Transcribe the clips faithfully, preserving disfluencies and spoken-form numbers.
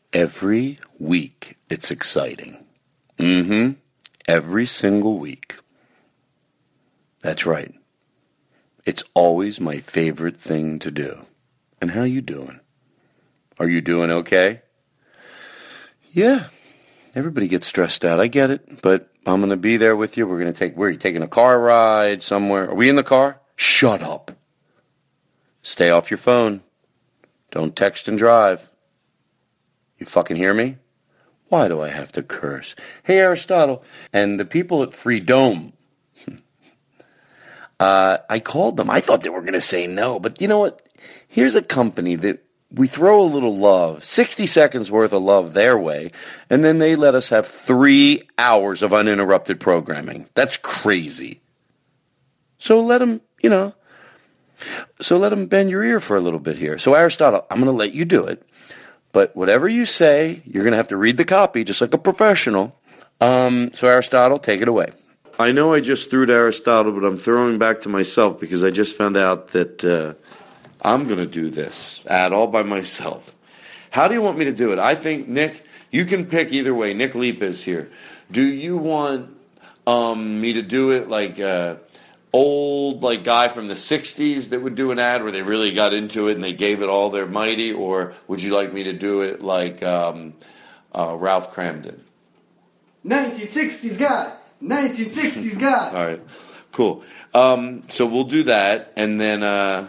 Every week, it's exciting. Mm-hmm. Every single week. That's right. It's always my favorite thing to do. And how you doing? Are you doing okay? Yeah. Everybody gets stressed out. I get it. But I'm going to be there with you. We're going to take, where are you taking a car ride somewhere? Are we in the car? Shut up. Stay off your phone. Don't text and drive. You fucking hear me? Why do I have to curse? Hey, Aristotle. And the people at Freedom, uh, I called them. I thought they were going to say no. But you know what? Here's a company that we throw a little love, sixty seconds worth of love their way, and then they let us have three hours of uninterrupted programming. That's crazy. So let them, you know, so let them bend your ear for a little bit here. So Aristotle, I'm going to let you do it. But whatever you say, you're going to have to read the copy, just like a professional. Um, so Aristotle, take it away. I know I just threw to Aristotle, but I'm throwing back to myself because I just found out that uh, I'm going to do this ad all by myself. How do you want me to do it? I think, Nick, you can pick either way. Nick Leap is here. Do you want um, me to do it like... Uh, old like guy from the sixties that would do an ad where they really got into it and they gave it all their mighty, or would you like me to do it like um, uh, Ralph Cramden? nineteen sixties guy, nineteen sixties guy. All right, cool. Um, so we'll do that, and then uh,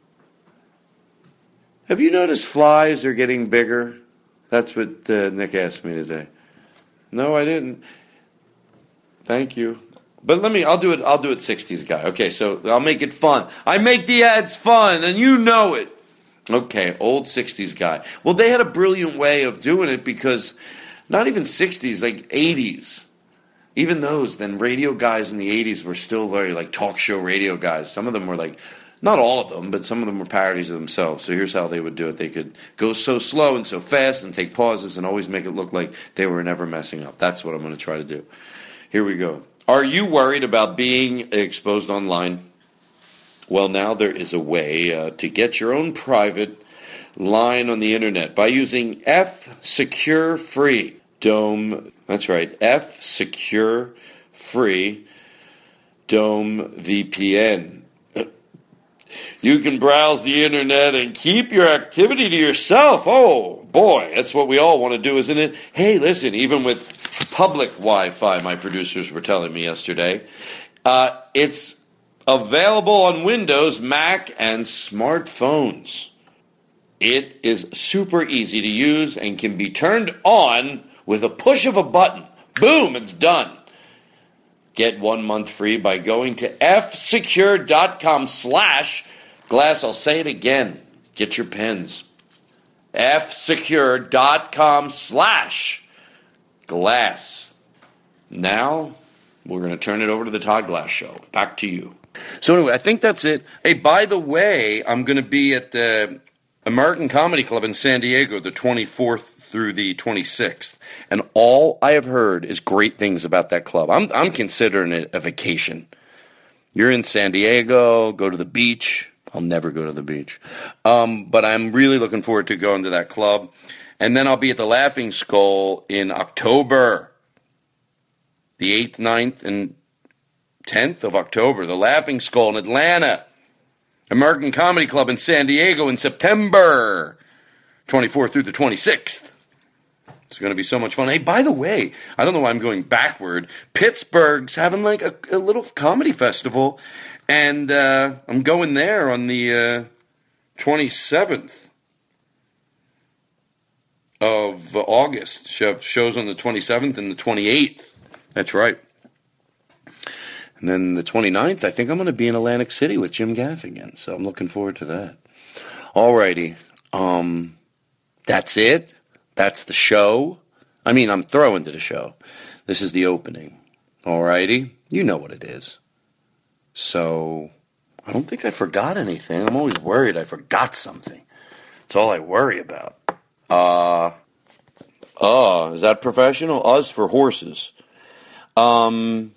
have you noticed flies are getting bigger? That's what uh, Nick asked me today. No, I didn't. Thank you. But let me, I'll do it, I'll do it sixties guy. Okay, so I'll make it fun. I make the ads fun, and you know it. Okay, old sixties guy. Well, they had a brilliant way of doing it because not even sixties, like eighties. Even those, then radio guys in the eighties were still very like talk show radio guys. Some of them were like, not all of them, but some of them were parodies of themselves. So here's how they would do it. They could go so slow and so fast and take pauses and always make it look like they were never messing up. That's what I'm going to try to do. Here we go. Are you worried about being exposed online? Well, now there is a way uh, to get your own private line on the internet by using F-Secure Free. Dome, that's right, F-Secure Free Dome V P N. You can browse the internet and keep your activity to yourself. Oh, boy, that's what we all want to do, isn't it? Hey, listen, even with public Wi-Fi, my producers were telling me yesterday, uh, it's available on Windows, Mac, and smartphones. It is super easy to use and can be turned on with a push of a button. Boom, it's done. Get one month free by going to F-Secure.com slash glass. I'll say it again. Get your pens. F-Secure.com slash glass. Now, we're going to turn it over to the Todd Glass Show. Back to you. So anyway, I think that's it. Hey, by the way, I'm going to be at the American Comedy Club in San Diego the twenty-fourth through the twenty-sixth. And all I have heard is great things about that club. I'm I'm considering it a vacation. You're in San Diego, go to the beach. I'll never go to the beach. Um, but I'm really looking forward to going to that club. And then I'll be at the Laughing Skull in October. The eighth, ninth, and tenth of October. The Laughing Skull in Atlanta. American Comedy Club in San Diego in September. twenty-fourth through the twenty-sixth. It's going to be so much fun. Hey, by the way, I don't know why I'm going backward. Pittsburgh's having like a, a little comedy festival. And uh, I'm going there on the uh, twenty-seventh of August. Shows on the twenty-seventh and the twenty-eighth. That's right. And then the twenty-ninth, I think I'm going to be in Atlantic City with Jim Gaffigan. So I'm looking forward to that. All righty. Um, that's it. That's the show. I mean, I'm throwing to the show. This is the opening. All righty. You know what it is. So, I don't think I forgot anything. I'm always worried I forgot something. That's all I worry about. Uh, uh, is that professional? Us for horses. Um,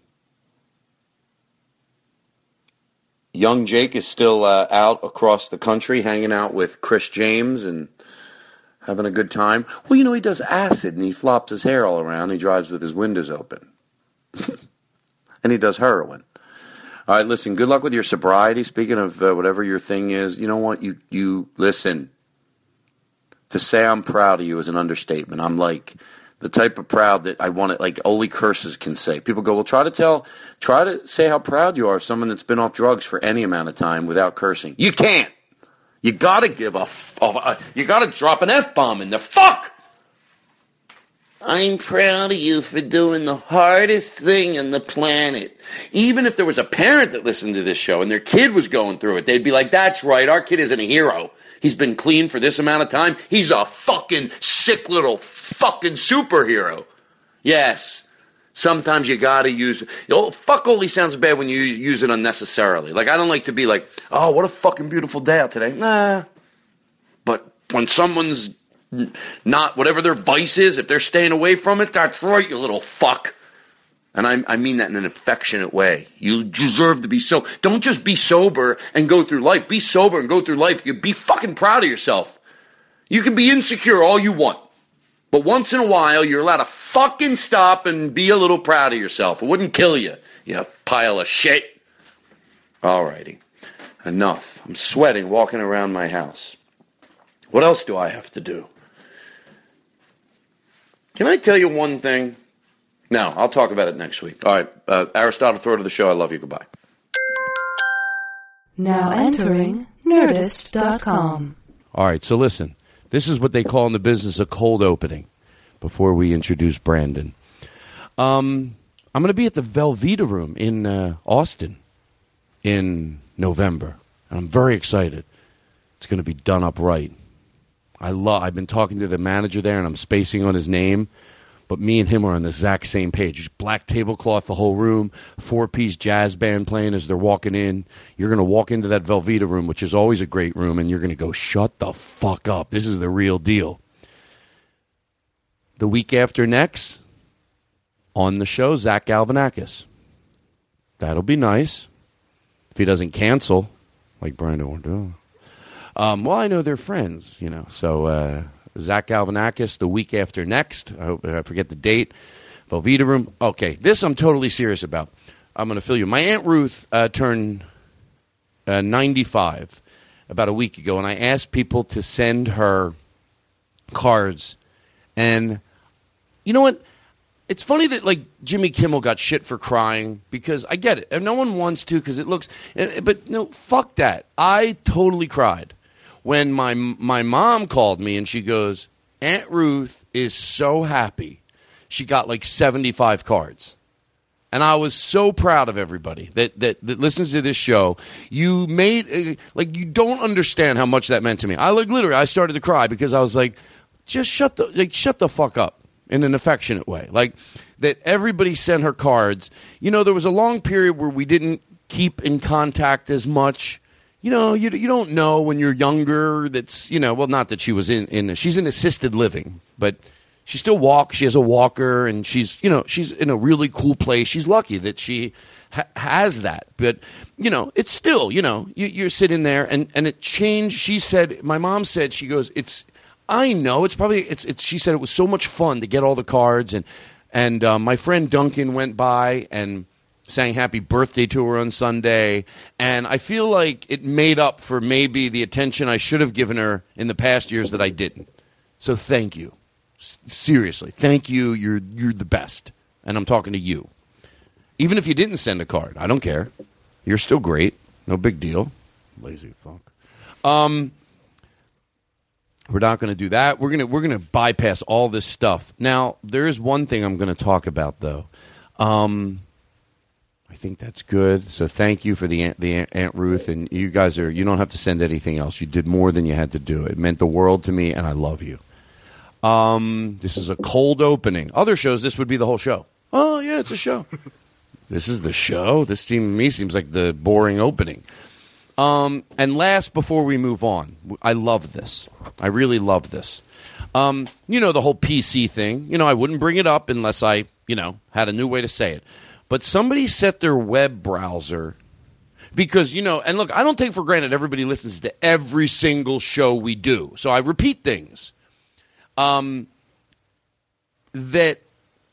young Jake is still uh, out across the country hanging out with Chris James and Having a good time? Well, you know, he does acid and he flops his hair all around. He drives with his windows open. And he does heroin. All right, listen, good luck with your sobriety. Speaking of uh, whatever your thing is, you know what? You, you listen, to say I'm proud of you is an understatement. I'm like the type of proud that I want it, like only curses can say. People go, well, try to tell, try to say how proud you are of someone that's been off drugs for any amount of time without cursing. You can't. You gotta give a, f- a you gotta drop an F-bomb in there. Fuck! I'm proud of you for doing the hardest thing on the planet. Even if there was a parent that listened to this show and their kid was going through it, they'd be like, that's right, our kid isn't a hero. He's been clean for this amount of time. He's a fucking sick little fucking superhero. Yes. Sometimes you gotta use, you know, fuck only sounds bad when you use it unnecessarily. Like, I don't like to be like, oh, what a fucking beautiful day out today. Nah. But when someone's not, whatever their vice is, if they're staying away from it, that's right, you little fuck. And I, I mean that in an affectionate way. You deserve to be so. Don't just be sober and go through life. Be sober and go through life. You be fucking proud of yourself. You can be insecure all you want. But once in a while, you're allowed to fucking stop and be a little proud of yourself. It wouldn't kill you, you pile of shit. All righty. Enough. I'm sweating walking around my house. What else do I have to do? Can I tell you one thing? No, I'll talk about it next week. All right. Uh, Aristotle, throw to the show. I love you. Goodbye. Now entering Nerdist dot com. All right, so listen. This is what they call in the business a cold opening before we introduce Brandon. Um, I'm going to be at the Velveeta Room in uh, Austin in November, and I'm very excited. It's going to be done up right. I love. I've been talking to the manager there, and I'm spacing on his name, but me and him are on the exact same page. Just black tablecloth, the whole room, four-piece jazz band playing as they're walking in. You're going to walk into that Velveeta Room, which is always a great room, and you're going to go, shut the fuck up. This is the real deal. The week after next, on the show, Zach Galifianakis. That'll be nice. If he doesn't cancel, like Brandon will do. Um, well, I know they're friends, you know. So uh, Zach Galifianakis the week after next. I hope I forget the date. Velveeta Room. Okay, this I'm totally serious about. I'm going to fill you. My Aunt Ruth uh, turned uh, ninety-five about a week ago, and I asked people to send her cards. And you know what? It's funny that, like, Jimmy Kimmel got shit for crying, because I get it. And no one wants to, because it looks... But, no, fuck that. I totally cried when my my mom called me, and she goes, Aunt Ruth is so happy. She got, like, seventy-five cards. And I was so proud of everybody that, that, that listens to this show. You made... Uh, like, you don't understand how much that meant to me. I, like, literally, I started to cry, because I was like, just shut the like, shut the fuck up. In an affectionate way. Like, that everybody sent her cards. You know, there was a long period where we didn't keep in contact as much. You know, you you don't know when you're younger that's, you know, well, not that she was in, in she's in assisted living, but she still walks. She has a walker, and she's, you know, she's in a really cool place. She's lucky that she ha- has that. But, you know, it's still, you know, you, you're sitting there, and, and it changed. She said, my mom said, she goes, it's, I know it's probably it's it's. She said it was so much fun to get all the cards, and and um, my friend Duncan went by and sang happy birthday to her on Sunday, and I feel like it made up for maybe the attention I should have given her in the past years that I didn't. So thank you, S- seriously, thank you. You're you're the best, and I'm talking to you. Even if you didn't send a card, I don't care. You're still great. No big deal. Lazy fuck. Um. We're not going to do that. We're going to we're going to bypass all this stuff. Now, there is one thing I'm going to talk about, though. Um, I think that's good. So, thank you for the Aunt, the Aunt, Aunt Ruth, and you guys are. You don't have to send anything else. You did more than you had to do. It meant the world to me, and I love you. Um, this is a cold opening. Other shows, this would be the whole show. Oh yeah, it's a show. This is the show. This to me seems like the boring opening. Um, and last, before we move on, I love this. I really love this. Um, you know, the whole P C thing. You know, I wouldn't bring it up unless I, you know, had a new way to say it. But somebody set their web browser because, you know, and look, I don't take for granted everybody listens to every single show we do. So I repeat things. Um, that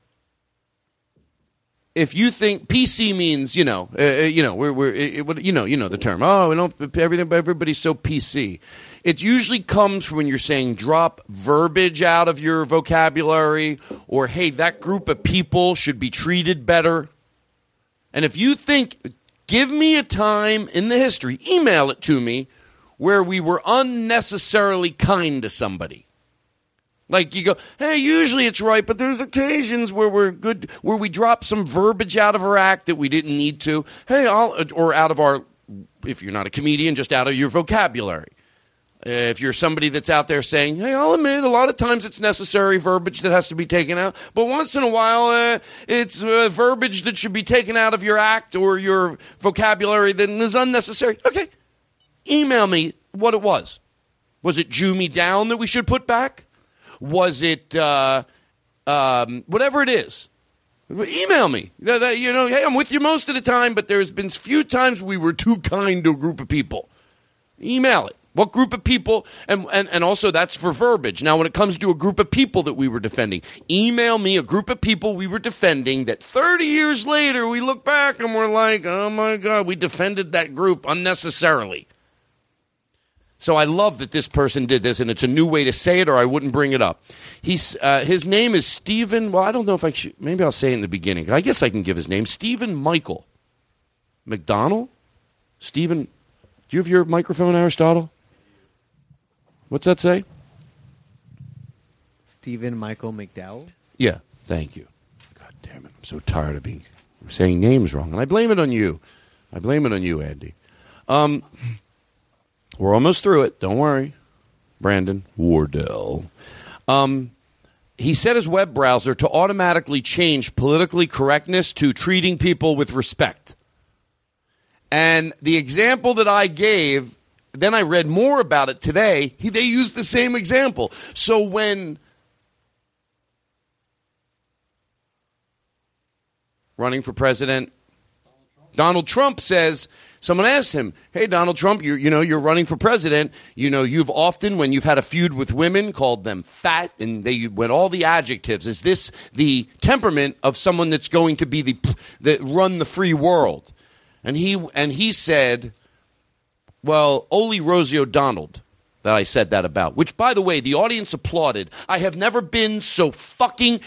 if you think P C means, you know, uh, you know, we're, we're it, you know, you know the term. Oh, we don't everything. Everybody's so P C. It usually comes from when you're saying drop verbiage out of your vocabulary, or hey, that group of people should be treated better. And if you think, give me a time in the history, email it to me, where we were unnecessarily kind to somebody. Like you go, hey, usually it's right, but there's occasions where we're good, where we drop some verbiage out of our act that we didn't need to. Hey, I'll, or out of our, if you're not a comedian, just out of your vocabulary. Uh, if you're somebody that's out there saying, hey, I'll admit a lot of times it's necessary verbiage that has to be taken out, but once in a while uh, it's uh, verbiage that should be taken out of your act or your vocabulary that is unnecessary. Okay, email me what it was. Was it Jew me down that we should put back? Was it uh, um, whatever it is? Email me. That, that, you know, hey, I'm with you most of the time, but there's been few times we were too kind to a group of people. Email it. What group of people? And, and, and also that's for verbiage. Now, when it comes to a group of people that we were defending, email me a group of people we were defending that thirty years later we look back and we're like, oh, my God, we defended that group unnecessarily. So I love that this person did this, and it's a new way to say it, or I wouldn't bring it up. He's uh, his name is Stephen. Well, I don't know if I should. Maybe I'll say it in the beginning. I guess I can give his name. Stephen Michael McDonald. Stephen, do you have your microphone, Aristotle? What's that say? Stephen Michael McDowell. Yeah, thank you. God damn it! I'm so tired of being saying names wrong, and I blame it on you. I blame it on you, Andy. Um. We're almost through it. Don't worry. Brandon Wardell. Um, he set his web browser to automatically change politically correctness to treating people with respect. And the example that I gave, then I read more about it today. He, they used the same example. So when running for president, Donald Trump says, someone asked him, hey, Donald Trump, you you know, you're running for president. You know, you've often, when you've had a feud with women, called them fat, and they went all the adjectives. Is this the temperament of someone that's going to be the that run the free world? And he and he said, well, only Rosie O'Donnell that I said that about, which, by the way, the audience applauded. I have never been so fucking...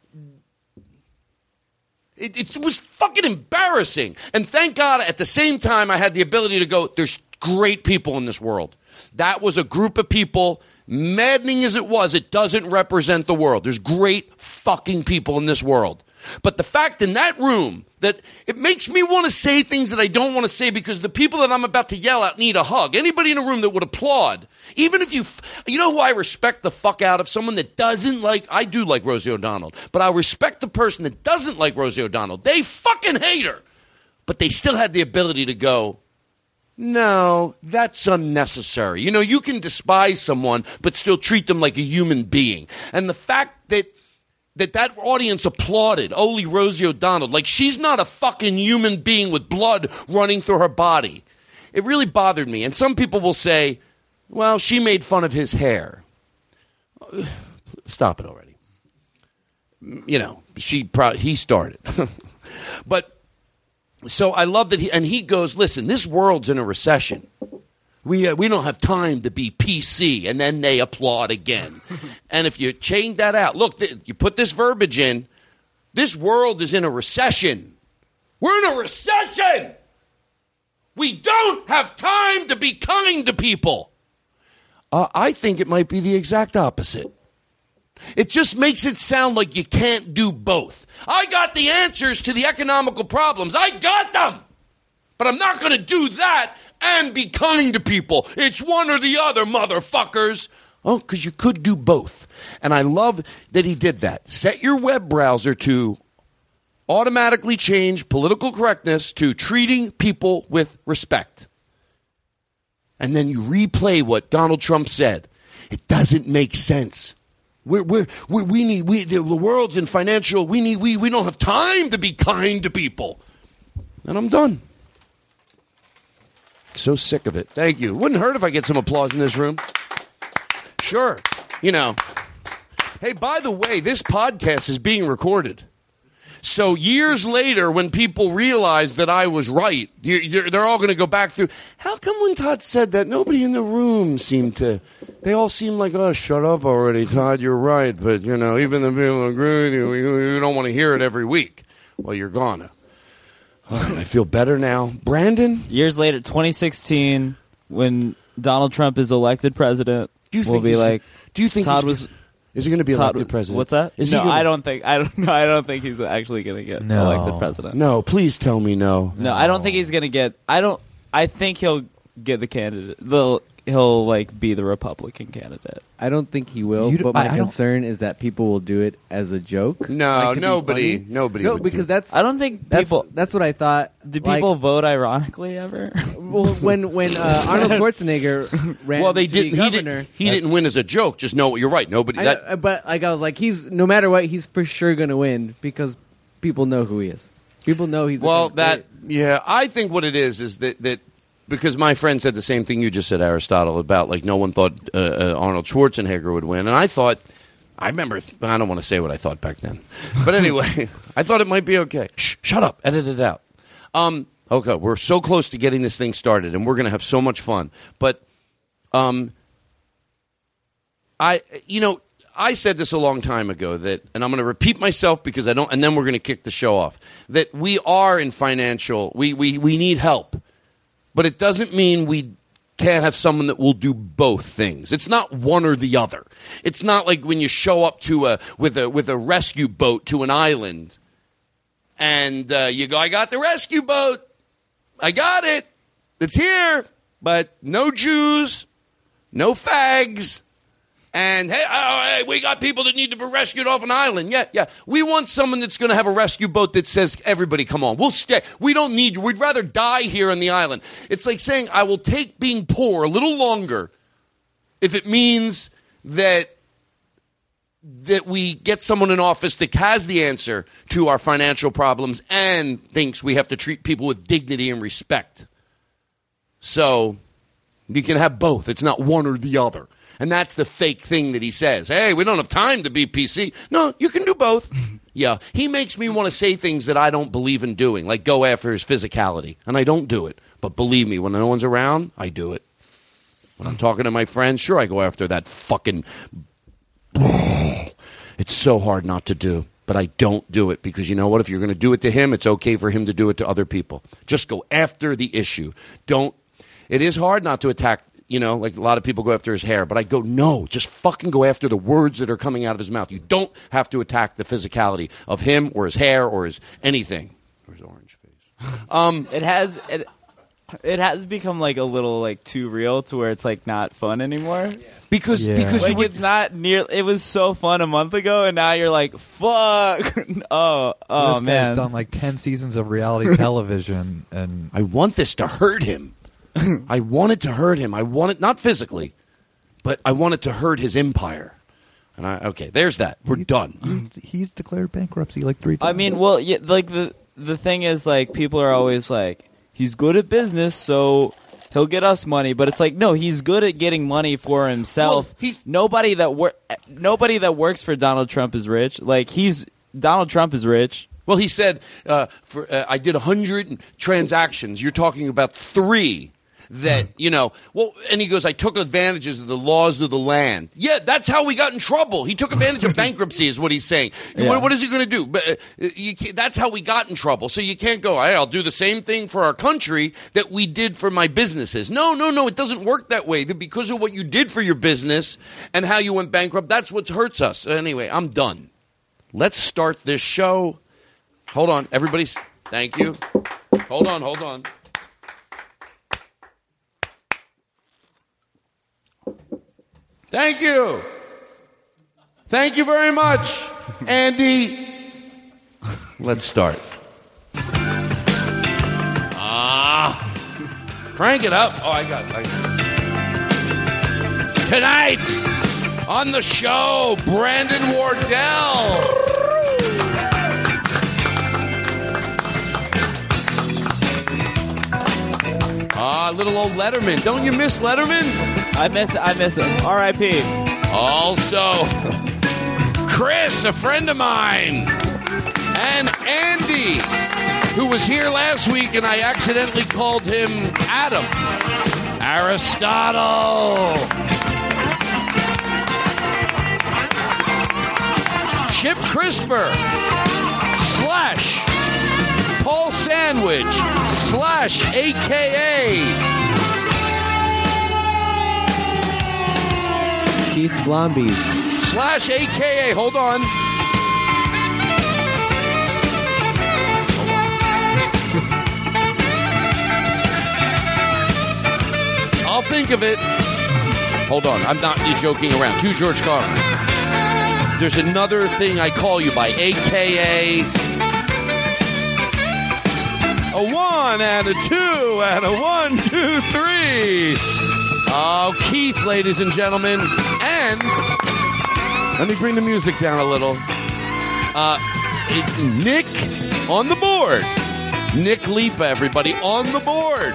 It, it was fucking embarrassing. And thank God at the same time I had the ability to go, there's great people in this world. That was a group of people, maddening as it was, it doesn't represent the world. There's great fucking people in this world. But the fact in that room that it makes me want to say things that I don't want to say because the people that I'm about to yell at need a hug. Anybody in a room that would applaud, even if you, you know who I respect the fuck out of? Someone that doesn't like, I do like Rosie O'Donnell, but I respect the person that doesn't like Rosie O'Donnell. They fucking hate her. But they still had the ability to go, no, that's unnecessary. You know, you can despise someone, but still treat them like a human being. And the fact that that that audience applauded only Rosie O'Donnell, like she's not a fucking human being with blood running through her body. It really bothered me. And some people will say, well, she made fun of his hair. Stop it already. You know, she pro- he started. But so I love that he, and he goes, listen, this world's in a recession. We uh, we don't have time to be P C, and then they applaud again. And if you change that out, look, th- you put this verbiage in, this world is in a recession. We're in a recession. We don't have time to be kind to people. Uh, I think it might be the exact opposite. It just makes it sound like you can't do both. I got the answers to the economical problems. I got them. But I'm not going to do that and be kind to people. It's one or the other, motherfuckers. Oh, because you could do both. And I love that he did that. Set your web browser to automatically change political correctness to treating people with respect. And then you replay what Donald Trump said. It doesn't make sense. We're, we're, we we need we the world's in financial. We need we we don't have time to be kind to people. And I'm done. So sick of it. Thank you. Wouldn't hurt if I get some applause in this room. Sure. You know, Hey, by the way, this podcast is being recorded. So years later, when people realize that I was right, you, you're, they're all going to go back through. How come when Todd said that, nobody in the room seemed to... They all seemed like, oh, shut up already, Todd, you're right. But, you know, even the people agree with you, you, you don't want to hear it every week. Well, you're gonna. Oh, I feel better now. Brandon? Years later, twenty sixteen, when Donald Trump is elected president, Do you we'll think be he's like, gonna- do you think Todd he's- was... Is he going to be Todd, elected president? What's that? Is no, he gonna, I don't think. I don't. No, I don't think he's actually going to get No. elected president. No, please tell me no. No, I don't think he's going to get. I don't. I think he'll get the candidate. They'll. He'll like be the Republican candidate. I don't think he will, You d- but my I- I don't- concern is that people will do it as a joke. No, like, to be nobody- funny. nobody No, would because do- that's I don't think that's people. that's what I thought. Do like, people vote ironically ever? well, when when uh, Arnold Schwarzenegger ran Well, they to didn't. be He, governor, did, he didn't win as a joke. Just know you're right. Nobody. I That, know, but like I was like, he's no matter what, he's for sure going to win because people know who he is. People know he's. well, a that yeah. I think what it is is that that because my friend said the same thing you just said, Aristotle, about like no one thought uh, uh, Arnold Schwarzenegger would win, and I thought. I remember. I don't want to say what I thought back then, but anyway, I thought it might be okay. Shh, shut up. Edit it out. Um, okay, we're so close to getting this thing started, and we're going to have so much fun. But, um, I, you know, I said this a long time ago that, and I'm going to repeat myself because I don't, and then we're going to kick the show off. That we are in financial. We we we need help, but it doesn't mean we can't have someone that will do both things. It's not one or the other. It's not like when you show up to a with a with a rescue boat to an island, and uh, you go, "I got the rescue boat. I got it. It's here, but no Jews, no fags." And hey, oh, hey, we got people that need to be rescued off an island. Yeah, yeah. We want someone that's going to have a rescue boat that says, everybody come on. We'll stay. We don't need you. We'd rather die here on the island. It's like saying, I will take being poor a little longer if it means that that we get someone in office that has the answer to our financial problems and thinks we have to treat people with dignity and respect. So you can have both. It's not one or the other. And that's the fake thing that he says. Hey, we don't have time to be P C. No, you can do both. Yeah, he makes me want to say things that I don't believe in doing, like go after his physicality. And I don't do it. But believe me, when no one's around, I do it. When I'm talking to my friends, sure, I go after that fucking... It's so hard not to do. But I don't do it because you know what? If you're going to do it to him, it's okay for him to do it to other people. Just go after the issue. Don't... It is hard not to attack... You know, like a lot of people go after his hair. But I go, no, just fucking go after the words that are coming out of his mouth. You don't have to attack the physicality of him or his hair or his anything. Or his orange face. Um, It has it, it has become like a little like too real to where it's like not fun anymore. because Yeah. because you Like would, it's not near. It was so fun a month ago, and now you're like, fuck. oh, oh this man. guy's done like ten seasons of reality television, and I want this to hurt him. I want it to hurt him. I want it, not physically, but I want it to hurt his empire. And I, okay, there's that. We're he's, done. He's, he's declared bankruptcy like three times. I mean, well, yeah, like the the thing is, like people are always like, he's good at business, so he'll get us money. But it's like, no, he's good at getting money for himself. Well, he's- nobody that wor- nobody that works for Donald Trump is rich. Like he's Donald Trump is rich. Well, he said, uh, for, uh, I did one hundred transactions. You're talking about three that, you know, well, and he goes, I took advantages of the laws of the land. Yeah, that's how we got in trouble. He took advantage of bankruptcy is what he's saying. Yeah. What, what is he going to do? But, uh, you can't, that's how we got in trouble. So you can't go, hey, I'll do the same thing for our country that we did for my businesses. No, no, no, it doesn't work that way. Because of what you did for your business and how you went bankrupt, that's what hurts us. Anyway, I'm done. Let's start this show. Hold on, everybody's. Thank you. Hold on, hold on. Thank you. Thank you very much, Andy. Let's start. Ah, crank it up. Oh, I got. I got. Tonight on the show, Brandon Wardell. Ah, little old Letterman. Don't you miss Letterman? I miss I miss him. R I P Also, Chris, a friend of mine, and Andy, who was here last week, and I accidentally called him Adam. Aristotle. Chip Crisper. Slash. Paul Sandwich. Slash A K A. Keith Blombies. Slash A K A. Hold on. I'll think of it. Hold on. I'm not joking around. To George Carlin. There's another thing I call you by, A K A a one and a two and a one, two, three. Oh, Keith, ladies and gentlemen. And let me bring the music down a little. Uh, it, Nick on the board. Nick Lipa, everybody, on the board.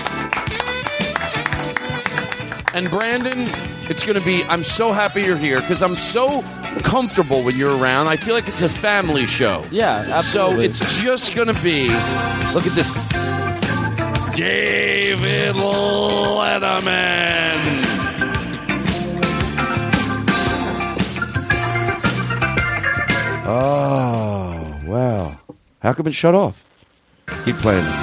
And Brandon, it's going to be, I'm so happy you're here because I'm so comfortable when you're around. I feel like it's a family show. Yeah, absolutely. So it's just going to be, look at this. David Letterman. Oh, wow. How come it shut off? Keep playing it.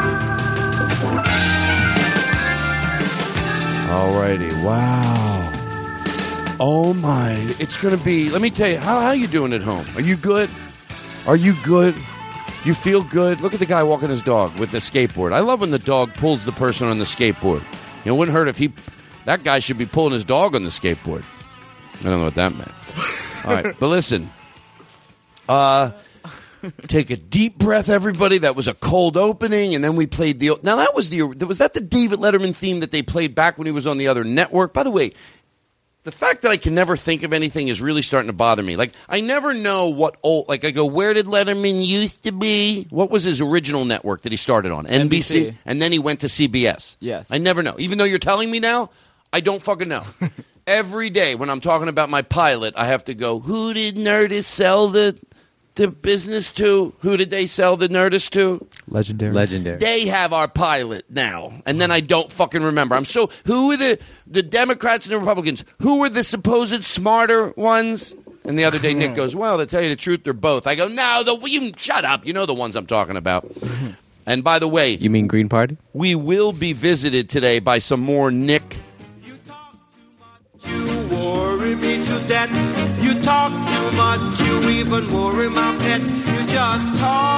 Alrighty, wow. Oh my, it's going to be, let me tell you, how how you doing at home? Are you good? Are you good? You feel good? Look at the guy walking his dog with the skateboard. I love when the dog pulls the person on the skateboard. You know, it wouldn't hurt if he, that guy should be pulling his dog on the skateboard. I don't know what that meant. All right, but listen. Uh... Take a deep breath, everybody. That was a cold opening, and then we played the... Now, that was the... Was that the David Letterman theme that they played back when he was on the other network? By the way, the fact that I can never think of anything is really starting to bother me. Like, I never know what old... Like, I go, where did Letterman used to be? What was his original network that he started on? N B C? N B C. And then he went to C B S. Yes. I never know. Even though you're telling me now, I don't fucking know. Every day when I'm talking about my pilot, I have to go, who did Nerdist sell the... the business to? Who did they sell the Nerdist to? Legendary. Legendary. They have our pilot now. And then I don't fucking remember. I'm so... Who were the, the Democrats and the Republicans? Who were the supposed smarter ones? And the other day Nick goes, well, to tell you the truth, they're both. I go, no, the, you shut up. You know the ones I'm talking about. And by the way... You mean Green Party? We will be visited today by some more Nick... You talk too much, you worry me to death. You talk too much, you even worry my pet. You just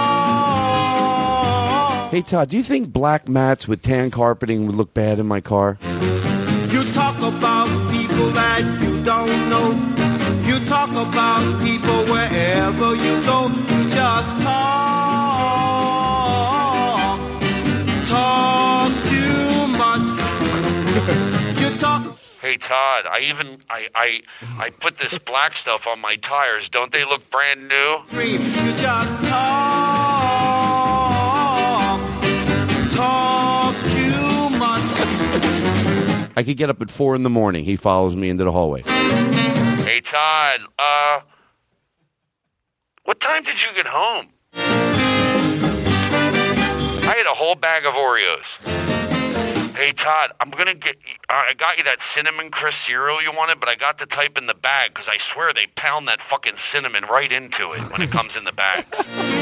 talk. Hey, Todd, do you think black mats with tan carpeting would look bad in my car? You talk about people that you don't know. You talk about people wherever you go. You just talk. Talk too much. You talk. Hey Todd, I even I, I I put this black stuff on my tires. Don't they look brand new? You just talk. Talk too much. I could get up at four in the morning. He follows me into the hallway. Hey Todd, uh, what time did you get home? I had a whole bag of Oreos. Hey Todd, I'm gonna get. Uh, I got you that cinnamon crisp cereal you wanted, but I got the type in the bag because I swear they pound that fucking cinnamon right into it when it comes in the bags.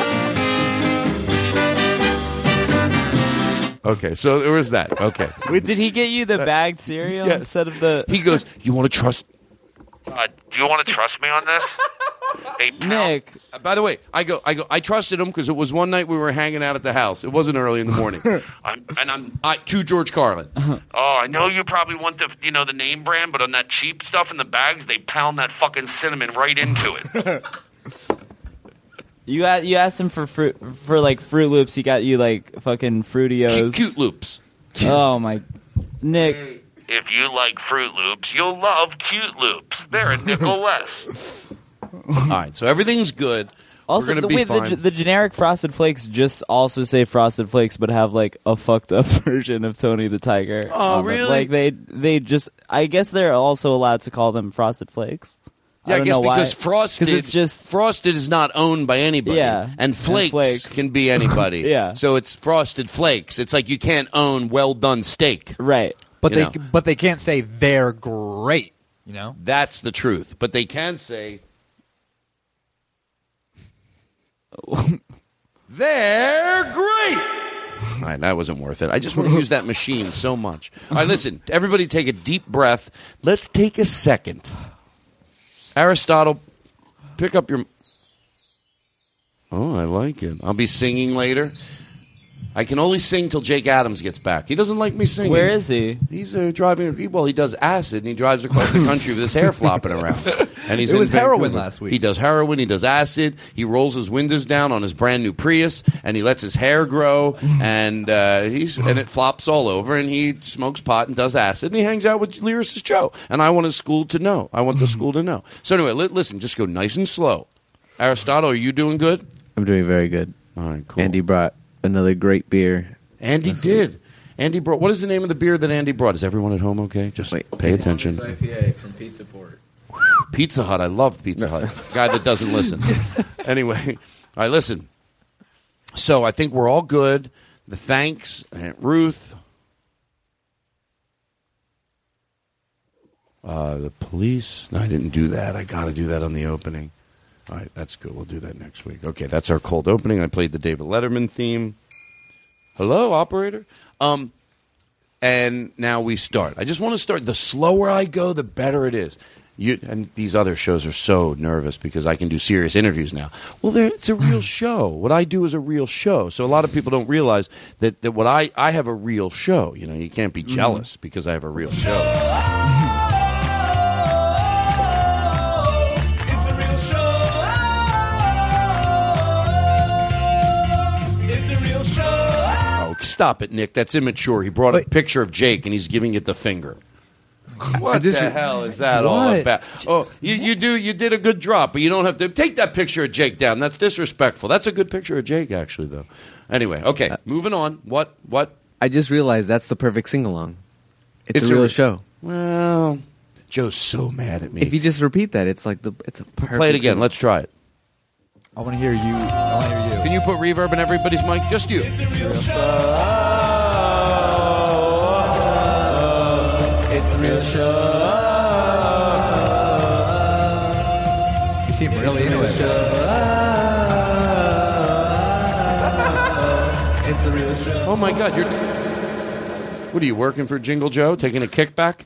Okay, so there was that. Okay. Wait, did he get you the bagged cereal Yes. instead of the... He goes, you want to trust... Uh, do you want to trust me on this? They pound- Nick, Uh, by the way, I go, I go, I trusted him because it was one night we were hanging out at the house. It wasn't early in the morning. I'm, and I'm. I, to George Carlin. Oh, I know you probably want the, you know, the name brand, but on that cheap stuff in the bags, they pound that fucking cinnamon right into it. you a- you asked him for fruit for like Fruit Loops. He got you like fucking Fruitios. Cute, cute loops. Oh my, Nick. If you like Fruit Loops, you'll love Cute Loops. They're a nickel less. All right, so everything's good. Also, We're gonna the, be wait, the, fine. ge- the generic Frosted Flakes just also say Frosted Flakes, but have like a fucked up version of Tony the Tiger. Oh, on them. really? Like they they just. I guess they're also allowed to call them Frosted Flakes. I Yeah, I, don't guess know because why. Frosted, 'Cause it's just Frosted is not owned by anybody. Yeah, and and Flakes, Flakes. can be anybody. Yeah. so it's Frosted Flakes. It's like you can't own well done steak. right. But You they know. but they can't say they're great. You know. That's the truth. But they can say they're great. All right, that wasn't worth it. I just want to use that machine so much. All right, listen, everybody take a deep breath. Let's take a second. Aristotle, pick up your... Oh, I like it. I'll be singing later. I can only sing till Jake Adams gets back. He doesn't like me singing. Where is he? He's uh, driving. He, well, he does acid, and he drives across the country with his hair flopping around. And he's It in was heroin Vancouver. last week. He does heroin. He does acid. He rolls his windows down on his brand new Prius, and he lets his hair grow, and uh, he's and it flops all over. And he smokes pot and does acid, and he hangs out with lyricist Joe. And I want his school to know. I want the school to know. So anyway, li- listen. Just go nice and slow. Aristotle, are you doing good? I'm doing very good. All right, cool. Andy brought another great beer. Andy did. Andy brought. What is the name of the beer that Andy brought? Is everyone at home okay? Just Wait. pay attention. I P A from Pizza Port. Pizza Hut. I love Pizza Hut. Guy that doesn't listen. Anyway, all right, listen. So I think we're all good. The thanks, Aunt Ruth. Uh, the police. No, I didn't do that. I got to do that on the opening. All right, that's good. We'll do that next week. Okay, that's our cold opening. I played the David Letterman theme. Hello, operator. Um, and now we start. I just want to start. The slower I go, the better it is. You, and these other shows are so nervous because I can do serious interviews now. Well, it's a real show. What I do is a real show. So a lot of people don't realize that, that what I, I have a real show. You know, you can't be jealous mm-hmm. because I have a real show. Stop it, Nick. That's immature. He brought Wait. a picture of Jake, and he's giving it the finger. What just, the hell is that what? all about? Oh, you, you do you did a good drop, but you don't have to take that picture of Jake down. That's disrespectful. That's a good picture of Jake, actually, though. Anyway, okay, uh, moving on. What? What? I just realized that's the perfect sing-along. It's, it's a real a, show. Well, Joe's so mad at me. If you just repeat that, it's like the it's a perfect Play it again. sing-along. Let's try it. I want to hear you. I want to hear you. Can you put reverb in everybody's mic? Just you. It's a real show. It's a real show. You seem really into it. It's a real show. Oh my God! You're. T- what are you working for, Jingle Joe? Taking a kickback?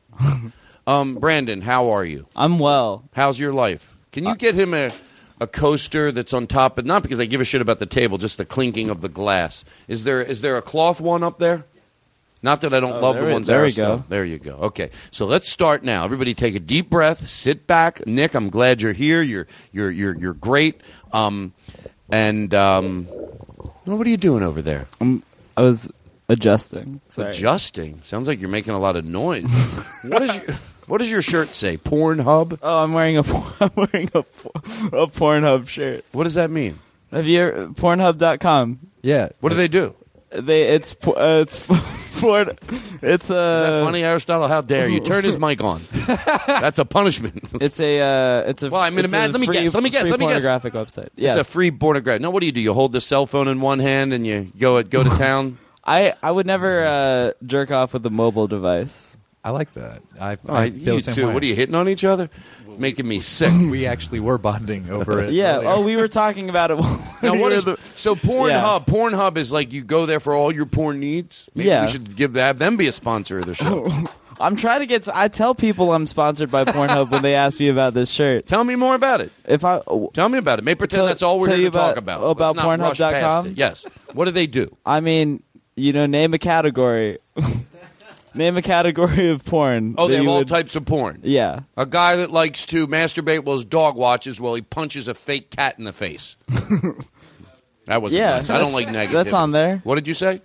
um, Brandon, how are you? I'm well. How's your life? Can you get him a? A coaster that's on top of, not because I give a shit about the table, just the clinking of the glass. Is there is there a cloth one up there? Not that I don't oh, love the it, ones there there. we go. There you go. Okay, so let's start now. Everybody, take a deep breath. Sit back, Nick. I'm glad you're here. You're you're you're you're great. Um, and um, well, what are you doing over there? Um, I was adjusting. Sorry. Adjusting sounds like you're making a lot of noise. What is your What does your shirt say? Pornhub? Oh, I'm wearing a I'm wearing a, a Pornhub shirt. What does that mean? Have you ever, Pornhub dot com? Yeah. What do they do? They it's uh, it's porn. It's a. Uh, Is that funny, Aristotle? How dare you? Turn his mic on. That's a punishment. It's a. Uh, it's a. Well, I'm gonna imagine. Let me free, guess. Let me guess. Free Let me guess. Pornographic website. Yes. It's a free pornographic. No, what do you do? You hold the cell phone in one hand and you go go to town. I I would never uh, jerk off with a mobile device. I like that. I, Oh, I feel you the same too. way. What are you hitting on each other? Making me sick. We actually were bonding over it. Yeah. earlier. Oh, we were talking about it. Now, what is the, so Pornhub? Pornhub is like you go there for all your porn needs. Maybe Yeah. we should give have them be a sponsor of the show. I'm trying to get. I tell people I'm sponsored by Pornhub when they ask me about this shirt. Tell me more about it. If I Tell me about it. May pretend Tell- that's all we're tell here you to talk about- about. about Let's not Pornhub rush dot past com? it. Yes. What do they do? I mean, you know, name a category. Name a category of porn. Oh, that they have you all would- types of porn. Yeah. A guy that likes to masturbate while his dog watches while he punches a fake cat in the face. That wasn't Yeah, nice. I don't that's- like negativity. that's on there. What did you say?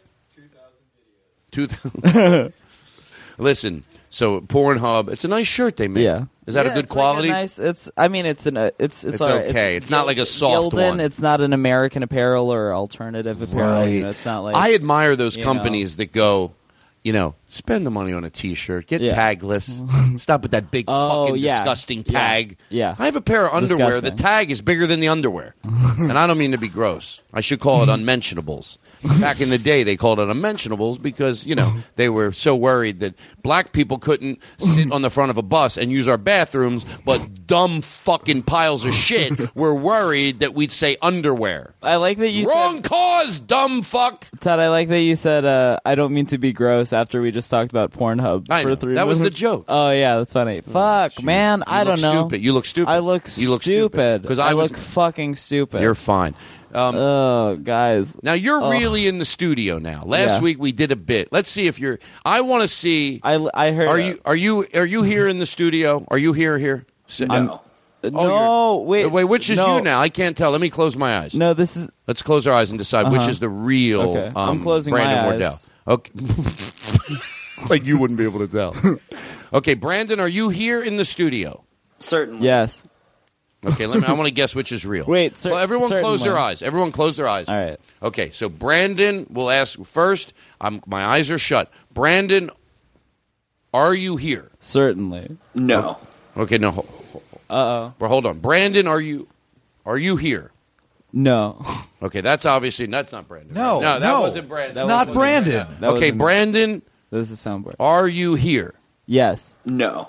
two thousand videos. Listen, so Pornhub, it's a nice shirt they made. Yeah. Is that Yeah, a good it's like quality? nice. It's. I mean, it's an. Uh, it's. It's, It's all right. okay. It's not like a soft Gildan. one. It's not an American Apparel or alternative apparel. Right. You know, it's not like. I admire those you companies that go, you know, Spend the money on a T-shirt. Get Yeah. tagless. Stop with that big Oh, fucking yeah. disgusting Yeah. tag. Yeah. I have a pair of underwear. Disgusting. The tag is bigger than the underwear. And I don't mean to be gross. I should call it unmentionables. Back in the day, they called it unmentionables because, you know, they were so worried that black people couldn't sit on the front of a bus and use our bathrooms, but dumb fucking piles of shit were worried that we'd say underwear. I like that you Wrong cause, dumb fuck. said, Todd, I like that you said, uh, I don't mean to be gross after we just talked about Pornhub I for know. three That was minutes. the joke. Oh, yeah, that's funny. Fuck, Jeez. man, You I look don't know. Stupid. You look stupid. I look you look stupid. Because I, I, was, look fucking stupid. You're fine. Um, Oh, guys. now you're Ugh. really in the studio now. Last Yeah. week we did a bit. Let's see if you're. I want to see. I, I heard. Are you are you are you here in the studio? Are you here here? Sit- No. No, Oh, wait. Wait, which is no. you now? I can't tell. Let me close my eyes. No, this is. Let's close our eyes and decide which Uh-huh. is the real. Okay. Um, I'm closing my Brandon eyes. Wardell. Okay. Like you wouldn't be able to tell. Okay, Brandon, are you here in the studio? Certainly. Yes. Okay, let me. I want to guess which is real. Wait, cer- well, everyone close certainly. their eyes. Everyone close their eyes. All right. Okay, so Brandon will ask first. I'm, my eyes are shut. Brandon, are you here? Certainly. No. Okay, no. Ho- Uh oh. well, hold on. Brandon, are you are you here? No. Okay, that's obviously that's not Brandon. No, right? no, that no. wasn't Brandon. That It's not wasn't Brandon. That Okay, wasn't- Brandon, This is a soundboard. are you here? Yes. No.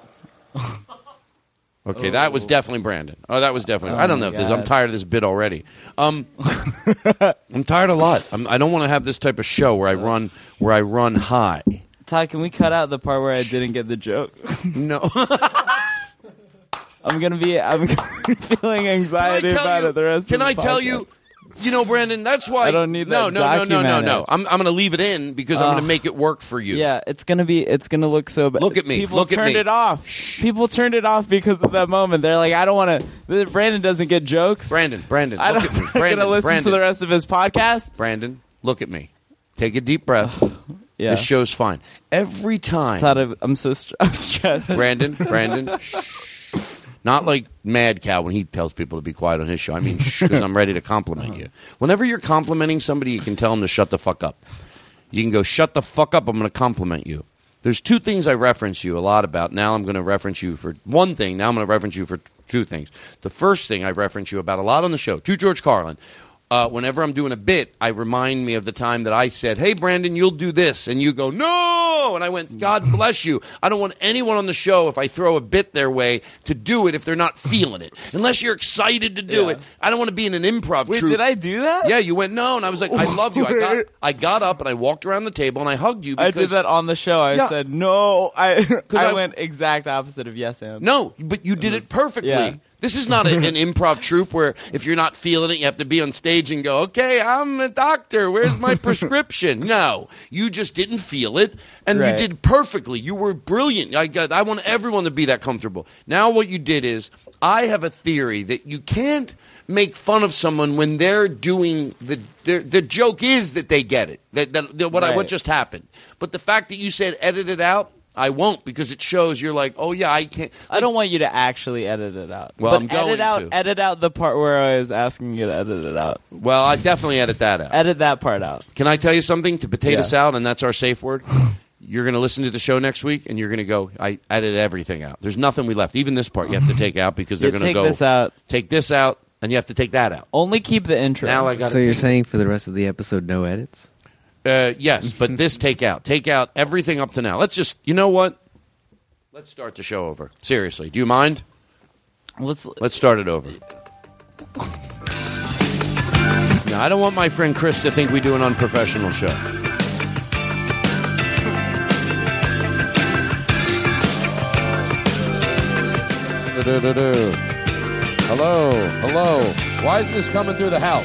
Okay, that was definitely Brandon. Oh, that was definitely. Oh I don't my know. This, I'm God. tired of this bit already. Um, I'm tired a lot. I'm, I don't want to have this type of show where I run where I run high. Todd, can we cut out the part where I didn't get the joke? No. I'm gonna be. I'm feeling anxiety Can I tell about you- it the rest. Can of the I tell podcast. you? You know, Brandon, that's why I don't need no, that no, no, no, no, documented. no. I'm I'm going to leave it in because I'm going Ugh. to make it work for you. Yeah, it's gonna be. It's gonna look so bad. Look at me, People look at turned me. it off. People turned it off because of that moment. They're like, I don't want to. Brandon doesn't get jokes. Brandon, Brandon, I look don't. at me. I'm Brandon, gonna listen Brandon, to the rest of his podcast. Brandon, look at me. Take a deep breath. Yeah. This show's fine. Every time, Todd, I'm- I'm so str- I'm stressed. Brandon, Brandon, shh. Not like Mad Cow when he tells people to be quiet on his show. I mean, because I'm ready to compliment you. Whenever you're complimenting somebody, you can tell them to shut the fuck up. You can go, shut the fuck up, I'm going to compliment you. There's two things I reference you a lot about. Now I'm going to reference you for one thing. Now I'm going to reference you for two things. The first thing I reference you about a lot on the show, to George Carlin. Uh, whenever I'm doing a bit, I remind me of the time that I said, hey, Brandon, you'll do this. And you go, no. And I went, God bless you. I don't want anyone on the show, if I throw a bit their way, to do it if they're not feeling it. Unless you're excited to do Yeah. it. I don't want to be in an improv Wait, troupe. did I do that? Yeah, you went, no. And I was like, I love you. I got, I got up and I walked around the table and I hugged you. I Because, did that on the show. I Yeah. said no. I I, I- went exact opposite of yes and. No, but you did it perfectly. Yeah. This is not a, an improv troupe where if you're not feeling it, you have to be on stage and go, okay, I'm a doctor. Where's my prescription? No, you just didn't feel it, and Right. you did perfectly. You were brilliant. I, got, I want everyone to be that comfortable. Now what you did is, I have a theory that you can't make fun of someone when they're doing the the, the joke is that they get it, that, that, that what I, what Right. just happened. But the fact that you said edit it out, I won't, because it shows you're like, oh yeah, I can't. I don't want you to actually edit it out. Well, but I'm going edit out, to. edit out the part where I was asking you to edit it out. Well, I definitely edit that out. Edit that part out. Can I tell you something to potato Yeah. salad, and that's our safe word? You're going to listen to the show next week, and you're going to go, I edited everything out. There's nothing we left. Even this part you have to take out because they're You going to take go, this out. take this out, and you have to take that out. Only keep the intro. Now I got So you're saying for the rest of the episode, no edits? Uh, yes, but this take out. Take out everything up to now. Let's just, you know what? Let's start the show over. Seriously. Do you mind? Let's. Let's start it over. Now, I don't want my friend Chris to think we do an unprofessional show. Hello, hello. Why isn't this coming through the house?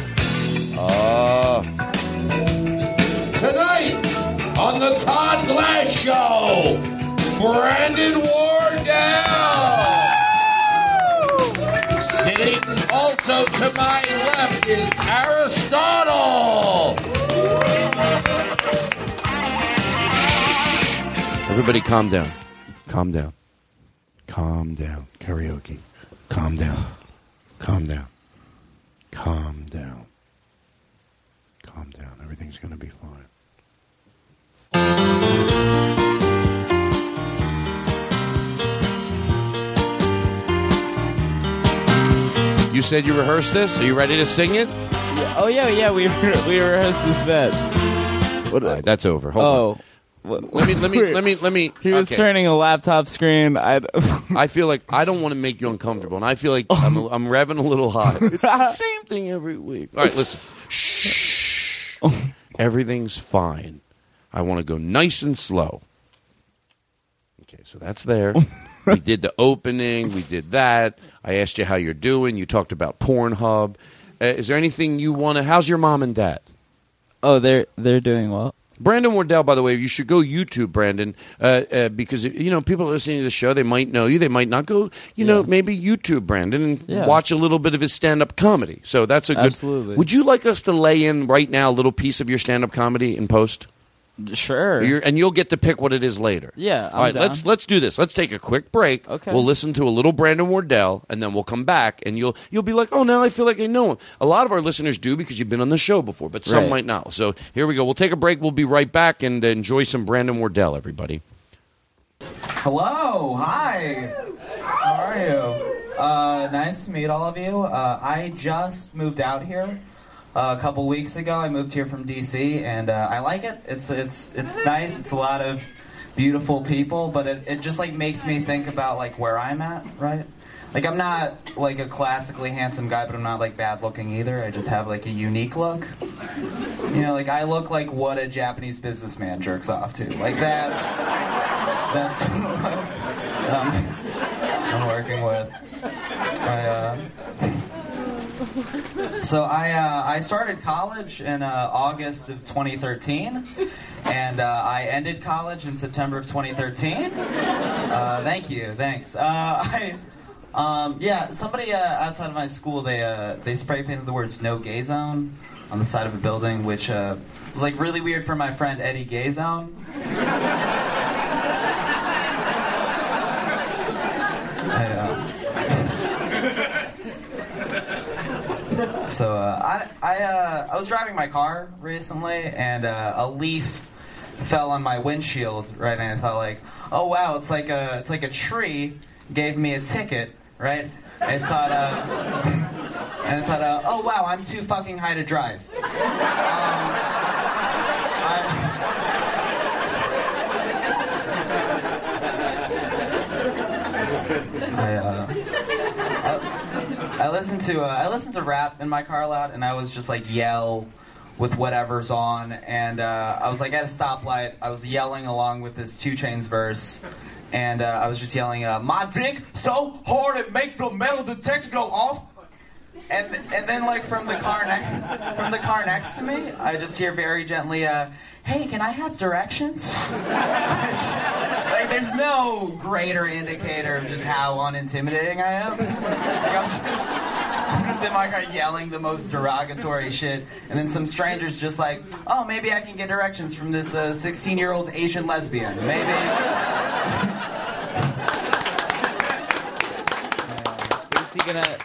Uh, tonight on the Todd Glass Show, Brandon Wardell. Sitting also to my left is Aristotle. Everybody calm down. Calm down. Calm down. Karaoke. Calm down. Calm down. Calm down. Calm down. Everything's going to be fine. You said you rehearsed this. Are you ready to sing it? Oh yeah, yeah. We we rehearsed this bit. What? All right, that's over. Hold oh. on. Let me, let me, let me, let me. He was okay. turning a laptop screen. I I feel like I don't want to make you uncomfortable, and I feel like I'm, a, I'm revving a little high. It's the same thing every week. All right, listen. Shh. Everything's fine. I want to go nice and slow. Okay, so that's there. We did the opening. We did that. I asked you how you're doing. You talked about Pornhub. Uh, is there anything you want to? How's your mom and dad? Oh, they're they're doing well. Brandon Wardell, by the way, you should go YouTube, Brandon, uh, uh, because, you know, people listening to the show, they might know you. They might not go, you yeah. know, maybe YouTube Brandon and yeah. watch a little bit of his stand-up comedy. So that's a good... Absolutely. Would you like us to lay in right now a little piece of your stand-up comedy in post? Sure. You're, and you'll get to pick what it is later. Yeah, I'm All right, down. let's let's do this. Let's take a quick break. Okay. We'll listen to a little Brandon Wardell, and then we'll come back, and you'll you'll be like, oh, now I feel like I know him. A lot of our listeners do because you've been on the show before, but some Right. might not. So here we go. We'll take a break. We'll be right back and enjoy some Brandon Wardell, everybody. Hello, hi. How are you? Uh, nice to meet all of you. Uh, I just moved out here. Uh, a couple weeks ago, I moved here from D C, and uh, I like it. It's it's it's nice. It's a lot of beautiful people, but it, it just like makes me think about like where I'm at, right? Like I'm not like a classically handsome guy, but I'm not like bad looking either. I just have like a unique look. You know, like I look like what a Japanese businessman jerks off to. Like that's that's what I'm, I'm working with. I, uh, So I uh, I started college in uh, August of twenty thirteen, and uh, I ended college in September of twenty thirteen. Uh, thank you, thanks. Uh, I um, yeah, somebody uh, outside of my school they uh, they spray painted the words "No Gay Zone" on the side of a building, which uh, was like really weird for my friend Eddie Gayzone. I, uh, So uh, I I, uh, I was driving my car recently, and uh, a leaf fell on my windshield, right? And I thought like, oh wow, it's like a it's like a tree gave me a ticket, right? I thought, uh, and I thought, uh, oh wow, I'm too fucking high to drive. Um, I, I uh. I listen to uh, I listen to rap in my car a lot, and I was just like yell with whatever's on, and uh, I was like at a stoplight. I was yelling along with this two Chainz verse, and uh, I was just yelling, uh, "My dick so hard it make the metal detector go off." And and then like from the car next from the car next to me, I just hear very gently, uh, "Hey, can I have directions?" Like there's no greater indicator of just how unintimidating I am. Like, I'm just I'm just in my car yelling the most derogatory shit, and then some strangers just like, "Oh, maybe I can get directions from this sixteen-year-old Asian lesbian. Maybe." Is he gonna?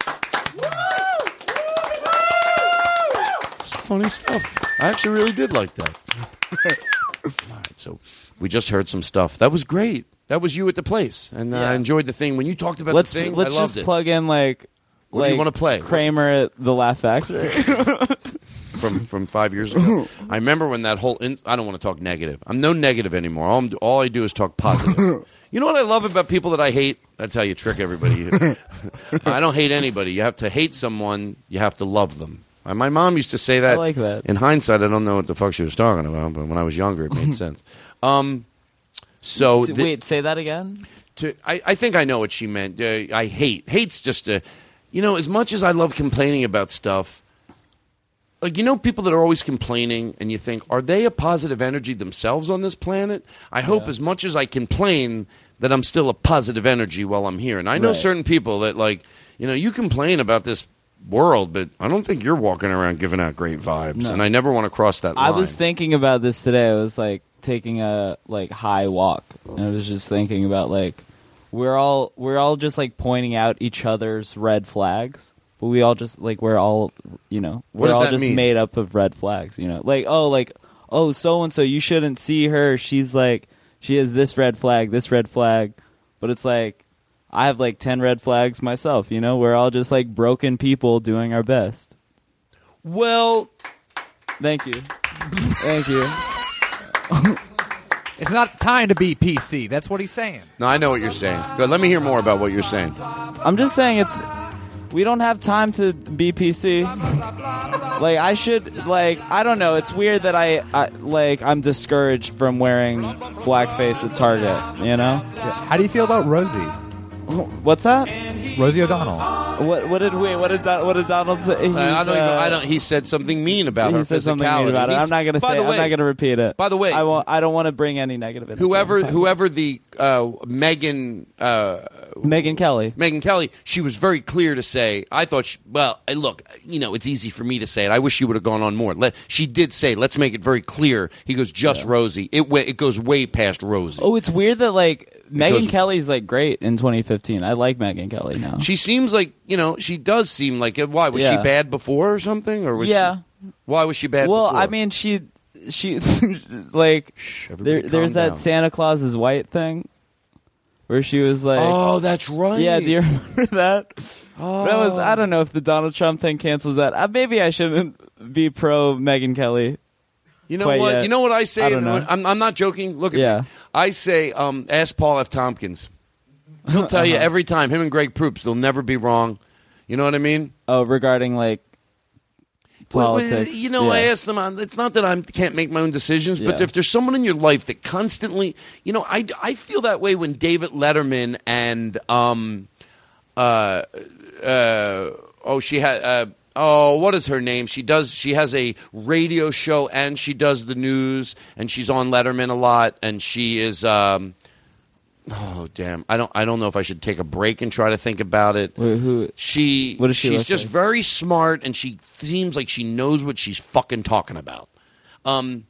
Funny stuff. I actually really did like that. All right, so we just heard some stuff. That was great. That was you at the place, and uh, Yeah. I enjoyed the thing when you talked about Let's the thing. let's I loved just it. plug in like What like do you want to play? Kramer at the Laugh Factory. from from five years ago. I remember when that whole. In- I don't want to talk negative. I'm no negative anymore. All, I'm, all I do is talk positive. You know what I love about people that I hate? That's how you trick everybody. I don't hate anybody. You have to hate someone. You have to love them. Uh, My mom used to say that. I like that. In hindsight, I don't know what the fuck she was talking about, but when I was younger, it made sense. Um, so T- the- Wait, say that again. to I, I think I know what she meant. Uh, I hate. Hate's just a, you know, as much as I love complaining about stuff, like, you know, people that are always complaining, and you think, are they a positive energy themselves on this planet? I hope Yeah. as much as I complain that I'm still a positive energy while I'm here. And I know Right. certain people that, like, you know, you complain about this world, but I don't think you're walking around giving out great vibes. No. And I never want to cross that line. I was thinking about this today. I was like taking a like high walk, and I was just thinking about like we're all we're all just like pointing out each other's red flags, but we all just like we're all you know What we're does all that just mean? made up of red flags. You know, like oh like oh so and so you shouldn't see her. She's like she has this red flag, this red flag, but it's like I have like ten red flags myself. You know, we're all just like broken people doing our best. Well, thank you, thank you. It's not time to be P C. That's what he's saying. No, I know what you're saying. Good. Let me hear more about what you're saying. I'm just saying it's. We don't have time to be P C. Like I should, like I don't know. It's weird that I, I like I'm discouraged from wearing blackface at Target. You know? Yeah. How do you feel about Rosie? What's that? Rosie O'Donnell. What? What did we? What did? Don, what did Donald say? He's, I don't. Even, uh, I don't. He said something mean about he her said something mean physicality. about it. He's- I'm not gonna by say. the I'm way- not gonna repeat it. By the way, I won't. I don't want to bring any negative. Energy. Whoever, whoever the uh, Megan, uh, Megan Kelly, Megan Kelly, she was very clear to say. I thought, she, well, uh, look, you know, it's easy for me to say it. I wish she would have gone on more. Let, she did say, let's make it very clear. He goes, just Yeah. Rosie. It wa- it goes way past Rosie. Oh, it's weird that like Megan goes- Kelly's like great in twenty fifteen. I like Megan Kelly now. She seems like, you know, she does seem like. Why was Yeah. she bad before or something? Or was Yeah. She, why was she bad? Well, before? I mean, she, she, like, there, calm there's that down. Santa Claus is white thing, where she was like, oh, that's right. yeah, do you remember that? Oh. That was, I don't know if the Donald Trump thing cancels that. Uh, maybe I shouldn't be pro Megan Kelly. You know quite what? yet. You know what I say? I don't know. I'm, I'm not joking. Look at Yeah. me. I say, um, ask Paul F. Tompkins. He'll tell you Uh-huh. every time. Him and Greg Proops, they'll never be wrong. You know what I mean? Oh, regarding like Well, politics. you know, yeah. I ask them. on- It's not that I can't make my own decisions, but Yeah. if there's someone in your life that constantly, you know, I, I feel that way when David Letterman and um, uh, uh, oh, she had. Uh, Oh, what is her name? She does. She has a radio show and she does the news and she's on Letterman a lot and she is. Um, oh, damn! I don't. I don't know if I should take a break and try to think about it. Wait, who? She. What does she She's look just like? very smart and she seems like she knows what she's fucking talking about. Um,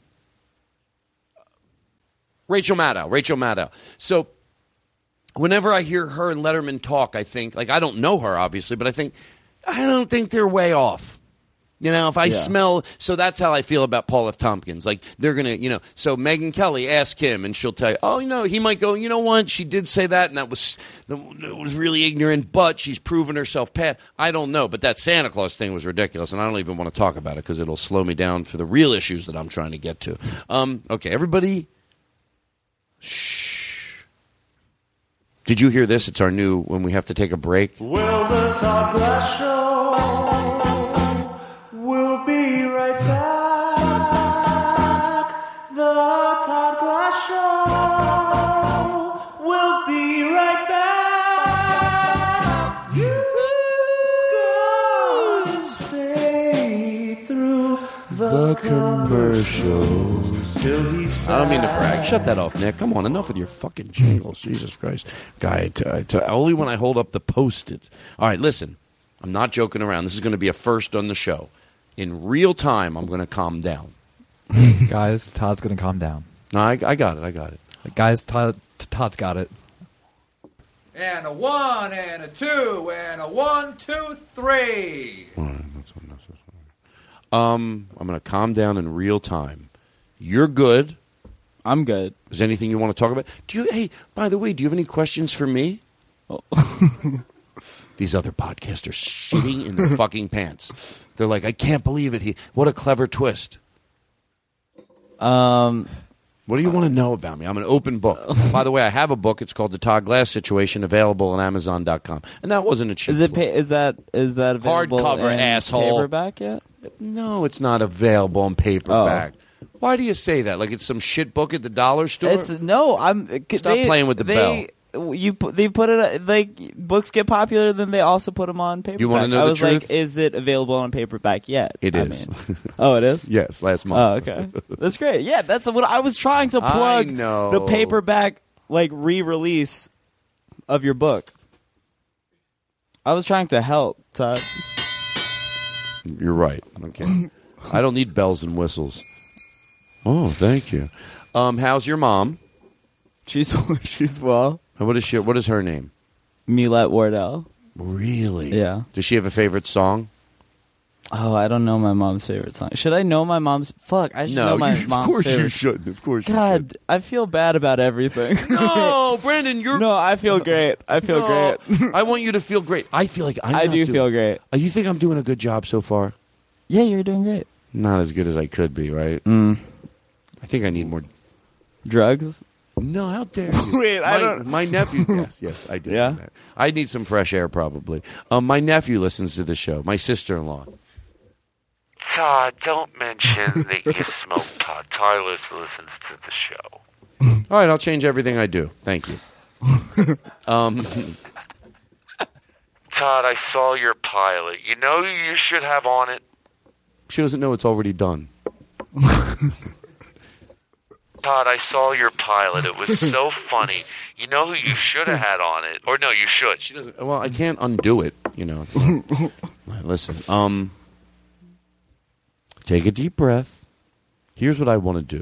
Rachel Maddow. Rachel Maddow. So. Whenever I hear her and Letterman talk, I think like I don't know her obviously, but I think. I don't think they're way off. You know, if I Yeah. smell... So that's how I feel about Paul F. Tompkins. Like, they're going to, you know, so Megan Kelly, ask him, and she'll tell you, oh, you know, he might go, you know what, she did say that, and that was that was really ignorant, but she's proven herself past. I don't know, but that Santa Claus thing was ridiculous, and I don't even want to talk about it because it'll slow me down for the real issues that I'm trying to get to. Um, okay, everybody, shh. Did you hear this? It's our new, when we have to take a break. Well, the Todd Glass Show will be right back. The Todd Glass Show will be right back. You gotta stay through the commercials till he's back. I don't mean to brag. Shut that off, Nick. Come on, enough with your fucking jingles. Jesus Christ. Guy, t- t- only when I hold up the Post-it. All right, listen. I'm not joking around. This is going to be a first on the show. In real time, I'm going to calm down. Guys, Todd's going to calm down. No, I, I got it. I got it. Guys, Todd, Todd's got it. And a one, and a two, and a one, two, three. Um, I'm going to calm down in real time. You're good. I'm good. Is there anything you want to talk about? Do you? Hey, by the way, do you have any questions for me? Oh. These other podcasts are shitting in their fucking pants. They're like, I can't believe it. He, what a clever twist. Um, what do you want to know about me? I'm an open book. By the way, I have a book. It's called The Todd Glass Situation, available on Amazon dot com. And that wasn't a cheap Is it? book. Pa- is that? Is that available Hardcover, in asshole. paperback yet? No, it's not available on paperback. Why do you say that? Like it's some shit book at the dollar store? It's no. I'm. Stop they, playing with the they, bell. You put, they put it like books get popular, then they also put them on paperback. You wanna know I the was truth? like, is it available on paperback yet? It I is. mean- oh, it is. Yes, last Oh, month. okay. That's great. Yeah, that's what I was trying to plug. I know. The paperback like re-release of your book. I was trying to help, Todd. You're right. Okay. I don't need bells and whistles. Oh, thank you. Um, how's your mom? She's she's well. And what is she? What is her name? Milette Wardell. Really? Yeah. Does she have a favorite song? Oh, I don't know my mom's favorite song. Should I know my mom's? Fuck, I should No, know my you, mom's of course favorite. you shouldn't. Of course you God, I feel bad about everything. No, Brandon, you're. No, I feel great. I feel No, great. I want you to feel great. I feel like I'm I not do doing- feel great. Uh, You think I'm doing a good job so far? Yeah, you're doing great. Not as good as I could be, right? Mm. I think I need more drugs. No, how dare you? Wait, my, I don't. My nephew. Yes, yes, I did. Yeah? That. I need some fresh air, probably. Um, my nephew listens to the show. My sister-in-law. Todd, don't mention that you smoke pot. Tyler listens to the show. All right, I'll change everything I do. Thank you. um, Todd, I saw your pilot. You know who you should have on it? she doesn't know it's already done. Todd, I saw your pilot. It was so funny. You know who you should have had on it? Or no, you should. She doesn't. Well, I can't undo it. You know. It's like, listen. Um. Take a deep breath. Here's what I want to do.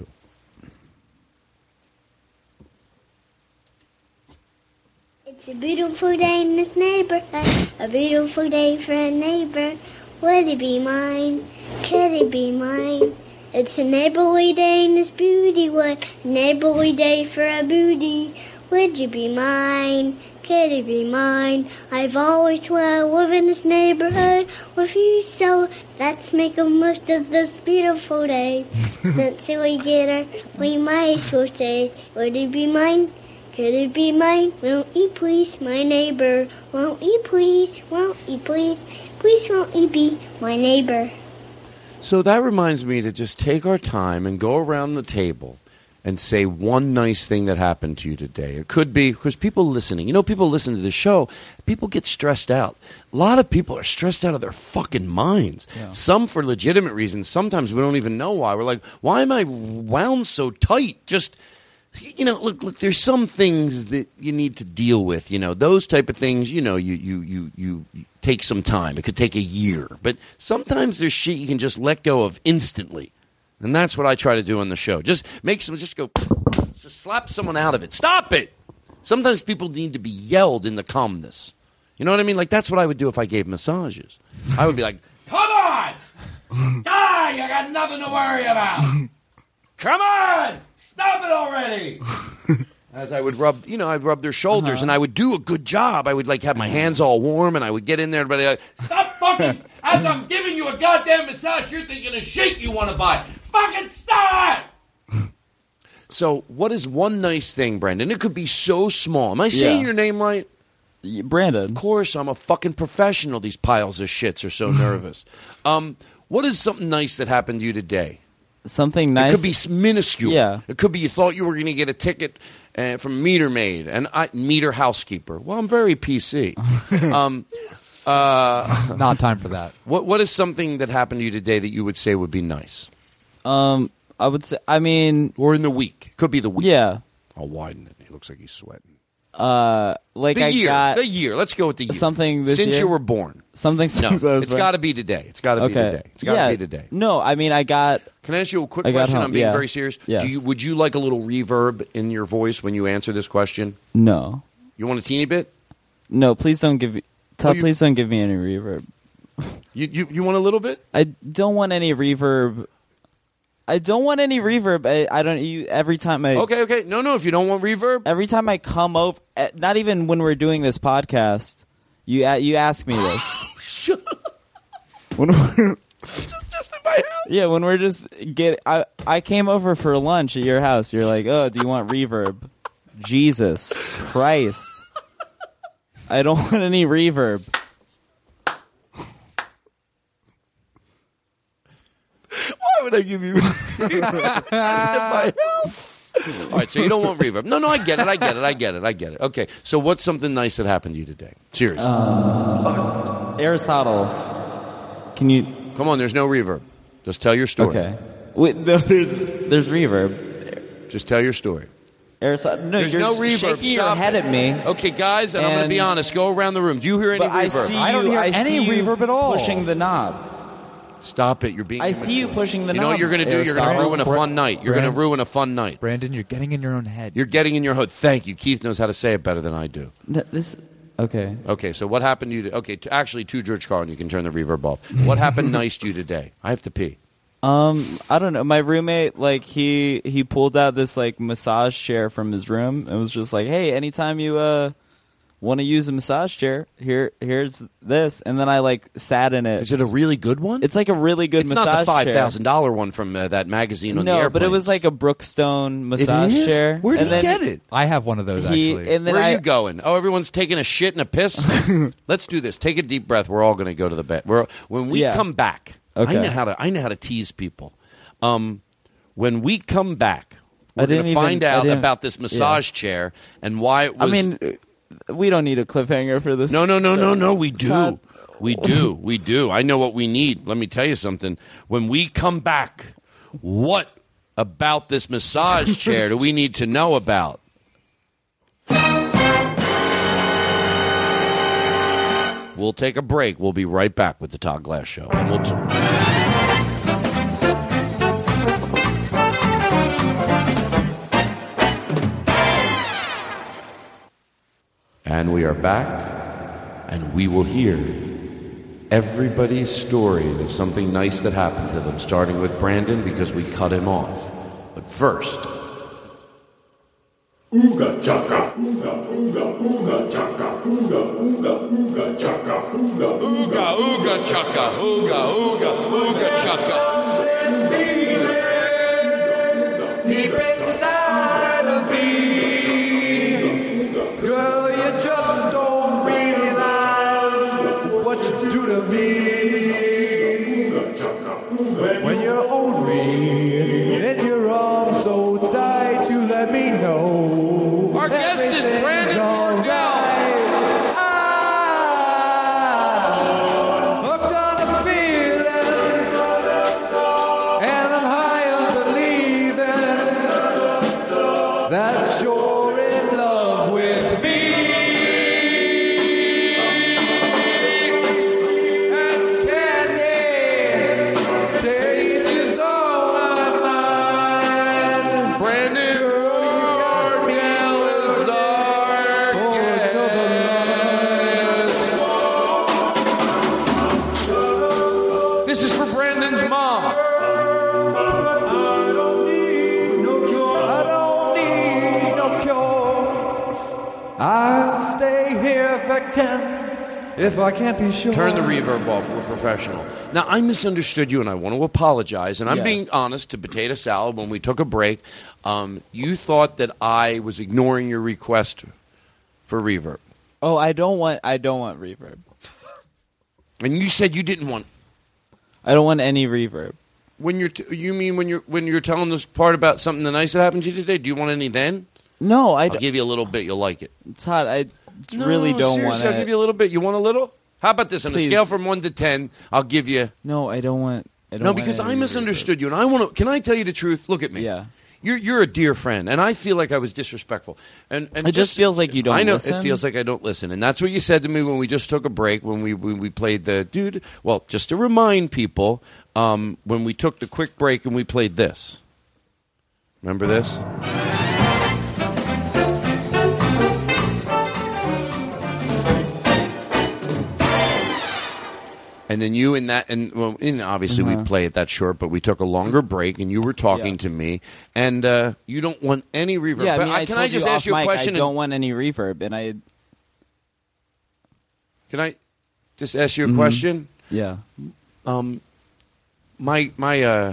It's a beautiful day in this neighborhood, a beautiful day for a neighbor. Would it be mine? Could it be mine? It's a neighborly day in this beauty wood, a neighborly day for a booty. Would you be mine? Could it be mine? I've always wanted to live in this neighborhood with you, so let's make the most of this beautiful day. Since we get her, we might as well say, would it be mine? Could it be mine? Won't you please, my neighbor? Won't you please? Won't you please? Please won't you be my neighbor? So that reminds me to just take our time and go around the table and say one nice thing that happened to you today. It could be because people listening, you know, people listen to the show, people get stressed out. A lot of people are stressed out of their fucking minds. Yeah. Some for legitimate reasons. Sometimes we don't even know why. We're like, why am I wound so tight? Just, you know, look, look, there's some things that you need to deal with. You know, those type of things, you know, you, you, you, you, you take some time. It could take a year. But sometimes there's shit you can just let go of instantly. And that's what I try to do on the show. Just make some, just go, just slap someone out of it. Stop it. Sometimes people need to be yelled into calmness. You know what I mean? Like, that's what I would do if I gave massages. I would be like, come on! Die! You got nothing to worry about! Come on! Stop it already! As I would rub, you know, I'd rub their shoulders, uh-huh. and I would do a good job. I would, like, have my hands all warm, and I would get in there and be like, stop fucking, as I'm giving you a goddamn massage, you're thinking of shit you want to buy. Fucking stop! So, what is one nice thing, Brandon? It could be so small. Am I saying Yeah. your name right? Brandon. Of course, I'm a fucking professional. These piles of shits are so nervous. Um, what is something nice that happened to you today? Something nice. It could be minuscule. Yeah. It could be you thought you were going to get a ticket uh, from Meter Maid and I, Meter Housekeeper. Well, I'm very P C. um, uh, Not time for that. What What is something that happened to you today that you would say would be nice? Um, I would say. I mean, or in the week. Could be the week. Yeah. I'll widen it. He looks like he's sweating. Uh, like the I year. got the year. Let's go with the year. something this since year? you were born. Something. No, since I was it's born. got to be today. It's got to okay. be today. It's got to yeah. be today. No, I mean I got. Can I ask you a quick I got question? home, I'm being yeah. very serious. Yes. Do you would you like a little reverb in your voice when you answer this question? No. You want a teeny bit? No, please don't give. Todd, Oh, you- please don't give me any reverb. You, you you want a little bit? I don't want any reverb. I don't want any reverb. I, I don't. You every time I. Okay, okay. No, no. If you don't want reverb, Every time I come over, eh, not even when we're doing this podcast, you a- you ask me this. when we're, just in my house. yeah, when we're just get. I I came over for lunch at your house. You're like, oh, do you want reverb? Jesus Christ! I don't want any reverb. Why would I give you? Just in my house. All right, so you don't want reverb. No, no, I get it. I get it. I get it. I get it. Okay, so what's something nice that happened to you today? Seriously. Um, Aristotle, can you? Come on, there's no reverb. Just tell your story. Okay. Wait, no, there's there's reverb. Just tell your story. Aristotle, no, There's you're no reverb. shaking your Stop head it. at me. Okay, guys, and, I'm going to be And- honest. Go around the room. Do you hear any But I reverb? see you. I don't hear I any see you reverb at all. Pushing the knob. Stop it. You're being I see you immature. pushing the You know knob. what you're going to do? You're going to Aristotle. ruin a fun night. You're going to Brand- ruin a fun night. Brandon, you're getting in your own head. You're getting in your hood. Thank you. Keith knows how to say it better than I do. No, this Okay. Okay, so what happened to you? To, okay, to, actually, to George Carlin, you can turn the reverb off. What happened nice to you today? I have to pee. Um, I don't know. My roommate, like, he he pulled out this like massage chair from his room and was just like, "Hey, anytime you uh want to use a massage chair, here here's this." And then I like sat in it. Is it a really good one? It's like a really good it's massage chair. It's not the five thousand dollar one from uh, that magazine on no, the airplanes. but it was like a Brookstone massage it is? chair. Where did and you then get it? I have one of those he, actually. And then Where are I, you going? Oh, everyone's taking a shit and a piss. Let's do this. Take a deep breath. We're all going to go to the bed. We're, when we Yeah. come back, Okay. I know how to. I know how to tease people. Um, when we come back, I we're going didn't to find even- I out didn't- about this massage chair and why it was. I mean, we don't need a cliffhanger for this. no, no, no, no, stuff. no. We do. Todd. We do. We do. I know what we need. Let me tell you something. When we come back, what about this massage chair do we need to know about? We'll take a break. We'll be right back with the Todd Glass Show. And we'll t- And we are back, and we will hear everybody's story of something nice that happened to them, starting with Brandon because we cut him off. But first, Ooga chaka, ooga, ooga, ooga chaka, ooga, ooga, ooga chaka, ooga, ooga, ooga chaka, ooga, ooga, ooga chaka. Deep inside of me, girl, you just don't realize what you do to me. When you own me in your arms so tight, you let me know. Our guest is Brandon Wardell. Hooked on the feeling, and I'm high on believing that you're in love with me. As candy, taste is all my mind. Brandon Wardell is our guest. This is for Brandon's mom. I don't need no cure. I don't need no cure. I'll stay here if I can, if I can't be sure. Turn the reverb off. We're professional. Now, I misunderstood you, and I want to apologize. And I'm Yes. being honest to Potato Salad when we took a break. Um, you thought that I was ignoring your request for reverb. Oh, I don't want. I don't want reverb. And you said you didn't want. I don't want any reverb. When you're, t- you mean when you're when you're telling this part about something nice that happened to you today? Do you want any then? No, I. I'll d- give you a little bit. You'll like it. Todd, I No, really don't want seriously, I'll give it. you a little bit. You want a little? How about this? On a Please. scale from one to ten, I'll give you. No, I don't want. I don't No, want because any I reverb. misunderstood you, and I want to. Can I tell you the truth? Look at me. Yeah. You're you're a dear friend, and I feel like I was disrespectful. And, and It just feels like you don't I know listen. it feels like I don't listen, and that's what you said to me when we just took a break when we when we played the dude. Well, just to remind people, um, when we took the quick break and we played this. Remember this? And then you in that, and well, and obviously Uh-huh. we play it that short, but we took a longer break, and you were talking Yeah. to me, and uh, you don't want any reverb. Yeah, I But mean, I can told I just you ask off you a mic, question? I don't want any reverb, and I. Can I just ask you a Mhm. question? Yeah. Um, my my uh,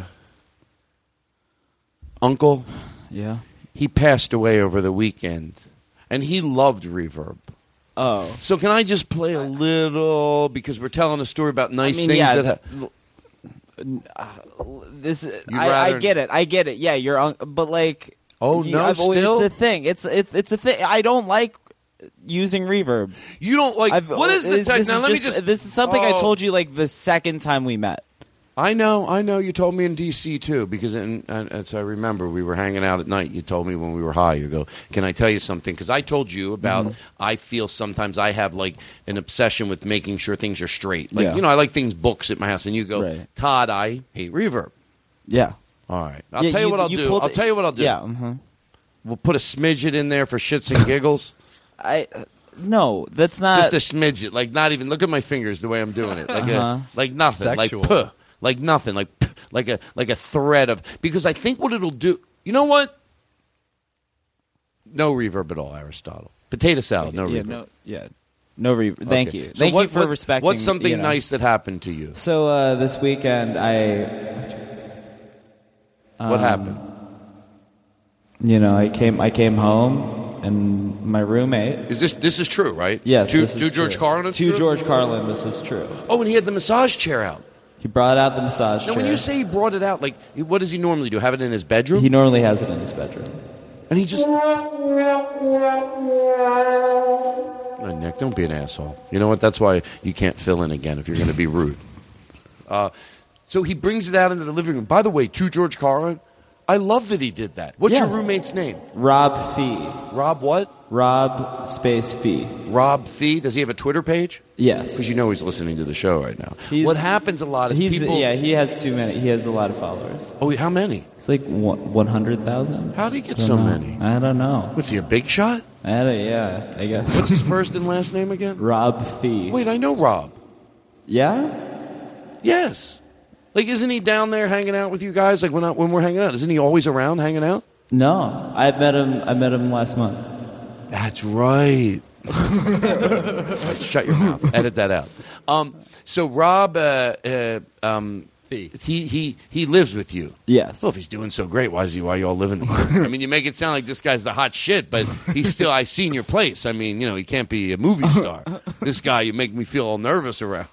uncle, Yeah. he passed away over the weekend, and he loved reverb. Oh. So can I just play a little because we're telling a story about nice I mean, things yeah, that. Ha- This You'd I, I rather- get it. I get it. Yeah, you're un- but like Oh, you- no, I've always- still? it's a thing. It's it, it's a thing. I don't like using reverb. You don't like I've, what is the this tech? is Now let me just- just. This is something I Oh. told you like the second time we met. I know, I know. You told me in D C too, because in, and as I remember, we were hanging out at night. You told me when we were high. You go, "Can I tell you something?" Because I told you about. Mhm. I feel sometimes I have like an obsession with making sure things are straight. Like Yeah. you know, I like things books at my house, and you go, Right. "Todd, I hate reverb." Yeah. All right, I'll Yeah, tell you, you- what I'll you do. pulled I'll it- tell you what I'll do. Yeah. mhm. We'll put a smidget in there for shits and giggles. I no, that's not. Just a smidget, like not even. Look at my fingers, the way I'm doing it, like Uh-huh. a, like nothing, Sexual. like puh, like nothing, like puh, like a like a thread of. Because I think what it'll do. You know what? No reverb at all, Aristotle. Potato salad, no yeah, reverb. no, yeah, no reverb. Thank Okay. you, So thank what- you for what- respecting. What's something you know. nice that happened to you? So uh, this weekend, I. What um, happened? You know, I came. I came home, and my roommate. Is this this is true, right? Yes, To, this is to George true. Carlin. it's To true? George Carlin, this is true. Oh, and he had the massage chair out. He brought out the massage Now, chair. when you say he brought it out, like, what does he normally do? Have it in his bedroom? He normally has it in his bedroom. And he just. Oh, Nick, don't be an asshole. You know what? That's why you can't fill in again if you're going to be rude. Uh, so he brings it out into the living room. By the way, to George Carlin, I love that he did that. What's Yeah. your roommate's name? Rob Fee. Rob what? Rob space Fee. Rob Fee. Does he have a Twitter page? Yes. Because you know he's listening to the show right now. He's- what happens a lot is He's, people. yeah, he has too many. He has a lot of followers. Oh, how many? It's like one hundred thousand. How did he get I don't so know. many? I don't know. What's he, a big shot? I don't, yeah, I guess. What's his first and last name again? Rob Fee. Wait, I know Rob. Yeah? Yes. Like, isn't he down there hanging out with you guys? Like, when, I, when we're hanging out, isn't he always around hanging out? No, I met him. I met him last month. That's right. Right, shut your mouth. Edit that out. Um, so Rob, uh, uh, um, he he he lives with you. Yes. Well, if he's doing so great, why is he? Why are you all living together? I mean, you make it sound like this guy's the hot shit, but he's still. I've seen your place. I mean, you know, he can't be a movie star. This guy, you make me feel all nervous around.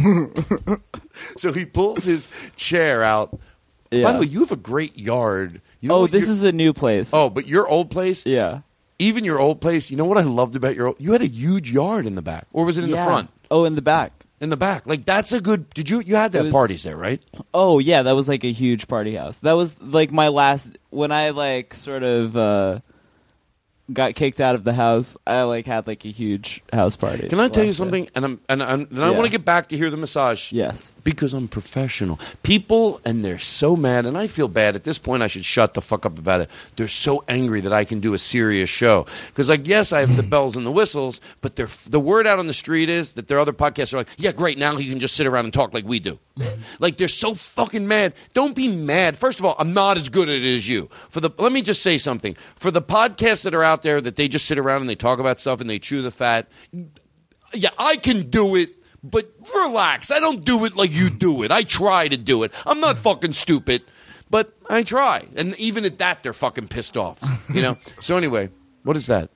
So he pulls his chair out. By Yeah. the way, you have a great yard. You know Oh, what this your- is a new place. Oh, but your old place? Yeah. Even your old place, you know what I loved about your old... You had a huge yard in the back. Or was it in Yeah. the front? Oh, in the back. In the back. Like, that's a good... Did you... You had to It have was- parties there, right? Oh yeah, that was like a huge party house. That was like my last when I like sort of uh, got kicked out of the house. I like had like a huge house party. Can I tell you last day. something? And I'm and, I'm, and I Yeah. want to get back to hear the massage. Yes. Because I'm professional. People, and they're so mad, and I feel bad. At this point, I should shut the fuck up about it. They're so angry that I can do a serious show. Because, like, yes, I have the bells and the whistles, but they're, the word out on the street is that their other podcasts are like, yeah, great, now you can just sit around and talk like we do. Like, they're so fucking mad. Don't be mad. First of all, I'm not as good at it as you. For the Let me just say something. For the podcasts that are out there that they just sit around and they talk about stuff and they chew the fat, yeah, I can do it. But relax. I don't do it like you do it. I try to do it. I'm not fucking stupid, but I try. And even at that, they're fucking pissed off. You know? So anyway, what is that?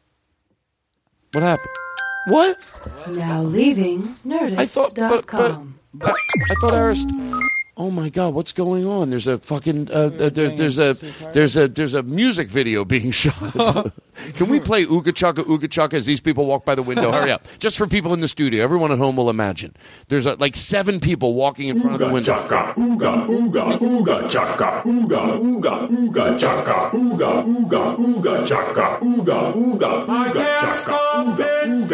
What happened? What? Now leaving I thought, Nerdist but, dot com. but, but I thought Arist. Oh my God, what's going on? There's a fucking uh, uh, there, there's a there's a there's a music video being shot. Can we play Ooga Chaka Ooga Chaka as these people walk by the window? Hurry up, just for people in the studio. Everyone at home will imagine. There's a, like seven people walking in front of the window. Chaka, ooga, ooga, ooga, chaka, ooga, ooga, ooga, chaka, ooga, ooga, ooga, chaka, ooga, ooga, I can't stop this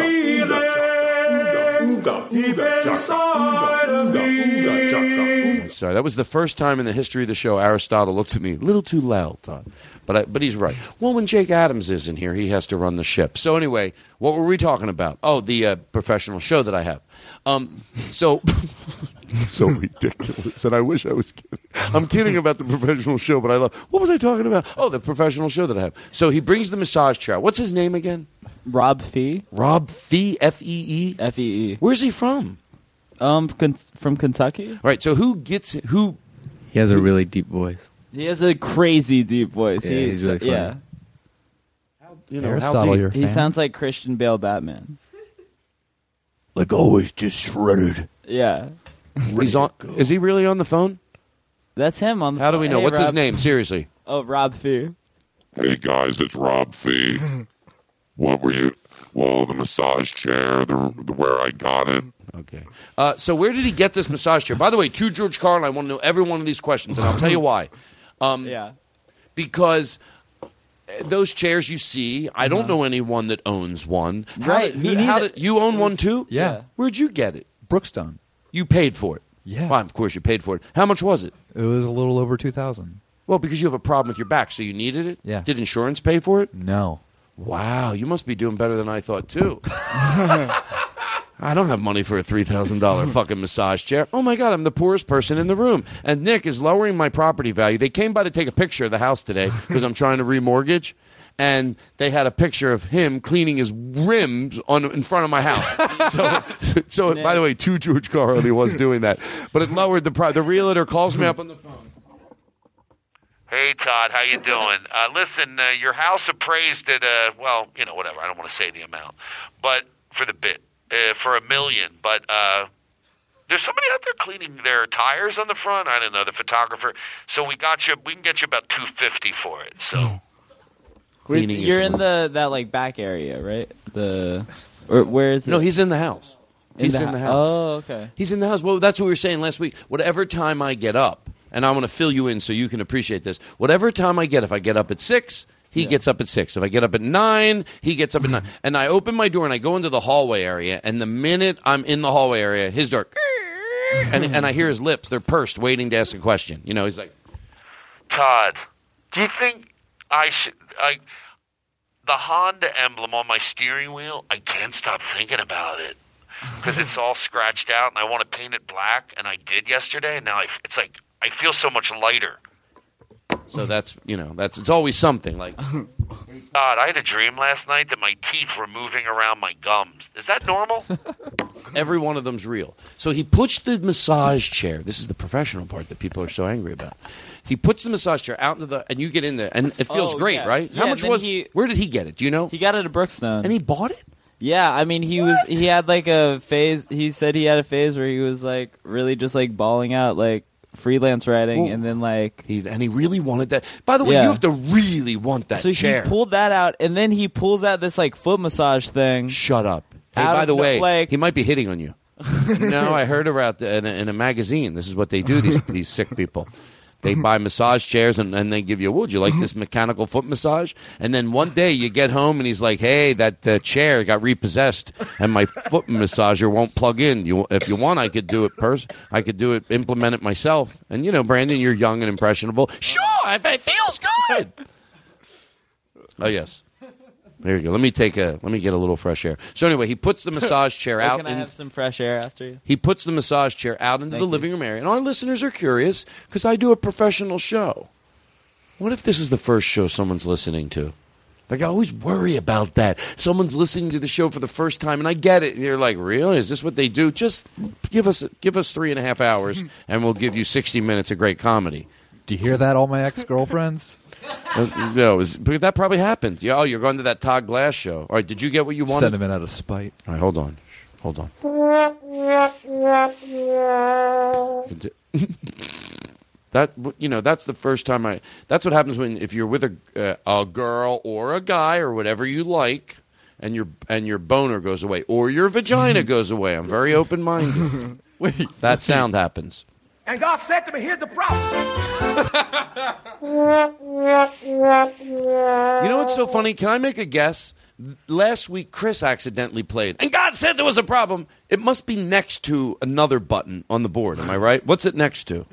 feeling deep inside of me. Sorry, that was the first time in the history of the show Aristotle looked at me a little too loud, Todd. But I, but he's right. Well, when Jake Adams is in here, he has to run the ship. So anyway, what were we talking about? Oh, the uh, professional show that I have. Um, so so ridiculous, and I wish I was kidding. I'm kidding about the professional show, but I love. What was I talking about? Oh, the professional show that I have. So he brings the massage chair. What's his name again? Rob Fee. Rob Fee. F E E. F E E. Where's he from? Um, con- from Kentucky. All right. So who gets who? He has a really deep voice. He has a crazy deep voice. Yeah, he's really funny. Yeah. You know, Aristotle, how deep? you're a He fan? sounds like Christian Bale Batman. Like always, just shredded. Yeah. He's on. Is he really on the phone? That's him on the How do we know? Hey, What's his Rob. name? Seriously. Oh, Rob Fee. Hey guys, it's Rob Fee. What were you? Well, the massage chair, the, the where I got it. Okay. Uh, so where did he get this massage chair? By the way, to George Carlin, I want to know every one of these questions, and I'll tell you why. Um, Yeah. Because those chairs you see, I don't know anyone that owns one. How Right, did- me how neither. did- you own one too? Yeah. Where'd you get it? Brookstone. You paid for it. Yeah. Well, of course you paid for it. How much was it? It was a little over two thousand. Well, because you have a problem with your back, so you needed it? Yeah. Did insurance pay for it? No. Wow, you must be doing better than I thought, too. I don't have money for a three thousand dollars fucking massage chair. Oh, my God, I'm the poorest person in the room. And Nick is lowering my property value. They came by to take a picture of the house today because I'm trying to remortgage. And they had a picture of him cleaning his rims on in front of my house. So, so by the way, to George Carl, he was doing that. But it lowered the price. The realtor calls me up on the phone. Hey, Todd, how you doing? Uh, listen, uh, your house appraised at, uh, well, you know, whatever. I don't want to say the amount. But for the bit, uh, for a million. But uh, there's somebody out there cleaning their tires on the front. I don't know, the photographer. So we got you. We can get you about two hundred fifty dollars for it. So... Wait, you're in the that like back area, right? The or where is it? No, he's in the house. In He's the in hou- the house. Oh, okay. He's in the house. Well, that's what we were saying last week. Whatever time I get up, and I want to fill you in so you can appreciate this. Whatever time I get, if I get up at six, he Yeah. gets up at six. If I get up at nine, he gets up at nine. And I open my door and I go into the hallway area. And the minute I'm in the hallway area, his door, and and I hear his lips. They're pursed, waiting to ask a question. You know, he's like, Todd, do you think I should... I, the Honda emblem on my steering wheel, I can't stop thinking about it because it's all scratched out and I want to paint it black, and I did yesterday, and now I, it's like I feel so much lighter. so that's, you know, that's it's always something. Like, God, I had a dream last night that my teeth were moving around my gums. Is that normal? every one of them's real. So he puts the massage chair. This is the professional part that people are so angry about. He puts the massage chair out into the, and you get in there, and it feels Oh, great, yeah. right? Yeah, How much then was? he- where did he get it? Do you know? He got it at Brookstone. And he bought it? Yeah, I mean, he was he had like a phase. He said he had a phase where he was like really just like balling out like freelance writing, Well, and then like he and he really wanted that. By the way, Yeah. you have to really want that so chair. he pulled that out, and then he pulls out this like foot massage thing. Shut up. Hey, Out by of the no- way, like- he might be hitting on you. No, I heard about the, in, a, in a magazine. This is what they do. These these sick people. They buy massage chairs and, and they give you, would you like this mechanical foot massage? And then one day you get home and he's like, hey, that uh, chair got repossessed and my foot massager won't plug in. You, if you want, I could do it. Pers- I could do it, implement it myself. And you know, Brandon, you're young and impressionable. Sure, if it feels good. Oh yes. There you go. Let me take a. Let me get a little fresh air. So anyway, he puts the massage chair Oh, out. can I in- have some fresh air after you? he puts the massage chair out into Thank the you. living room area. And our listeners are curious because I do a professional show. What if this is the first show someone's listening to? Like, I always worry about that. Someone's listening to the show for the first time, and I get it. And you're like, really? Is this what they do? Just give us give us three and a half hours, and we'll give you sixty minutes of great comedy. Do you hear that, all my ex-girlfriends? Uh, no, it was, but that probably happened. Yeah, oh, you're going to that Todd Glass show. All right, did you get what you wanted? Sentiment out of spite. All right, hold on. Hold on. That you know, that's the first time I. That's what happens when if you're with a uh, a girl or a guy or whatever you like, and your and your boner goes away or your vagina goes away. I'm very open minded. That sound happens. And God said to me, here's the problem. You know what's so funny? Can I make a guess? Last week, Chris accidentally played, and God said there was a problem. It must be next to another button on the board. Am I right? What's it next to?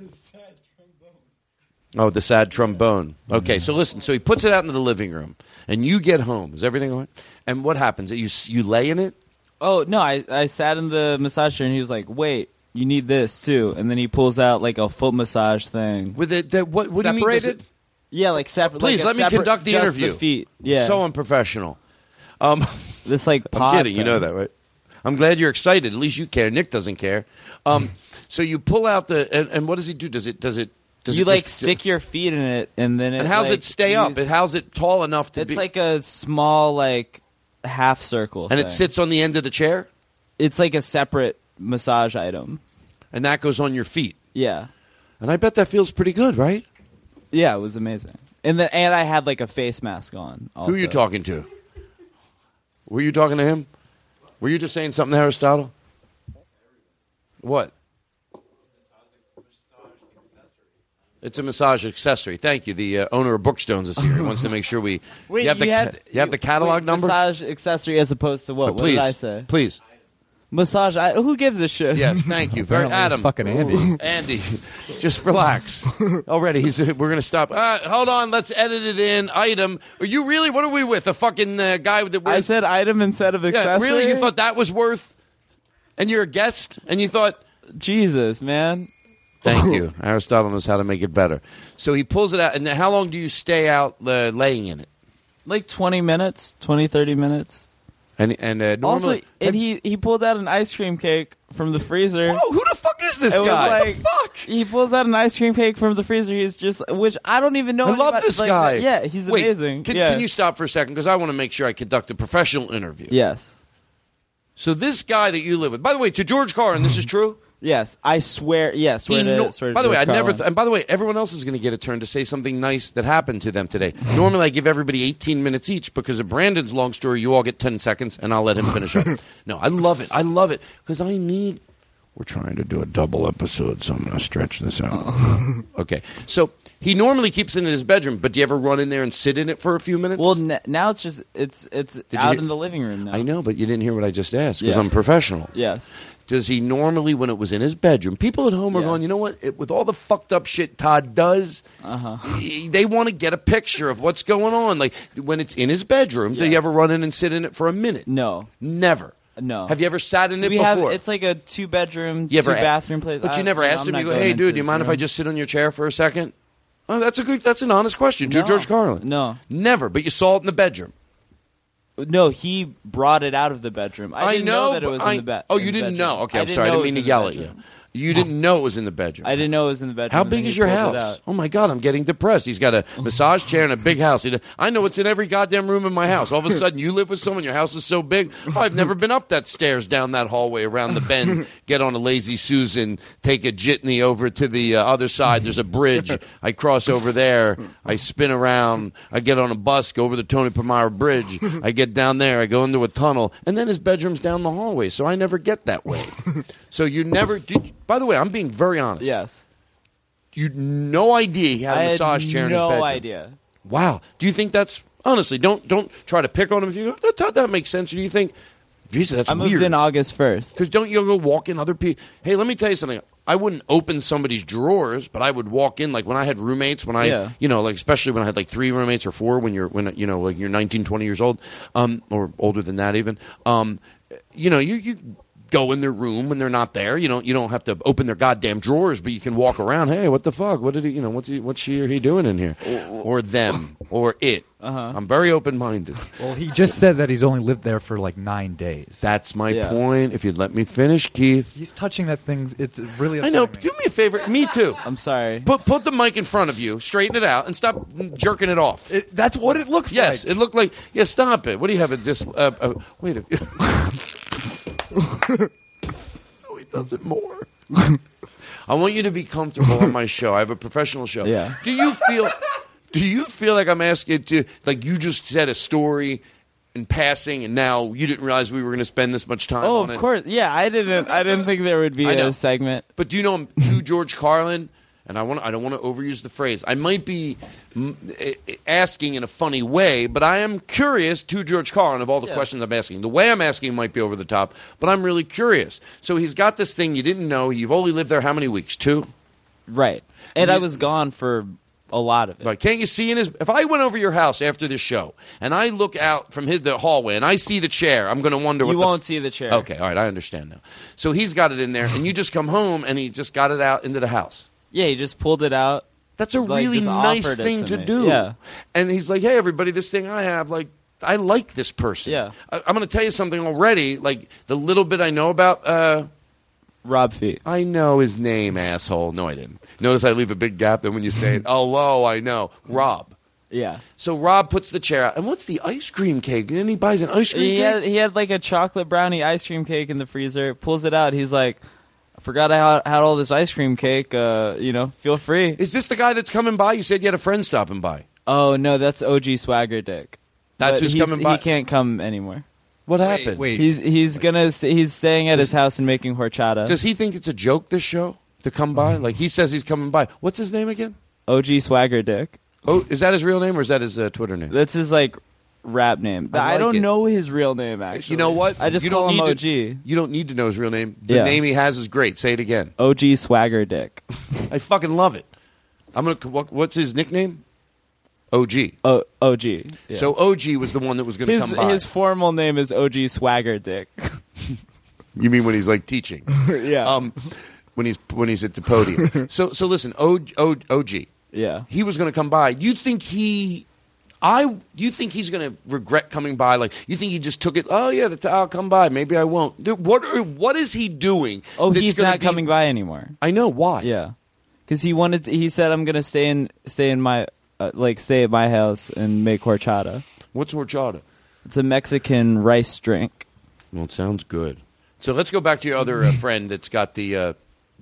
Oh, the sad trombone. Okay, so listen. So he puts it out into the living room, and you get home. Is everything all right? And what happens? You you lay in it? Oh no, I I sat in the massage chair, and he was like, "Wait, you need this too." And then he pulls out like a foot massage thing with it. That what? What do you mean? Does it- Yeah, like separate. Please like a let me separate- conduct the just interview. The feet. Yeah. So unprofessional. Um, this like I'm pod kidding. You thing. know that, right? I'm glad you're excited. At least you care. Nick doesn't care. Um, so you pull out the and, and what does he do? Does it? Does it? Does you it like just- stick your feet in it, and then it, And how's like, it stay up? use- How's it tall enough to It's be? like a small like half circle, and it thing. sits on the end of the chair, It's like a separate massage item. and that goes on your feet. Yeah, And I bet that feels pretty good, right? yeah, it was amazing. And then and I had like a face mask on. Also. Who are you talking to? Were you talking to him? Were you just saying something to Aristotle? What? It's a massage accessory. Thank you. The uh, owner of Brookstones is here. He wants to make sure we. Wait, you have the you ca- had you have the catalog wait, number. Massage accessory as opposed to what? But What please, did I say? please. Massage. I, who gives a shit? Yes, thank you. Very Apparently Adam. fucking Andy. Andy, just relax. Already, he's. We're gonna stop. Uh, hold on, let's edit it in. Item. Are you really? What are we with? A fucking uh, guy that wears. I said item instead of Yeah, accessory. really? You thought that was worth? And you're a guest, and you thought. Jesus, man. Thank you. Aristotle knows how to make it better. So he pulls it out, and then how long do you stay out uh, laying in it? Like twenty minutes, twenty, thirty minutes. And and uh, Also, normally, and he he pulled out an ice cream cake from the freezer. Whoa, who the fuck is this It was guy? like- what the fuck? He pulls out an ice cream cake from the freezer. He's just, which I don't even know. I love anybody- this like, guy. Yeah, he's Wait, amazing. Can, yeah. can you stop for a second? Because I want to make sure I conduct a professional interview. Yes. So this guy that you live with, by the way, to George Carlin, this is true? Yes, I swear. Yes, He swear to, no- swear to by the way, I George never. Carlin. Th- and by the way, everyone else is going to get a turn to say something nice that happened to them today. Normally, I give everybody eighteen minutes each because of Brandon's long story. You all get ten seconds, and I'll let him finish up. No, I love it. I love it because I need. We're trying to do a double episode, so I'm going to stretch this out. Okay, so he normally keeps it in his bedroom, but do you ever run in there and sit in it for a few minutes? Well, n- now it's just it's it's you out hear- in the living room now. I know, but you didn't hear what I just asked because Yeah. I'm professional. Yes. Does he normally, when it was in his bedroom, people at home are Yeah. going, you know what, it, with all the fucked up shit Todd does, Uh-huh. he- they want to get a picture of what's going on. Like, when it's in his bedroom, do you Yes. ever run in and sit in it for a minute? No. Never. No. Have you ever sat in So it we before? have it's like a two bedroom, You two ever a- bathroom place. But I- you never I'm asked him, not you go, going hey, into dude, do you this mind if I room. just sit on your chair for a second? Oh, that's a good, that's an honest question. No. George Carlin. No. Never, but you saw it in the bedroom. No, he brought it out of the bedroom. I, I didn't know, know, that it but was I- in the bed. Oh, in you the didn't bedroom. know? Okay, I I'm didn't sorry. I know didn't it mean to was in yell the at you. bedroom. You didn't know it was in the bedroom. I didn't know it was in the bedroom. How and then big he is your pulled it house? out. Oh my God, I'm getting depressed. He's got a massage chair and a big house. He- I know it's in every goddamn room in my house. All of a sudden, you live with someone. Your house is so big. Oh, I've never been up that stairs, down that hallway, around the bend, get on a lazy Susan, take a jitney over to the uh, other side. There's a bridge. I cross over there. I spin around. I get on a bus, go over the Tony Palmyra Bridge. I get down there. I go into a tunnel, and then his bedroom's down the hallway. So I never get that way. So you never. Did, by the way, I'm being very honest. Yes. You no idea he had a I had massage chair in his no bedroom. idea. Wow. Do you think that's honestly? Don't don't try to pick on him if you go. That, that, that makes sense. Or do you think, Jesus, that's I moved weird? in August first. Because don't you go walk in other people? Hey, let me tell you something. I wouldn't open somebody's drawers, but I would walk in like when I had roommates. When I, Yeah. you know, like especially when I had like three roommates or four. When you're when you know like you're nineteen, twenty years old, um, or older than that even. Um, you know, you you. go in their room when they're not there. You don't. You don't have to open their goddamn drawers, but you can walk around. Hey, what the fuck? What did he? You know, what's he? What's she or he doing in here? Or them? Or it? Uh-huh. I'm very open minded. Well, he just said that he's only lived there for like nine days. That's my Yeah. point. If you'd let me finish, Keith. He's touching that thing. It's really. I know. upsetting Do me a favor. Me too. I'm sorry. Put put the mic in front of you, straighten it out, and stop jerking it off. me. It, that's what it looks yes, like. it looked like. Yeah, stop it. What do you have? A dis? Uh, uh, wait a. So he does it more. I want you to be comfortable on my show. I have a professional show. Yeah. Do you feel? Do you feel like I'm asking to like you just said a story in passing, and now you didn't realize we were going to spend this much time? Oh, on of it? course. Yeah, I didn't. I didn't think there would be I know. a segment. But do you know I'm to George Carlin? And I want I don't want to overuse the phrase. I might be mm, eh, eh, asking in a funny way, but I am curious to George Carlin of all the Yeah. questions I'm asking. The way I'm asking might be over the top, but I'm really curious. So he's got this thing you didn't know. You've only lived there how many weeks? Two? Right. And You- I was gone for a lot of it. Like, can't you see in his? If I went over your house after this show and I look out from his the hallway and I see the chair, I'm going to wonder what You the won't see the chair. Okay, all right, I understand now. So he's got it in there, and you just come home and he just got it out into the house. Yeah, he just pulled it out. That's a Like, really just nice offered it thing to to me. do. Yeah. And he's like, hey, everybody, this thing I have, like, I like this person. Yeah. I, I'm going to tell you something already. Like, the little bit I know about, uh, Rob Fee. I know his name, asshole. No, I didn't. Notice I leave a big gap, then when you say it, hello, I know. Rob. Yeah. So Rob puts the chair out. And what's the ice cream cake? And then he buys an ice cream He cake? had, he had like a chocolate brownie ice cream cake in the freezer. Pulls it out. He's like, I forgot I had, had all this ice cream cake. Uh, you know, feel free. Is this the guy that's coming by? You said you had a friend stopping by. Oh, no, that's O G Swagger Dick. That's But who's he's- coming by? He can't come anymore. What happened? Wait. He's he's gonna st- he's staying at his house and making horchata. Does he think it's a joke, this show, to come by? Like, he says he's coming by. What's his name again? O G Swagger Dick. Oh, is that his real name or is that his uh, Twitter name? That's his like rap name. I I, like don't it. know his real name, actually. You know what? I just you call don't him need O G. To, you don't need to know his real name. The Yeah. name he has is great. Say it again. O G Swagger Dick. I fucking love it. I'm gonna. What, what's his nickname? O G. O O G. Yeah. So O G was the one that was going to his come by. his formal name is O G Swagger Dick. You mean when he's like teaching? Yeah. Um, when he's when he's at the podium. so so listen, O, o, O G. Yeah. He was going to come by. You think he? I. Do you think he's going to regret coming by? Like you think he just took it? Oh yeah, the, I'll come by. Maybe I won't. Dude, what are, What is he doing? Oh, that's he's gonna not be- coming by anymore. I know why. Yeah, because he wanted. To, he said, "I'm gonna stay in stay in my uh, like stay at my house and make horchata." What's horchata? It's a Mexican rice drink. Well, it sounds good. So let's go back to your other uh, friend that's got the uh,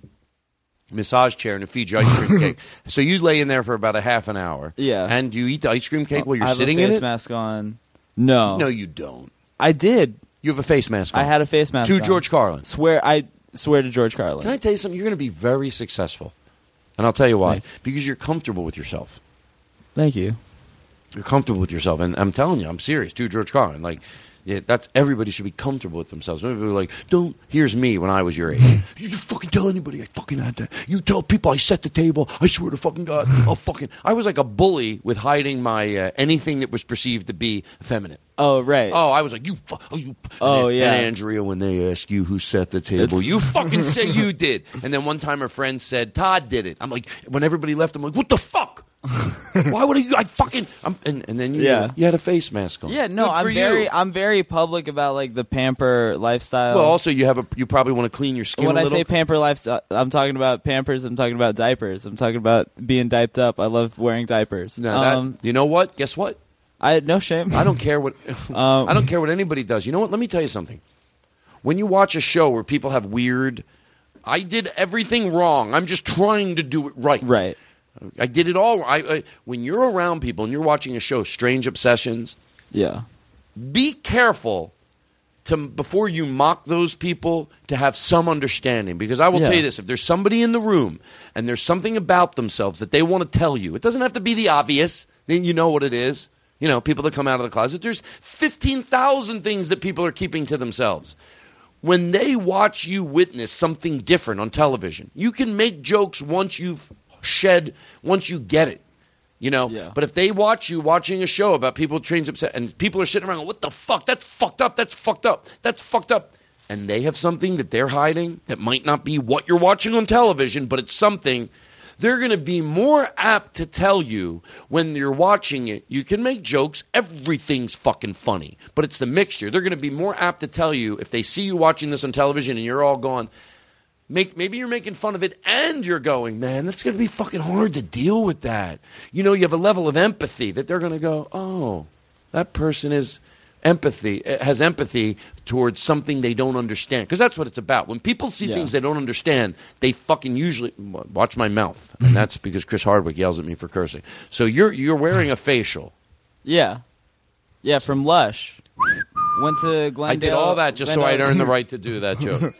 massage chair and a Fiji ice cream cake. So you lay in there for about a half an hour. Yeah. And you eat the ice cream cake while you're I have sitting a in face it? mask on. No, No, you don't. I did. You have a face mask on. I had a face mask To on. George Carlin. Swear, I swear to George Carlin. Can I tell you something? You're going to be very successful. And I'll tell you why. Thanks. Because you're comfortable with yourself. Thank you. You're comfortable with yourself. And I'm telling you, I'm serious. To George Carlin. Like, yeah, that's everybody should be comfortable with themselves. People are like, don't. Here's me when I was your age. You just fucking tell anybody I fucking had that. You tell people I set the table. I swear to fucking God. I'll fucking. I was like a bully with hiding my uh, anything that was perceived to be effeminate. Oh right. Oh, I was like, you. Fu- oh, you. Oh, and, yeah. And Andrea, when they ask you who set the table, It's- you fucking say you did. And then one time her friend said Todd did it. I'm like, when everybody left, I'm like, what the fuck? Why would you? I fucking. I'm, and, and then you, Yeah. you had a face mask on. Yeah, no, Good I'm for very, you. I'm very public about like the pamper lifestyle. Well, also you have a. You probably want to clean your skin. when a I little. say pamper lifestyle, I'm talking about Pampers. I'm talking about diapers. I'm talking about being diped up. I love wearing diapers. Now that- um, you know what? Guess what? I had no shame. I don't care what. Um, I don't care what anybody does. You know what? Let me tell you something. When you watch a show where people have weird, I did everything wrong. I'm just trying to do it right. Right. I did it all. I, I when you're around people and you're watching a show, Strange Obsessions. Yeah. Be careful to before you mock those people to have some understanding, because I will Yeah. tell you this: if there's somebody in the room and there's something about themselves that they want to tell you, it doesn't have to be the obvious. Then you know what it is. You know, people that come out of the closet. There's fifteen thousand things that people are keeping to themselves. When they watch you witness something different on television, you can make jokes once you've shed, once you get it. You know, Yeah. but if they watch you watching a show about people trains upset and people are sitting around going, what the fuck? That's fucked up. That's fucked up. That's fucked up. And they have something that they're hiding that might not be what you're watching on television, but it's something. They're going to be more apt to tell you when you're watching it. You can make jokes. Everything's fucking funny, but it's the mixture. They're going to be more apt to tell you if they see you watching this on television and you're all going, make, maybe you're making fun of it and you're going, man, that's going to be fucking hard to deal with that. You know, you have a level of empathy that they're going to go, oh, that person is empathy, has empathy towards something they don't understand. Because that's what it's about. When people see Yeah. things they don't understand, they fucking usually watch my mouth, and that's because Chris Hardwick yells at me for cursing. So you're you're wearing a facial. Yeah. Yeah, from Lush. Went to Glendale. I did all that just so I'd Glendale- earn the right to do that joke.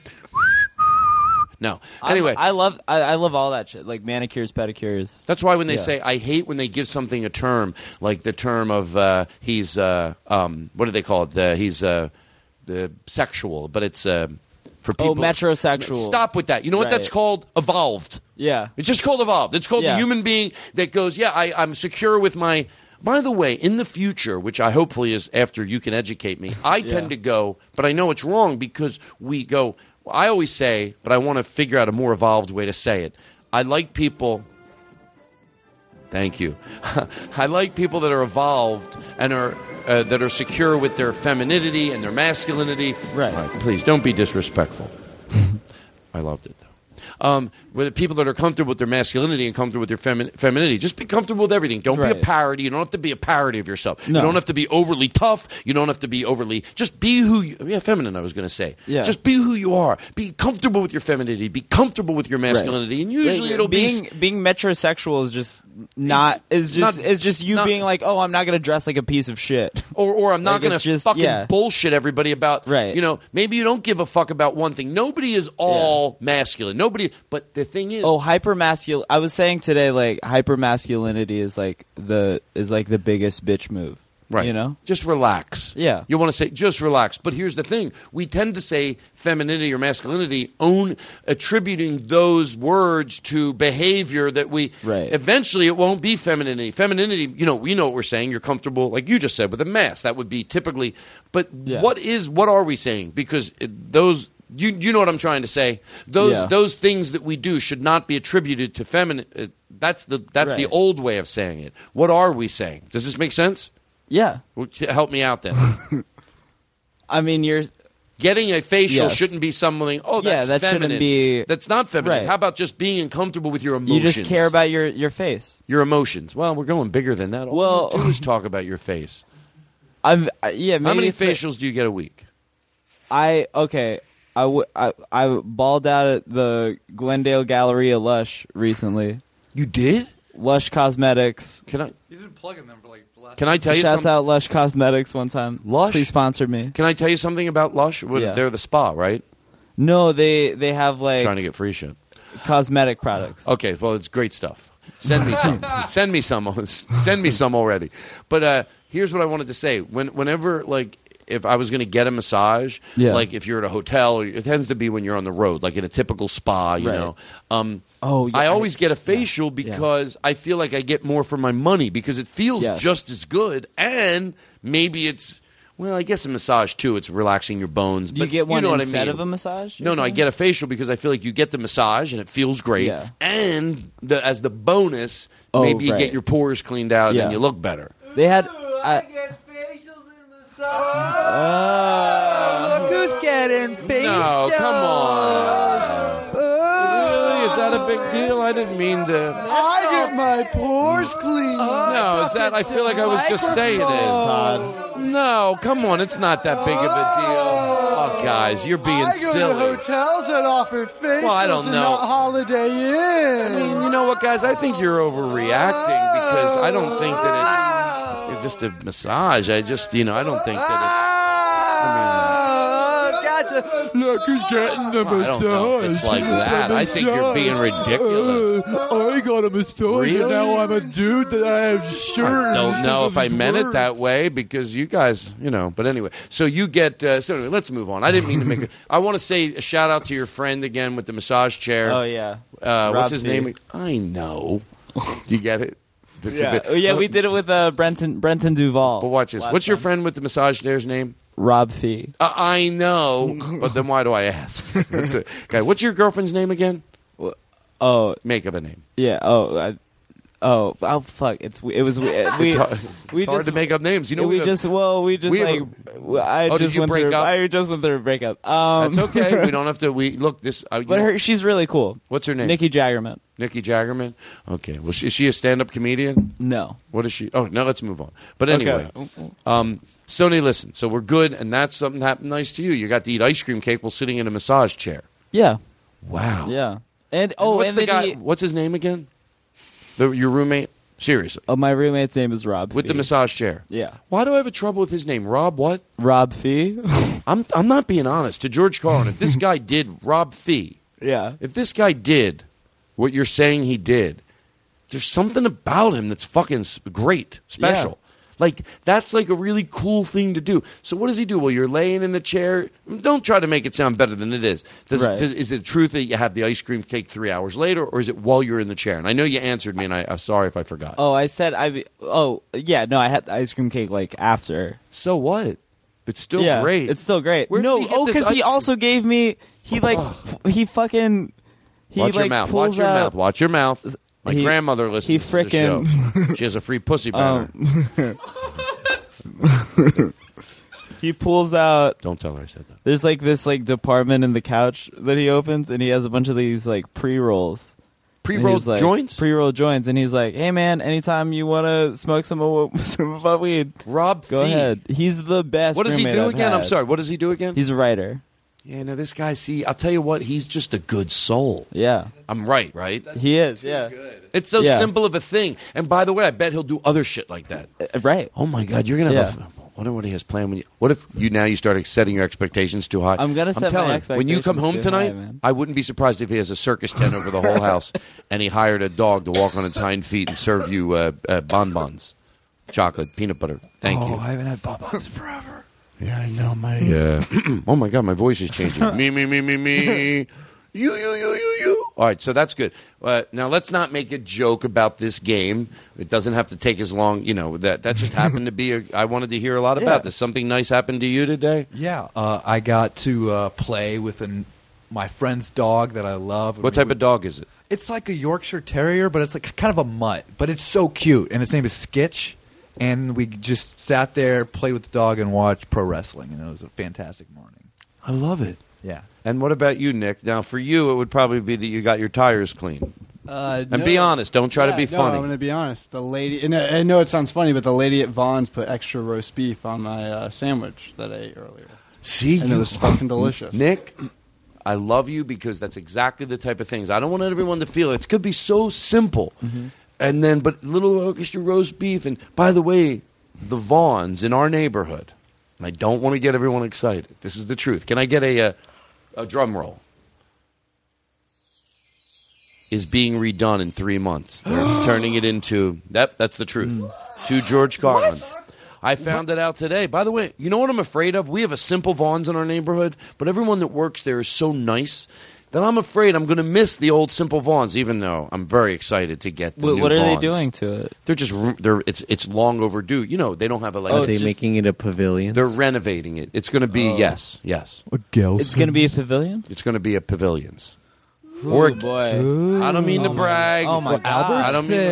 No. Anyway, I'm- I love I, I love all that shit, like manicures, pedicures. that's why when they Yeah. say, I hate when they give something a term, like the term of uh, he's, uh, um, what do they call it? The, he's uh, the sexual, but it's uh, for people. Oh, metrosexual. Stop with that. You know what Right. that's called? Evolved. Yeah. It's just called evolved. It's called Yeah. the human being that goes, yeah, I, I'm secure with my. By the way, in the future, which I hopefully is after you can educate me, I Yeah. tend to go, but I know it's wrong because we go. I always say, but I want to figure out a more evolved way to say it. I like people. Thank you. I like people that are evolved and are uh, that are secure with their femininity and their masculinity. Right. Please don't be disrespectful. I loved it though. Um, with the people that are comfortable with their masculinity and comfortable with their femi- femininity, just be comfortable with everything. Don't be Right. a parody. You don't have to be a parody of yourself. No. You don't have to be overly tough. You don't have to be overly. Just be who you. Yeah, feminine. I was going to say. Yeah. Just be who you are. Be comfortable with your femininity. Be comfortable with your masculinity. And usually Like, it'll being be. being metrosexual is just not is just Not- is just you not- being like, oh, I'm not gonna dress like a piece of shit. Or, or I'm not Like, going it's to just- fucking yeah. bullshit everybody about, Right. you know, maybe you don't give a fuck about one thing. Nobody is all masculine. Nobody, but the thing is, Oh, hypermasculine. I was saying today, like hypermasculinity is like the is like the biggest bitch move. Right. You know? Just relax. Yeah. You want to say, just relax. But here's the thing. We tend to say femininity or masculinity, own attributing those words to behavior that we, Right. eventually it won't be femininity. Femininity, you know, we know what we're saying. You're comfortable, like you just said, with a mask. That would be typically, but Yeah. what is, what are we saying? Because it, those, you you know what I'm trying to say? Those Yeah. those things that we do should not be attributed to feminine. Uh, that's the, that's the Right. old way of saying it. What are we saying? Does this make sense? Yeah. Well, help me out then. I mean, you're Getting a facial Yes. shouldn't be something. Oh, Yeah, that's that shouldn't feminine. be- That's not feminine. Right. How about just being uncomfortable with your emotions? you just care about your, your face. your emotions. Well, we're going bigger than that. All Well- we do is talk about your face. I'm uh, yeah. Maybe How many it's like- facials do you get a week? I okay. I, w- I I balled out at the Glendale Galleria Lush recently. You did? Lush Cosmetics. Can I? He's been plugging them for like the last. Can I tell you Shouts something? out Lush Cosmetics one time. Lush? Please sponsor me. Can I tell you something about Lush? What- Yeah. They're the spa, right? No, they they have like Trying to get free shit. cosmetic products. Okay, well, it's great stuff. Send me some. Send me some. Send me some already. But uh, here's what I wanted to say. When, whenever, like, if I was going to get a massage, Yeah. like if you're at a hotel, it tends to be when you're on the road, like in a typical spa, you Right. know. Um, Oh, yeah, I I- always get a facial because I feel like I get more for my money because it feels Yes. just as good, and maybe it's. Well, I guess a massage too. It's relaxing your bones. You but get one you know what I instead mean. of a massage? No, you're no, I saying? get a facial because I feel like you get the massage and it feels great. Yeah. And the, as the bonus, Oh, maybe you right. get your pores cleaned out Yeah. and you look better. They had. I, Oh, Look who's getting facials. No, come on. Really? Is that a big deal? I didn't mean to. I get my pores clean. No, is that? I feel like I was just saying it, Todd. No, come on. It's not that big of a deal. Oh, guys, you're being I go silly. to hotels that offer facials Well, I don't and know. not Holiday Inn. I mean, you know what, guys? I think you're overreacting because I don't think that it's, it's just a massage. I just, you know, I don't think that Oh, got to look who's getting the it's. I don't know if it's like that. I think you're being ridiculous. Uh, I got a massage, Really? and now I'm a dude that I have shirt. I don't and know this if I is meant it words. that way because you guys, you know. But anyway, so you get. Uh, so anyway, let's move on. I didn't mean to make it. I want to say a shout out to your friend again with the massage chair. Oh, yeah. Uh, what's Rob his P. name? I know. Do you get it? That's a yeah, bit- oh, yeah, we did it with uh, Brenton Brenton Duval. But watch this. last What's your time. friend with the massage chair's name? Rob Fee. Uh, I know, but then why do I ask? That's it. Okay, what's your girlfriend's name again? Oh, Make up a name. yeah. Oh, I, oh, oh, fuck. It's it was we. It's hard, we it's hard just to make up names. You know, we have- just well we just we have like w- I Oh, did just you went break through up? I just went through a breakup. Um, That's okay. We don't have to. We look this. Uh, you But know- her, she's really cool. What's her name? Nikki Jaggerman. Nikki Jaggerman. Okay. Well, she, is she a stand-up comedian? No. What is she? Oh no. Let's move on. But Okay. anyway, um, Sony, listen. So we're good, and that's something that happened nice to you. You got to eat ice cream cake while sitting in a massage chair. Yeah. Wow. Yeah. And And oh, what's and the then guy? he- What's his name again? The, your roommate? Seriously. oh, my roommate's name is Rob. With the Fee. massage chair. Yeah. Why do I have a trouble with his name? Rob what? Rob Fee. I'm I'm not being honest. To George Carlin, if this guy did Rob Fee, yeah. if this guy did what you're saying he did, there's something about him that's fucking s- great, special. Like that's like a really cool thing to do. So what does he do while you're laying in the chair? Don't try to make it sound better than it is. Does, Right. does is it truth that you have the ice cream cake three hours later, or is it while you're in the chair? And I know you answered me, and I, I'm sorry if I forgot. Oh, I said I. Oh, yeah. No, I had the ice cream cake like after. So what? It's still yeah, great. It's still great. Where did no, he get oh, this because he ice also gave me. He like he fucking. He Watch like your mouth. pulls Watch your out, mouth. Watch your mouth. My He- grandmother listens he to the show. frickin'- She has a free pussy banner. Um, he pulls out. Don't tell her I said that. There's like this like department in the couch that he opens, and he has a bunch of these like pre rolls. Pre-rolled like, joints? Pre-rolled joints, and he's like, "Hey man, anytime you want to smoke some of some of our weed, Rob, go Fee. ahead." He's the best. What does he roommate do I've again? I'm had. sorry. What does he do again? He's a writer. Yeah, no, this guy. See, I'll tell you what. He's just a good soul. Yeah, I'm right, right? he is. Yeah, It's so Yeah. simple of a thing. And by the way, I bet he'll do other shit like that. Uh, right. Oh my God, you're gonna have. Yeah. A, I wonder what he has planned. When you, what if you now you start setting your expectations too high? I'm gonna set my telling you, when you come expectations home too tonight, high, man. I wouldn't be surprised if he has a circus tent over the whole house, and he hired a dog to walk on its hind feet and serve you uh, uh, bonbons. chocolate, peanut butter. Thank oh, you. I haven't had bonbons in forever. Yeah, I know, my. Yeah. Oh my God, my voice is changing. me, me, me, me, me. You, you, you, you, you. All right, so that's good. Uh, now let's not make a joke about this game. It doesn't have to take as long. You know that that just happened to be. A, I wanted to hear a lot about Yeah. this. Something nice happened to you today? Yeah, uh, I got to uh, play with an, my friend's dog that I love. What type of dog is it? It's like a Yorkshire Terrier, but it's like kind of a mutt. But it's so cute, and its name is Skitch. And we just sat there, played with the dog, and watched pro wrestling, and it was a fantastic morning. I love it. Yeah. And what about you, Nick? Now, for you, it would probably be that you got your tires clean. Uh, and no. be honest. Don't try Yeah, to be no, funny. I'm going to be honest. The lady, and I I know it sounds funny, but the lady at Vaughn's put extra roast beef on my uh, sandwich that I ate earlier. See, and you, it was fucking delicious. Nick, I love you because that's exactly the type of things I don't want everyone to feel. It could be so simple, Mhm. and then but little extra roast beef. And by the way, the Vaughns in our neighborhood. And I don't want to get everyone excited. This is the truth. Can I get a a, a drum roll? Is being redone in three months. They're turning it into that. That's the truth. To George Carlin. I found it out today. By the way, you know what I'm afraid of? We have a simple Vaughn's in our neighborhood, but everyone that works there is so nice that I'm afraid I'm going to miss the old simple Vaughn's, even though I'm very excited to get the What, new what are they Vaughn's. doing to it? They're just they're it's it's long overdue. You know, they don't have a like. Are it's they just- making it a pavilion? They're renovating it. It's going to be Oh. yes, yes. A Gelson's. It's going to be a pavilion? It's going to be a pavilions. Ooh, Or- boy. I don't mean to Oh, my- brag. oh, my God. I don't mean.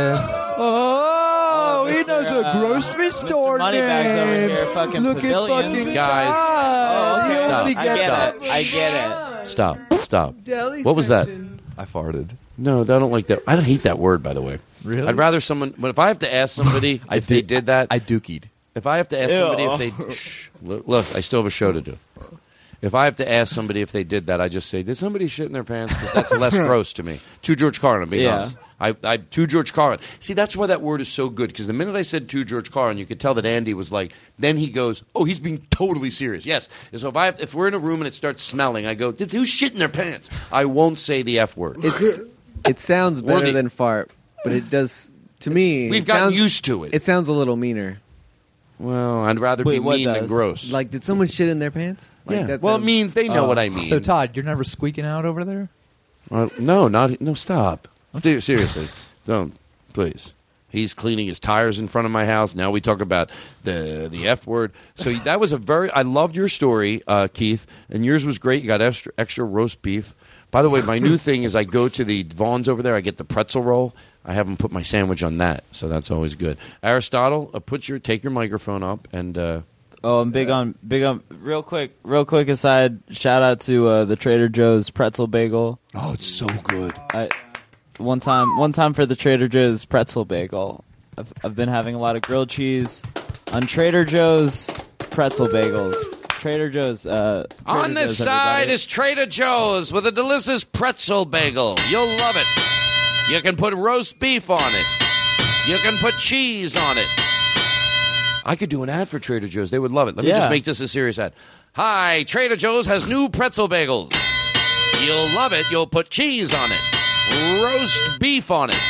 Oh, he Mister, knows a uh, grocery store Moneybags over name. here, fucking Look at pavilions. fucking Guys. Oh, okay. He Stop. only I gets get that. it. I get it. Stop. Stop. Deli What was that? section. I farted. No, I don't like that. I don't hate that word, by the way. Really? I'd rather someone. But if I have to ask somebody I if they did- did that, I dookied. if I have to ask Ew. somebody if they shh, look, look, I still have a show to do. If I have to ask somebody if they did that, I just say, "Did somebody shit in their pants?" Because that's less gross to me. To George Carlin, I'm being Yeah. honest. I, I to George Carlin. See, that's why that word is so good. Because the minute I said to George Carlin, you could tell that Andy was like. Then he goes, "Oh, he's being totally serious." Yes. And so if I have, if we're in a room and it starts smelling, I go, "Did who's shit in their pants?" I won't say the F word. It's it sounds better the- than fart, but it does to me. We've it gotten sounds- used to it. It sounds a little meaner. Well, I'd rather Wait, be what mean than does? gross. Like, did someone shit in their pants? Like, yeah. that Well, it sounds- means they know Oh. what I mean. So, Todd, you're never squeaking out over there? Uh, no, not no. Stop. Ser- Seriously, don't please. He's cleaning his tires in front of my house. Now we talk about the the F word. So that was a very. I loved your story, uh, Keith, and yours was great. You got extra extra roast beef. By the way, my new thing is I go to the Vaughn's over there. I get the pretzel roll. I have them put my sandwich on that, so that's always good. Aristotle, uh, put your take your microphone up and. Uh, Oh, I'm big on big on. Real quick, real quick aside. Shout out to uh, the Trader Joe's pretzel bagel. oh, it's so good. I one time one time for the Trader Joe's pretzel bagel. I've I've been having a lot of grilled cheese on Trader Joe's pretzel bagels. Trader Joe's. Uh, Trader On this Joe's, side everybody. is Trader Joe's with a delicious pretzel bagel. You'll love it. You can put roast beef on it. You can put cheese on it. I could do an ad for Trader Joe's. They would love it. Let me Yeah. just make this a serious ad. Hi, Trader Joe's has new pretzel bagels. You'll love it. You'll put cheese on it. Roast beef on it.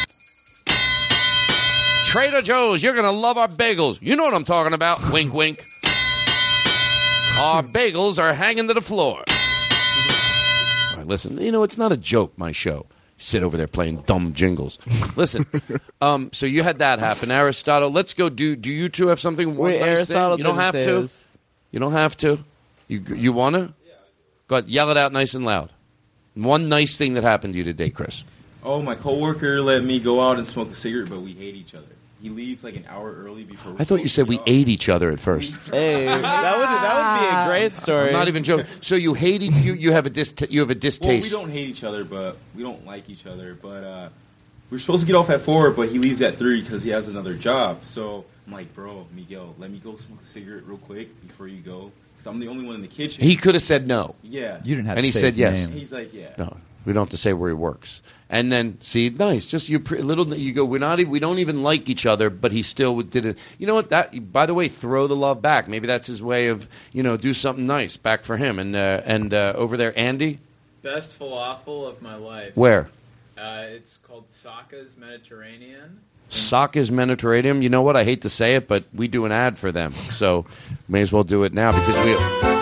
Trader Joe's, you're going to love our bagels. You know what I'm talking about. Wink, wink. Our bagels are hanging to the floor. All right, listen, you know, it's not a joke, my show. Sit over there playing dumb jingles. Listen, um, so you had that happen. Aristotle, let's go. Do do you two have something? one Wait, nice Aristotle thing? You don't didn't have say to. this. You don't have to. You you want to? Go ahead, yell it out nice and loud. One nice thing that happened to you today, Chris. Oh, my coworker let me go out and smoke a cigarette, but we hate each other. He leaves like an hour early before. I thought you said we ate each other at first. Hey, that would that would be a great story. I'm not even joking. So you hated you. You have a dis. You have a Well, distaste. we don't hate each other, but we don't like each other. But uh, we're supposed to get off at four, but he leaves at three because he has another job. So I'm like, bro, Miguel, let me go smoke a cigarette real quick before you go, because I'm the only one in the kitchen. He could have said no. Yeah. You didn't have and to he say said his yes. name. He's like, yeah. No, we don't have to say where he works. And then, see, nice. Just you, pre- little. You go. We're not. e- We don't even like each other, but he still did it. You know what? That. By the way, throw the love back. Maybe that's his way of, you know, do something nice back for him. And uh, and uh, over there, Andy. Best falafel of my life. Where? Uh, it's called Saka's Mediterranean. Saka's Mediterranean. You know what? I hate to say it, but we do an ad for them, so may as well do it now because we.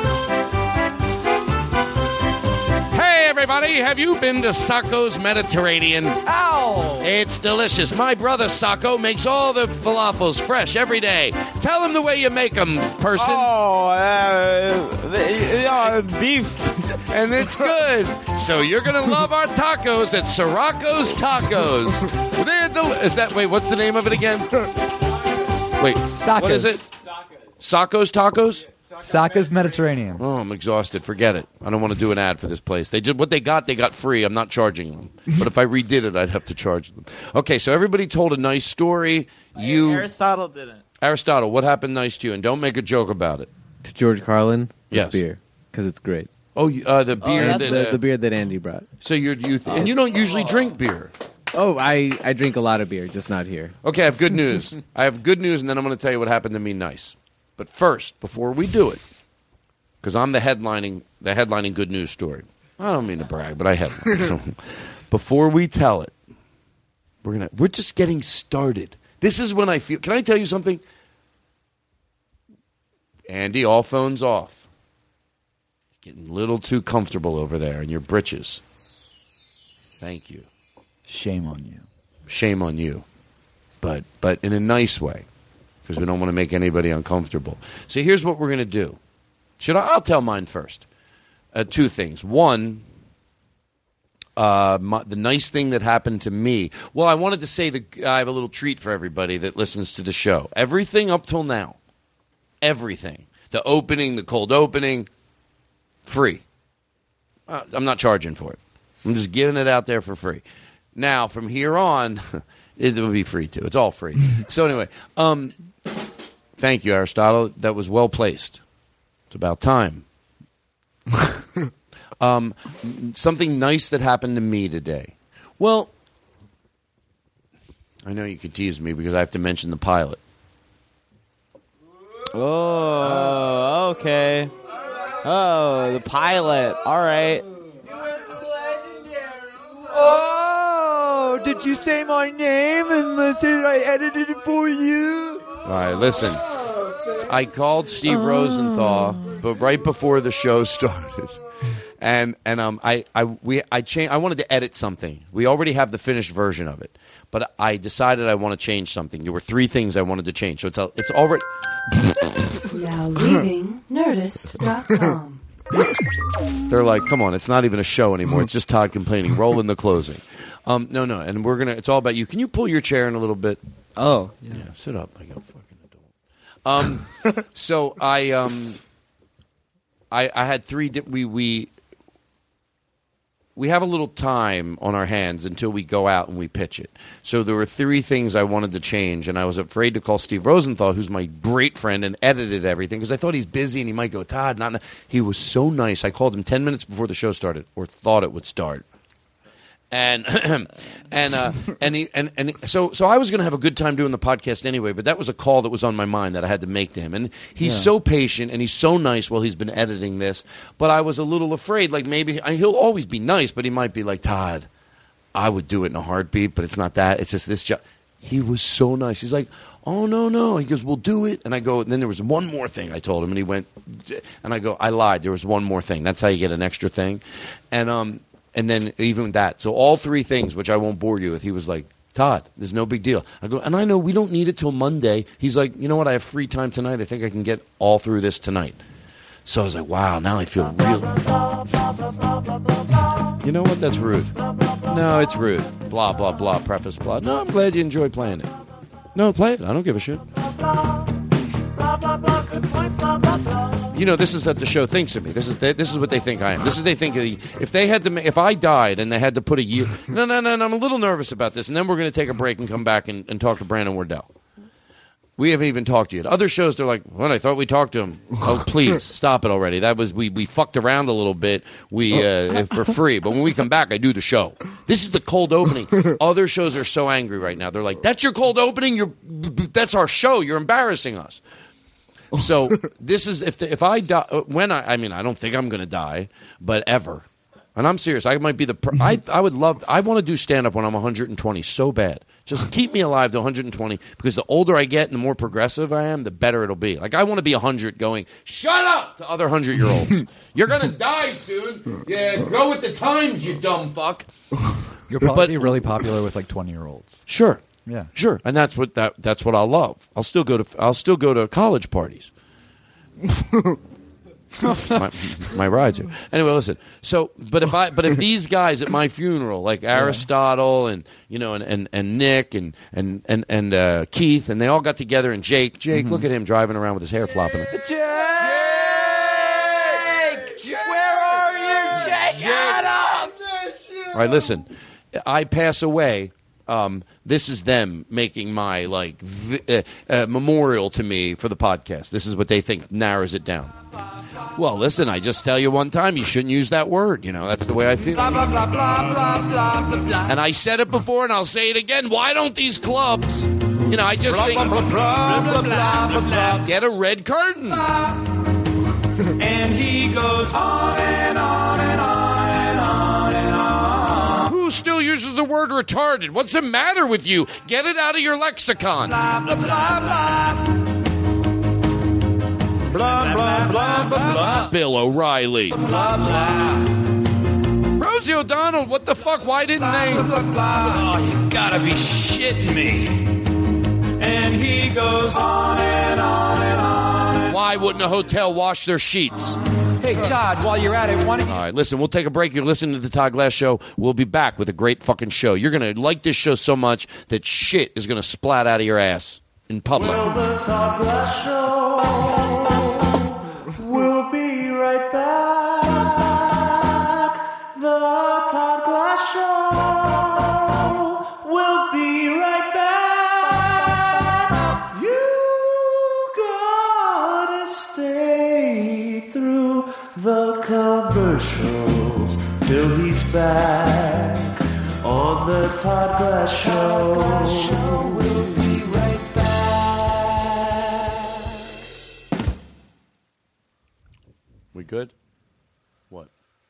Hey, everybody! Have you been to Sacco's Mediterranean? Ow! It's delicious. My brother Sacco makes all the falafels fresh every day. Tell him the way you make them, person. Oh, uh, uh, beef. And it's good. So you're going to love our tacos at Sirocco's Tacos. They're del- is that, wait, what's the name of it again? Wait, Sacco's. what is it? Sacco's Tacos? Saka's Mediterranean. Oh, I'm exhausted. Forget it. I don't want to do an ad for this place. They did what they got. They got free. I'm not charging them. But if I redid it, I'd have to charge them. Okay, so everybody told a nice story. You, Aristotle didn't. Aristotle, what happened nice to you? And don't make a joke about it. To George Carlin, it's Yes. beer because it's great. Oh, uh, the beer. And that, the, uh, the beer that Andy brought. So you're you, th- and you don't usually drink beer. Oh, I, I drink a lot of beer, just not here. Okay, I have good news. I have good news, and then I'm going to tell you what happened to me nice. But first, before we do it, because I'm the headlining the headlining good news story. I don't mean to brag, but I headline. So, before we tell it, we're gonna we're just getting started. This is when I feel. Can I tell you something? Andy, all phones off. Getting a little too comfortable over there in your britches. Thank you. Shame on you. Shame on you. But but in a nice way, because we don't want to make anybody uncomfortable. So here's what we're going to do. Should I? I'll tell mine first. Uh, two things. One, uh, my, the nice thing that happened to me. Well, I wanted to say that I have a little treat for everybody that listens to the show. Everything up till now, everything, the opening, the cold opening, free. Uh, I'm not charging for it. I'm just giving it out there for free. Now, from here on, it will be free too. It's all free. So anyway, um, thank you, Aristotle. That was well placed. It's about time. um, something nice that happened to me today. Well, I know you could tease me because I have to mention the pilot. Oh, okay. Oh, the pilot. All right. Oh, did you say my name and I said I edited it for you? All right, listen. I called Steve Rosenthal, but right before the show started, and and um, I I we I changed. I wanted to edit something. We already have the finished version of it, but I decided I want to change something. There were three things I wanted to change, so it's a, it's already. Now leaving Nerdist dot com. They're like, come on, it's not even a show anymore. It's just Todd complaining. Roll in the closing. Um, no, no, and we're gonna. It's all about you. Can you pull your chair in a little bit? Oh, yeah. yeah sit up. I got fucking adult. Um, so I um, I I had three. Di- we we we have a little time on our hands until we go out and we pitch it. So there were three things I wanted to change, and I was afraid to call Steve Rosenthal, who's my great friend and edited everything, because I thought he's busy and he might go, Todd, not. He was so nice. I called him ten minutes before the show started, or thought it would start. And and uh, and he, and and so so I was going to have a good time doing the podcast anyway, but that was a call that was on my mind that I had to make to him. And he's Yeah. so patient and he's so nice while he's been editing this. But I was a little afraid, like maybe I, he'll always be nice, but he might be like, Todd, I would do it in a heartbeat, but it's not that. It's just this job. He was so nice. He's like, oh no no. He goes, we'll do it. And I go. And then there was one more thing I told him, and he went. And I go, I lied. There was one more thing. That's how you get an extra thing. And um. And then even that. So all three things, which I won't bore you with, he was like, Todd, there's no big deal. I go, and I know we don't need it till Monday. He's like, you know what? I have free time tonight. I think I can get all through this tonight. So I was like, wow, now I feel real. You know what? That's rude. No, it's rude. Blah, blah, blah, preface, blah. No, I'm glad you enjoy playing it. No, play it. I don't give a shit. You know, this is what the show thinks of me. This is the, this is what they think I am. This is they think of the, if they had to ma- if I died and they had to put a year. No, no, no, no. I'm a little nervous about this, and then we're going to take a break and come back and, and talk to Brandon Wardell. We haven't even talked to you. Other shows, they're like, "What? I thought we talked to him." Oh, please stop it already. That was we we fucked around a little bit. We uh, for free, but when we come back, I do the show. This is the cold opening. Other shows are so angry right now. They're like, "That's your cold opening. You're that's our show. You're embarrassing us." So this is if the, if I die when I I mean I don't think I'm going to die, but ever, And I'm serious. I might be the. Per- I I would love. I want to do stand up when I'm one hundred twenty so bad. Just keep me alive to one hundred twenty because the older I get and the more progressive I am, the better it'll be. Like I want to be one hundred going, shut up to other one hundred year olds. You're gonna die soon. Yeah, go with the times, you dumb fuck. You'll probably but, be really popular with like twenty year olds. Sure. Yeah. Sure. And that's what that that's what I'll love. I'll still go to I'll still go to college parties. my, my rides are. Anyway, listen. So, but if I, but if these guys at my funeral, like Aristotle and you know, and, and, and Nick and and and and uh, Keith, and they all got together, and Jake, Jake, mm-hmm. look at him driving around with his hair flopping. Jake, Jake, Jake, where are you, Jake, Jake Adams? All right, listen. I pass away. Um, this is them making my like vi- uh, uh, memorial to me for the podcast. This is what they think narrows it down. Well, listen, I just tell you one time, you shouldn't use that word. You know, that's the way I feel. Blah, blah, blah, blah, blah, blah, blah, blah. And I said it before, and I'll say it again. Why don't these clubs? You know, I just blah, think blah, blah, blah, blah, blah, blah, blah. Get a red curtain. And he goes on and on and on and on and on. Who still uses the word retarded? What's the matter with you? Get it out of your lexicon. Blah, blah, blah, blah. Blah, blah, blah, blah, blah. Bill O'Reilly. Blah, blah. Rosie O'Donnell, what the fuck? Why didn't blah, they? Blah, blah, blah. Oh, you gotta be shitting me. And he goes on and on and on. Why wouldn't a hotel wash their sheets? Hey, Todd, while you're at it, why don't you... All right, listen, we'll take a break. You're listening to the Todd Glass Show. We'll be back with a great fucking show. You're going to like this show so much that shit is going to splat out of your ass in public. Well, the Todd Glass Show. We'll be right back. The Todd Glass Show. We'll be right back. You gotta stay through the commercials till he's back on the Todd Glass Show. We'll be right back. We good? What?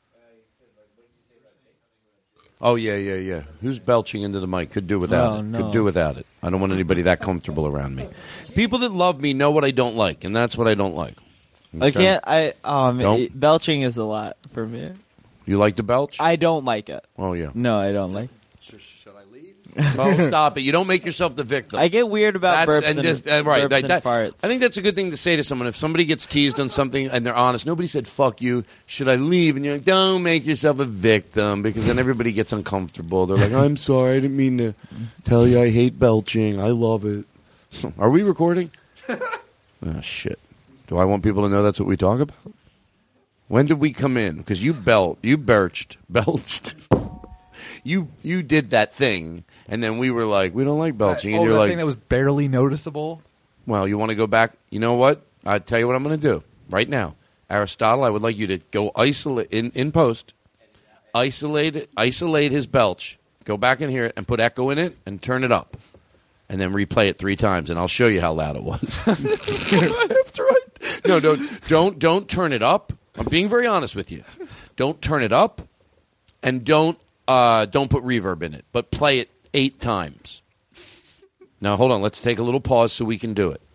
Oh, yeah, yeah, yeah. Who's belching into the mic? Could do without Oh, it. no. Could do without it. I don't want anybody that comfortable around me. People that love me know what I don't like, and that's what I don't like. I Okay? can't. I um, Don't? it- belching is a lot for me. You like to belch? I don't like it. Oh, yeah. No, I don't like. Oh, stop it. You don't make yourself the victim. I get weird about That's- burps and, this- uh, right, burps that- and that- farts. I think that's a good thing to say to someone. If somebody gets teased on something and they're honest, nobody said, fuck you, should I leave? And you're like, don't make yourself a victim, because then everybody gets uncomfortable. They're like, I'm sorry, I didn't mean to tell you I hate belching. I love it. Are we recording? Oh, shit. Do I want people to know that's what we talk about? When did we come in? Because you belt, you belched, belched. You you did that thing, and then we were like, we don't like belching. Oh, And you're that like, thing that was barely noticeable? well, you want to go back? You know what? I'll tell you what I'm going to do right now. Aristotle, I would like you to go isolate in, in post, isolate isolate his belch, go back and hear it, and put echo in it, and turn it up, and then replay it three times, and I'll show you how loud it was. That's right. No, don't don't don't turn it up. I'm being very honest with you. Don't turn it up, and don't uh, don't put reverb in it, but play it eight times. Now, hold on. Let's take a little pause so we can do it.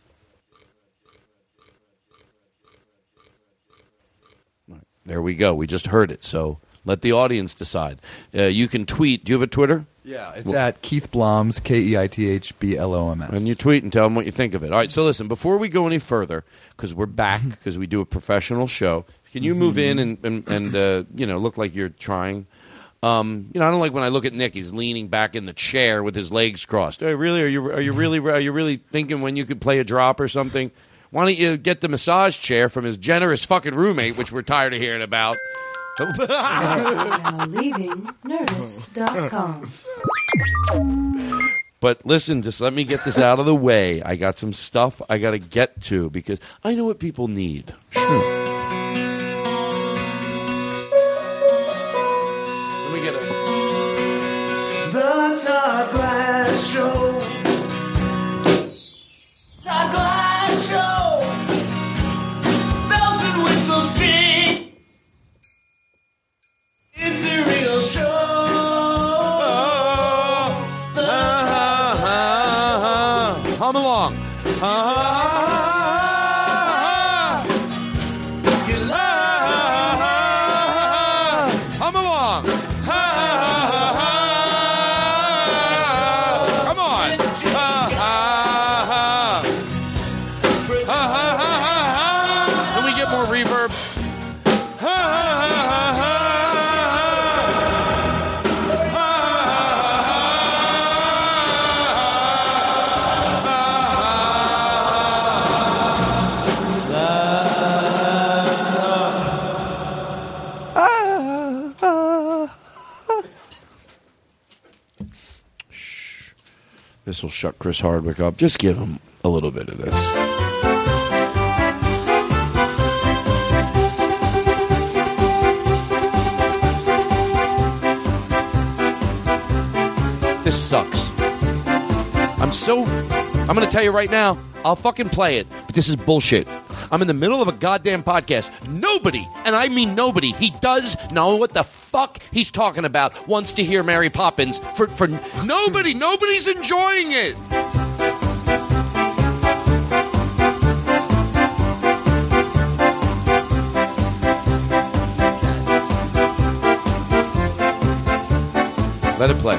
Right, there we go. We just heard it, so let the audience decide. Uh, you can tweet. Do you have a Twitter? Yeah, it's at Keith Bloms, K E I T H B L O M S. And you tweet and tell them what you think of it. All right, so listen, before we go any further, because we're back, because we do a professional show, can you move in and, and, and uh, you know, look like you're trying? Um, you know, I don't like when I look at Nick. He's leaning back in the chair with his legs crossed. Hey, really? Are you are you really are you really thinking when you could play a drop or something? Why don't you get the massage chair from his generous fucking roommate, which we're tired of hearing about? Now leaving Nerdist dot com. But listen, just let me get this out of the way. I got some stuff I got to get to because I know what people need. Sure. The Todd Glass Show. Todd Glass Show. Bells and whistles ding. It's Hum along. Ah, hum along. Come on. Can we get more reverb? This will shut Chris Hardwick up. Just give him a little bit of this. This sucks. I'm so... I'm going to tell you right now, I'll fucking play it, but this is bullshit. I'm in the middle of a goddamn podcast. Nobody, and I mean nobody, he does know what the fuck he's talking about, wants to hear Mary Poppins. For, for nobody, nobody's enjoying it. Let it play.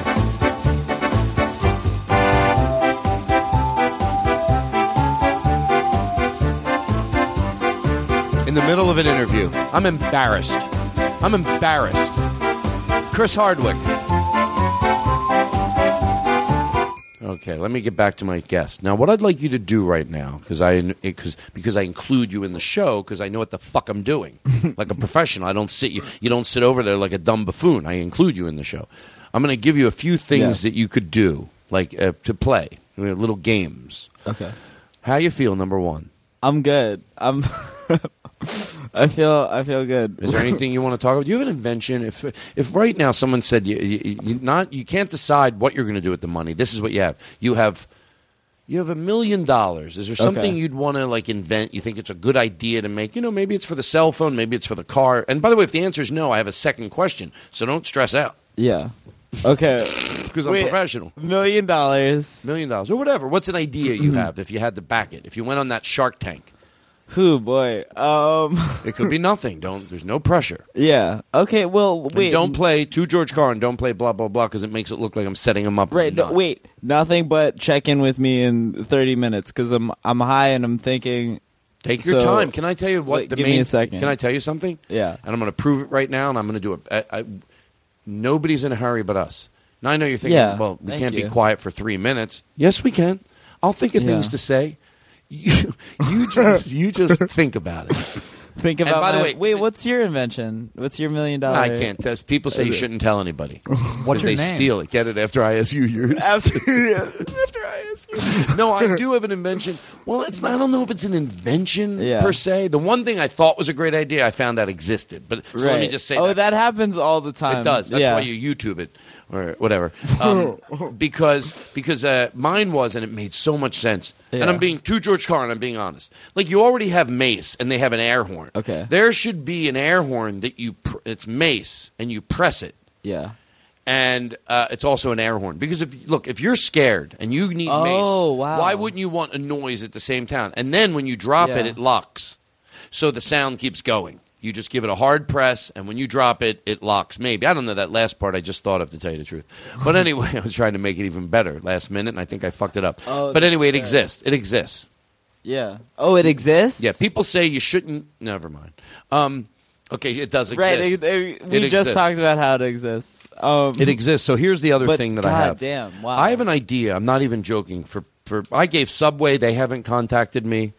In the middle of an interview. I'm embarrassed. I'm embarrassed. Chris Hardwick. Okay, let me get back to my guest. Now, what I'd like you to do right now, because I because because I include you in the show, because I know what the fuck I'm doing, like a professional. I don't sit you. You don't sit over there like a dumb buffoon. I include you in the show. I'm going to give you a few things Yes. that you could do, like uh, to play, you know, little games. Okay. How you feel? Number one. I'm good. I'm. I feel. I feel good. Is there anything you want to talk about? Do you have an invention? If if right now someone said you, you, you not you can't decide what you're going to do with the money. This is what you have. You have you have a million dollars. Is there something Okay. you'd want to like invent? You think it's a good idea to make? You know, maybe it's for the cell phone. Maybe it's for the car. And by the way, if the answer is no, I have a second question. So don't stress out. Yeah. Okay. Because I'm Wait, professional. Million dollars. Million dollars or whatever. What's an idea you have if you had to back it? If you went on that Shark Tank. Who boy? Um. It could be nothing. Don't. There's no pressure. Yeah. Okay. Well, And wait. don't play to George Carlin. Don't play blah blah blah because it makes it look like I'm setting him up. Right. I'm No, not. wait. Nothing but check in with me in thirty minutes because I'm I'm high and I'm thinking. Take your so- time. Can I tell you what Wait, the give main? me a second. Can I tell you something? Yeah. And I'm going to prove it right now, and I'm going to do it. I, I, nobody's in a hurry but us. Now I know you're thinking, Yeah, well, we thank can't you. be quiet for three minutes. Yes, we can. I'll think of Yeah. things to say. You, you just, you just think about it. Think And about. by the my- way- wait. What's your invention? What's your million dollar? I can't. Tell. People say you Okay. shouldn't tell anybody. What's Because your they name? steal it. Get it after I ask you yours. Absolutely. After I ask you. No, I do have an invention. Well, it's not, I don't know if it's an invention Yeah. per se. The one thing I thought was a great idea, I found out existed. But so let me Right. just say Oh, that. that happens all the time. It does. That's yeah. why you YouTube it or whatever. Um, because because uh, mine was, and it made so much sense. And Yeah. I'm being to George Carlin. I'm being honest. Like you already have Mace, and they have an air horn. Okay. There should be an air horn that you. Pr- it's Mace, and you press it. Yeah. And uh, it's also an air horn because if look, if you're scared and you need Oh, Mace, wow. why wouldn't you want a noise at the same time? And then when you drop it, Yeah. it locks, so the sound keeps going. You just give it a hard press, and when you drop it, it locks. Maybe I don't know that last part. I just thought of to tell you the truth. But anyway, I was trying to make it even better last minute, and I think I fucked it up. Oh, but anyway, it that's exists. It exists. Yeah. Oh, it exists. Yeah, people say you shouldn't. Never mind. Um, okay, it does exist. Right. It, it, we It just exists. talked about how it exists. Um, It exists. So here's the other but thing that I God have. damn, wow. I have an idea. I'm not even joking. For for I gave Subway. They haven't contacted me.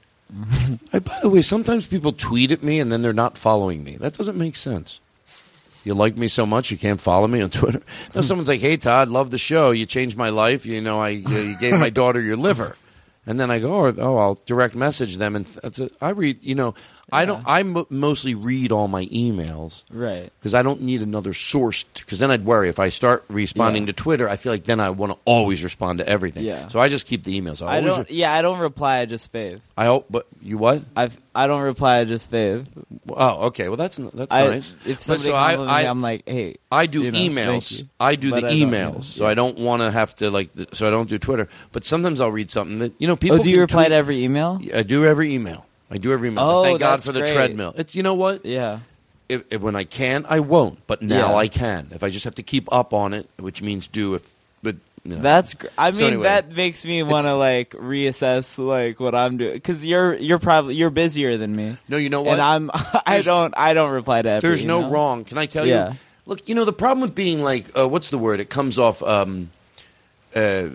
I, by the way, sometimes people tweet at me and then they're not following me. That doesn't make sense. You like me so much you can't follow me on Twitter. No, someone's like, "Hey Todd, love the show. You changed my life. You know, I you, you gave my daughter your liver." And then I go, "Oh, oh I'll direct message them." And that's a, I read. You know, I don't. I mo- mostly read all my emails, Right. Because I don't need another source. Because then I'd worry if I start responding Yeah. to Twitter. I feel like then I want to always respond to everything. Yeah. So I just keep the emails. I, I always, don't. Yeah, I don't reply. I just fave. I hope. But you what? I I don't reply. I just fave. Oh, okay. Well, that's that's I, nice. If But somebody so comes I, with I, me, I'm like, hey. I do you know, thank emails. you. I do But the I don't, emails, yeah. so I don't want to have to like. th- So I don't do Twitter. But sometimes I'll read something that you know people. Oh, do you can reply tweet- to every email? I do every email. I do every email. Oh, Thank God that's for the great. treadmill. It's you know what? Yeah. If, if when I can, I won't. But now Yeah. I can. If I just have to keep up on it, which means do. If but you know. That's. Gr- I So mean, anyway, that makes me want to like reassess like what I'm doing because you're you're probably you're busier than me. No, you know what? And I'm. I There's- don't. I don't reply to every. There's no email. wrong. Can I tell Yeah. you? Look, you know the problem with being like, uh, what's the word? It comes off um, uh, uh,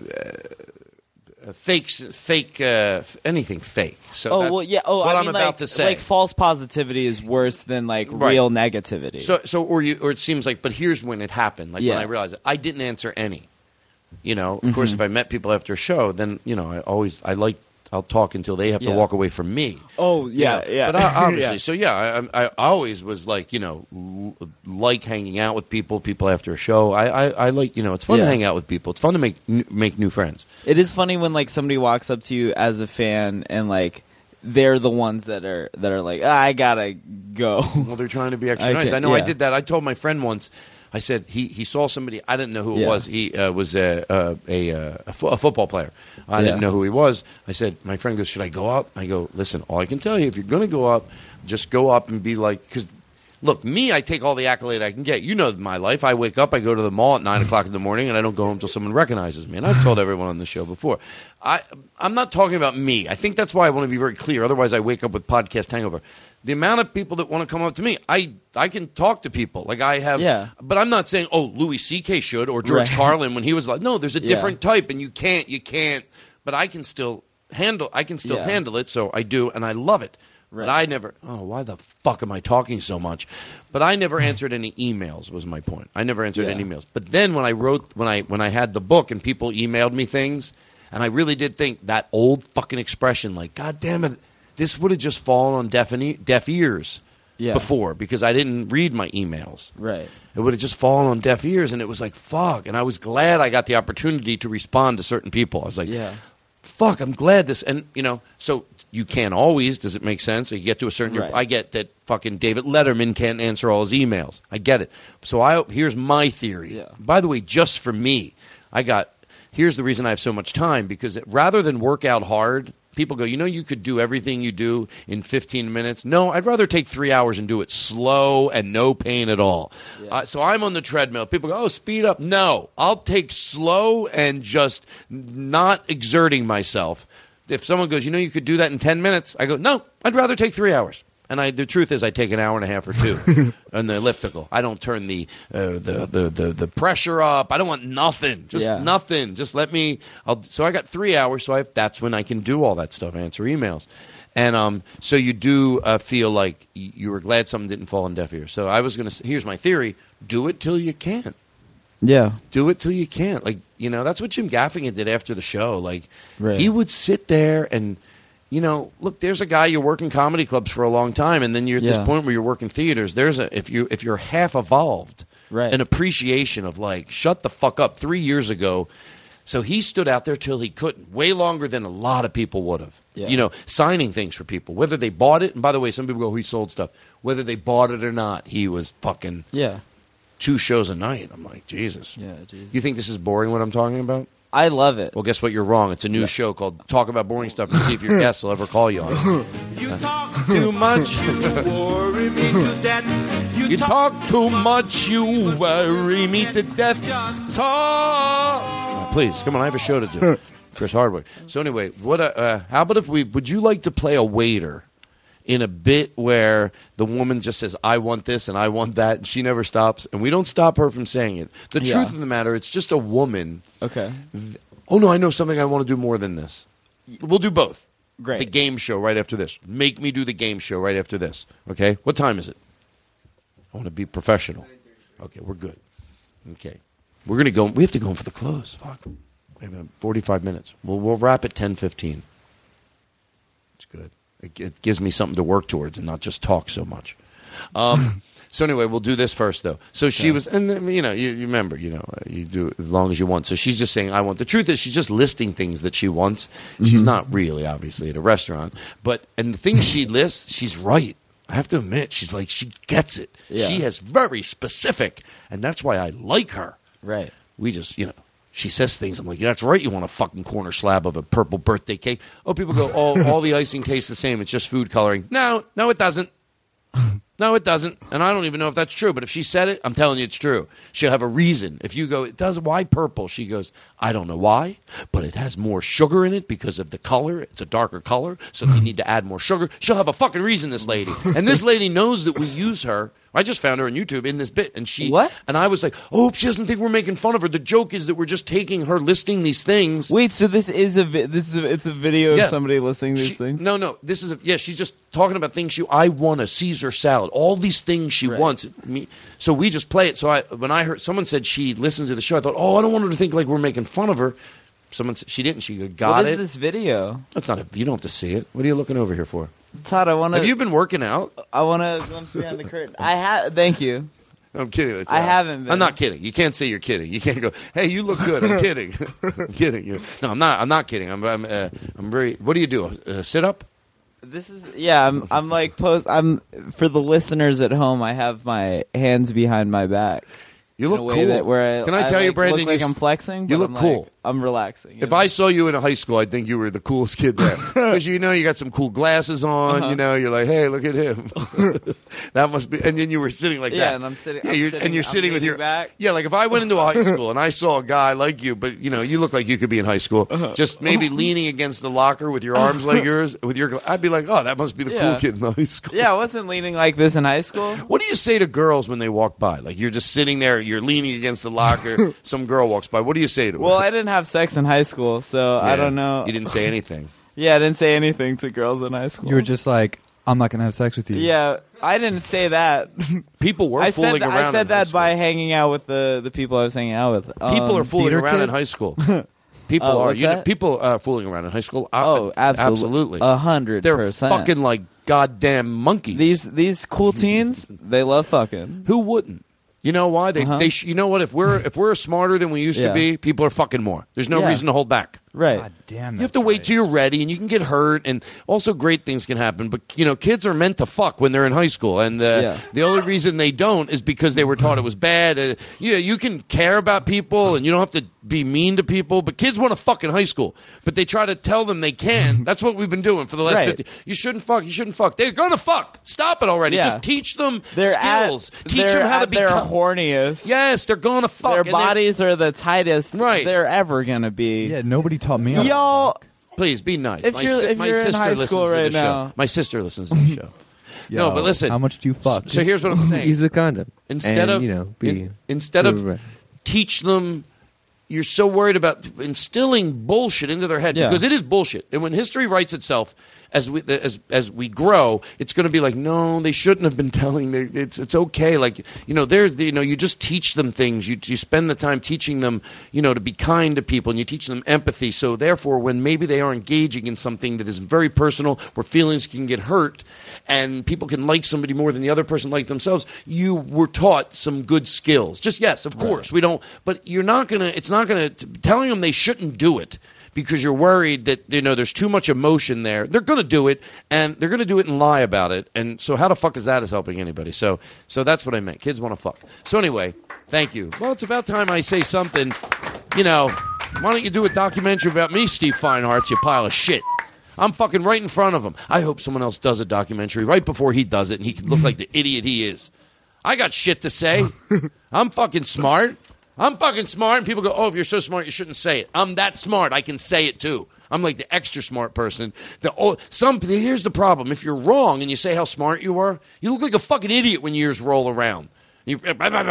fake, fake, uh, f- anything fake. So Oh that's well, yeah. Oh, what I I'm mean, about like, to say. like false positivity is worse than like Right. real negativity. So, so or you, or it seems like, but here's when it happened. Like Yeah. when I realized it, I didn't answer any. You know, of course, Mhm. if I met people after a show, then you know, I always I like I'll talk until they have Yeah. to walk away from me. Oh, You yeah, know? yeah. But I, obviously, Yeah. so yeah, I, I always was like, you know, l- like hanging out with people. People after a show, I, I, I like, you know, it's fun Yeah. to hang out with people. It's fun to make n- make new friends. It is funny when like somebody walks up to you as a fan and like they're the ones that are that are like, ah, I gotta go. Well, they're trying to be extra I nice. can- I know I yeah. did that. I told my friend once. I said he, he saw somebody. I didn't know who it Yeah. was. He uh, was a a, a, a, fo- a football player. I didn't Yeah. know who he was. I said, my friend goes, should I go up? I go, listen, all I can tell you, if you're going to go up, just go up and be like, because look, me, I take all the accolade I can get. You know my life. I wake up, I go to the mall at nine o'clock in the morning, and I don't go home until someone recognizes me. And I've told everyone on the show before. I I'm not talking about me. I think that's why I want to be very clear. Otherwise, I wake up with podcast hangover. The amount of people that want to come up to me, I I can talk to people. Like I have, Yeah. but I'm not saying, oh, Louis C K should or George Right. Carlin when he was like, no, there's a Yeah. different type, and you can't, you can't. But I can still handle, I can still Yeah. handle it, so I do, and I love it. Right. But I never, oh, why the fuck am I talking so much? But I never answered any emails. Was my point. I never answered Yeah. any emails. But then when I wrote, when I when I had the book and people emailed me things, and I really did think that old fucking expression, like, God damn it, this would have just fallen on deaf, and e- deaf ears. Yeah. Before, because I didn't read my emails. Right. It would have just fallen on deaf ears, and it was like, fuck. And I was glad I got the opportunity to respond to certain people. I was like, Yeah. fuck, I'm glad this. And, you know, so you can't always. Does it make sense? You get to a certain. Right. I get that fucking David Letterman can't answer all his emails. I get it. So I here's my theory. Yeah. By the way, just for me, I got. Here's the reason I have so much time, because it, rather than work out hard, people go, you know, you could do everything you do in fifteen minutes. No, I'd rather take three hours and do it slow and no pain at all. Uh, so I'm on the treadmill. People go, oh, speed up. No, I'll take slow and just not exerting myself. If someone goes, you know, you could do that in ten minutes, I go, no, I'd rather take three hours. And I, the truth is, I take an hour and a half or two on the elliptical. I don't turn the, uh, the, the the the pressure up. I don't want nothing, just Yeah. nothing. Just let me. I'll, so I got three hours. So I, that's when I can do all that stuff, answer emails, and um. So you do uh, feel like y- you were glad something didn't fall on deaf ears. So I was gonna. Say, here's my theory: do it till you can. Yeah. Do it till you can't. Like, you know, that's what Jim Gaffigan did after the show. Like, Right. he would sit there and, you know, look, there's a guy, you're working comedy clubs for a long time, and then you're at Yeah. this point where you're working theaters. There's a, if you if you're half evolved, Right. an appreciation of like, shut the fuck up. Three years ago, so he stood out there till he couldn't, way longer than a lot of people would have. Yeah. You know, signing things for people, whether they bought it. And by the way, some people go, he sold stuff. Whether they bought it or not, he was fucking Yeah. two shows a night. I'm like, Jesus. Yeah, Jesus. You think this is boring what I'm talking about? I love it. Well, guess what? You're wrong. It's a new show called Talk About Boring Stuff and see if your guests will ever call you on it. You talk Too much. You worry me to death. You talk too much. You worry me to death. Talk. Please, come on. I have a show to do. Chris Hardwick. So anyway, what? Uh, uh, how about if we? Would you like to play a waiter in a bit where the woman just says, "I want this" and "I want that," and she never stops, and we don't stop her from saying it? The Yeah. truth of the matter, it's just a woman. Okay. Oh no, I know something I want to do more than this. We'll do both. Great. The game show right after this. Make me do the game show right after this. Okay? What time is it? I want to be professional. Okay, we're good. Okay. We're going to go. We have to go in for the close. Fuck. We have forty-five minutes. We'll, we'll wrap at ten fifteen. It's good. It, it gives me something to work towards and not just talk so much. Um, so anyway, we'll do this first, though. So she Okay. was, and then, you know, you, you remember, you know, uh, you do it as long as you want. So she's just saying, I want. The truth is, she's just listing things that she wants. She's Mhm. not really, obviously, at a restaurant. But, and the things she lists, she's right. I have to admit, she's like, she gets it. Yeah. She has very specific, and that's why I like her. Right. We just, you know, she says things. I'm like, that's right. You want a fucking corner slab of a purple birthday cake? Oh, people go, oh, all the icing tastes the same. It's just food coloring. No, no, it doesn't. No, it doesn't. And I don't even know if that's true. But if she said it, I'm telling you it's true. She'll have a reason. If you go, it does, why purple? She goes, I don't know why, but it has more sugar in it because of the color. It's a darker color. So if you need to add more sugar, she'll have a fucking reason, this lady. And this lady knows that we use her. I just found her on YouTube in this bit. And she, what? And I was like, oh, she doesn't think we're making fun of her. The joke is that we're just taking her listing these things. Wait, so this is a vi- this is a, it's a video Yeah. of somebody listing these She- things? No, no. This is a, yeah. She's just talking about things she. I want a Caesar salad. All these things she wants. Me. So we just play it. So I when I heard someone said she listened to the show, I thought, oh, I don't want her to think like we're making fun of her. Someone said, she didn't. She go, got What it. is this video? That's not. A, you don't have to see it. What are you looking over here for? Todd, I want to. Have you been working out? I want to glimpse behind the curtain. I have. Thank you. I'm kidding. It's, I uh, haven't been. I'm not kidding. You can't say you're kidding. You can't go, hey, you look good. I'm kidding. I'm kidding. You- No, I'm not. I'm not kidding. I'm. I'm, uh, I'm very. What do you do? Uh, sit up. This is yeah. I'm. I'm like post. I'm for the listeners at home. I have my hands behind my back. You in look a way cool. That where I, Can I tell you, like, Brandon, Look like you I'm s- flexing. you but look I'm cool. Like, I'm relaxing. you If know? I saw you in high school, I'd think you were the coolest kid there. Because you know you got some cool glasses on. Uh-huh. You know, you're like, hey, look at him. That must be. And then you were sitting like Yeah, that. and I'm sitting- Yeah, I'm you're, sitting- and you're I'm sitting with leaning your back. Yeah, like if I went into a high school and I saw a guy like you, but you know, you look like you could be in high school, Uh-huh. just maybe leaning against the locker with your arms like yours, with your. gla- I'd be like, oh, that must be the Yeah. cool kid in high school. yeah, I wasn't leaning like this in high school. What do you say to girls when they walk by? Like you're just sitting there, you're leaning against the locker. Some girl walks by. What do you say to her? Well, I didn't have sex in high school, so I Yeah. don't know. You didn't say anything. Yeah, I didn't say anything to girls in high school. You were just like, I'm not going to have sex with you. Yeah, I didn't say that. People were I fooling said th- around. I said in high that by hanging out with the, the people I was hanging out with. People Um, are fooling theater around in kids? high school. People Oh, are. what's You know, that? people are fooling around in high school. Uh, Oh, absolute- absolutely, a hundred They're percent. fucking like goddamn monkeys. These these cool teens, they love fucking. Who wouldn't? You know why? They Uh-huh. they sh- you know what? If we're if we're smarter than we used Yeah. to be, people are fucking more. There's no Yeah. reason to hold back. Right. God damn. You have to wait till you're ready, and you can get hurt, and also great things can happen. But you know, kids are meant to fuck when they're in high school, and uh, Yeah. the only reason they don't is because they were taught it was bad. Uh, yeah, you can care about people, and you don't have to be mean to people. But kids want to fuck in high school, but they try to tell them they can. That's what we've been doing for the last Right. fifty. You shouldn't fuck. You shouldn't fuck. They're gonna fuck. Stop it already. Yeah. Just teach them They're skills. At, teach they're them how to at be. their horniest. Yes, they're gonna fuck. Their and they're- bodies are the tightest Right. they're ever gonna be. Yeah, nobody taught me. how to Y'all, Please be nice. If my you're- si- if my you're in sister high listens school to right the now- show. My sister listens to the show. no, Yo, but listen. how much do you fuck? So here's what I'm saying. Use a condom. Instead and, of you know, be in- instead of Right. teach them, you're so worried about instilling bullshit into their head Yeah. because it is bullshit. And when history writes itself, as we as as we grow, it's going to be like, no, they shouldn't have been telling. They, it's it's okay. Like you know, there's the, you know, you just teach them things. You you spend the time teaching them, you know, to be kind to people, and you teach them empathy. So therefore, when maybe they are engaging in something that is very personal, where feelings can get hurt, and people can like somebody more than the other person like themselves, you were taught some good skills. Just yes, of course, we don't. But you're not gonna. It's not gonna telling them they shouldn't do it. Because you're worried that you know there's too much emotion there. They're going to do it, and they're going to do it and lie about it. And so, how the fuck is that as helping anybody? So, so that's what I meant. Kids want to fuck. So anyway, thank you. Well, it's about time I say something. You know, why don't you do a documentary about me, Steve Feinhardt? You pile of shit. I'm fucking right in front of him. I hope someone else does a documentary right before he does it, and he can look like the idiot he is. I got shit to say. I'm fucking smart. I'm fucking smart, and people go, oh, if you're so smart, you shouldn't say it. I'm that smart. I can say it, too. I'm like the extra smart person. The oh, some Here's the problem. If you're wrong and you say how smart you are, you look like a fucking idiot when years roll around. You,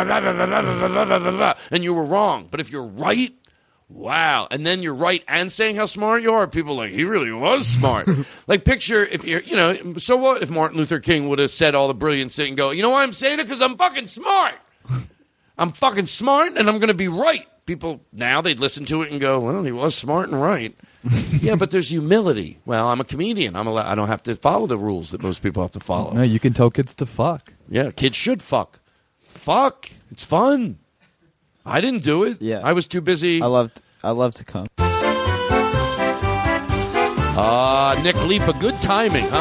and you were wrong. But if you're right, wow. And then you're right and saying how smart you are, people are like, he really was smart. Like, picture if you're, you know, so what if Martin Luther King would have said all the brilliant shit and go, you know why I'm saying it? Because I'm fucking smart. I'm fucking smart, and I'm going to be right. People, now they'd listen to it and go, well, he was smart and right. Yeah, but there's humility. Well, I'm a comedian. I'm allowed, I don't have to follow the rules that most people have to follow. No, you can tell kids to fuck. Yeah, kids should fuck. Fuck. It's fun. I didn't do it. Yeah. I was too busy. I loved. I love to come. Ah, uh, Nick Lipa, good timing, huh?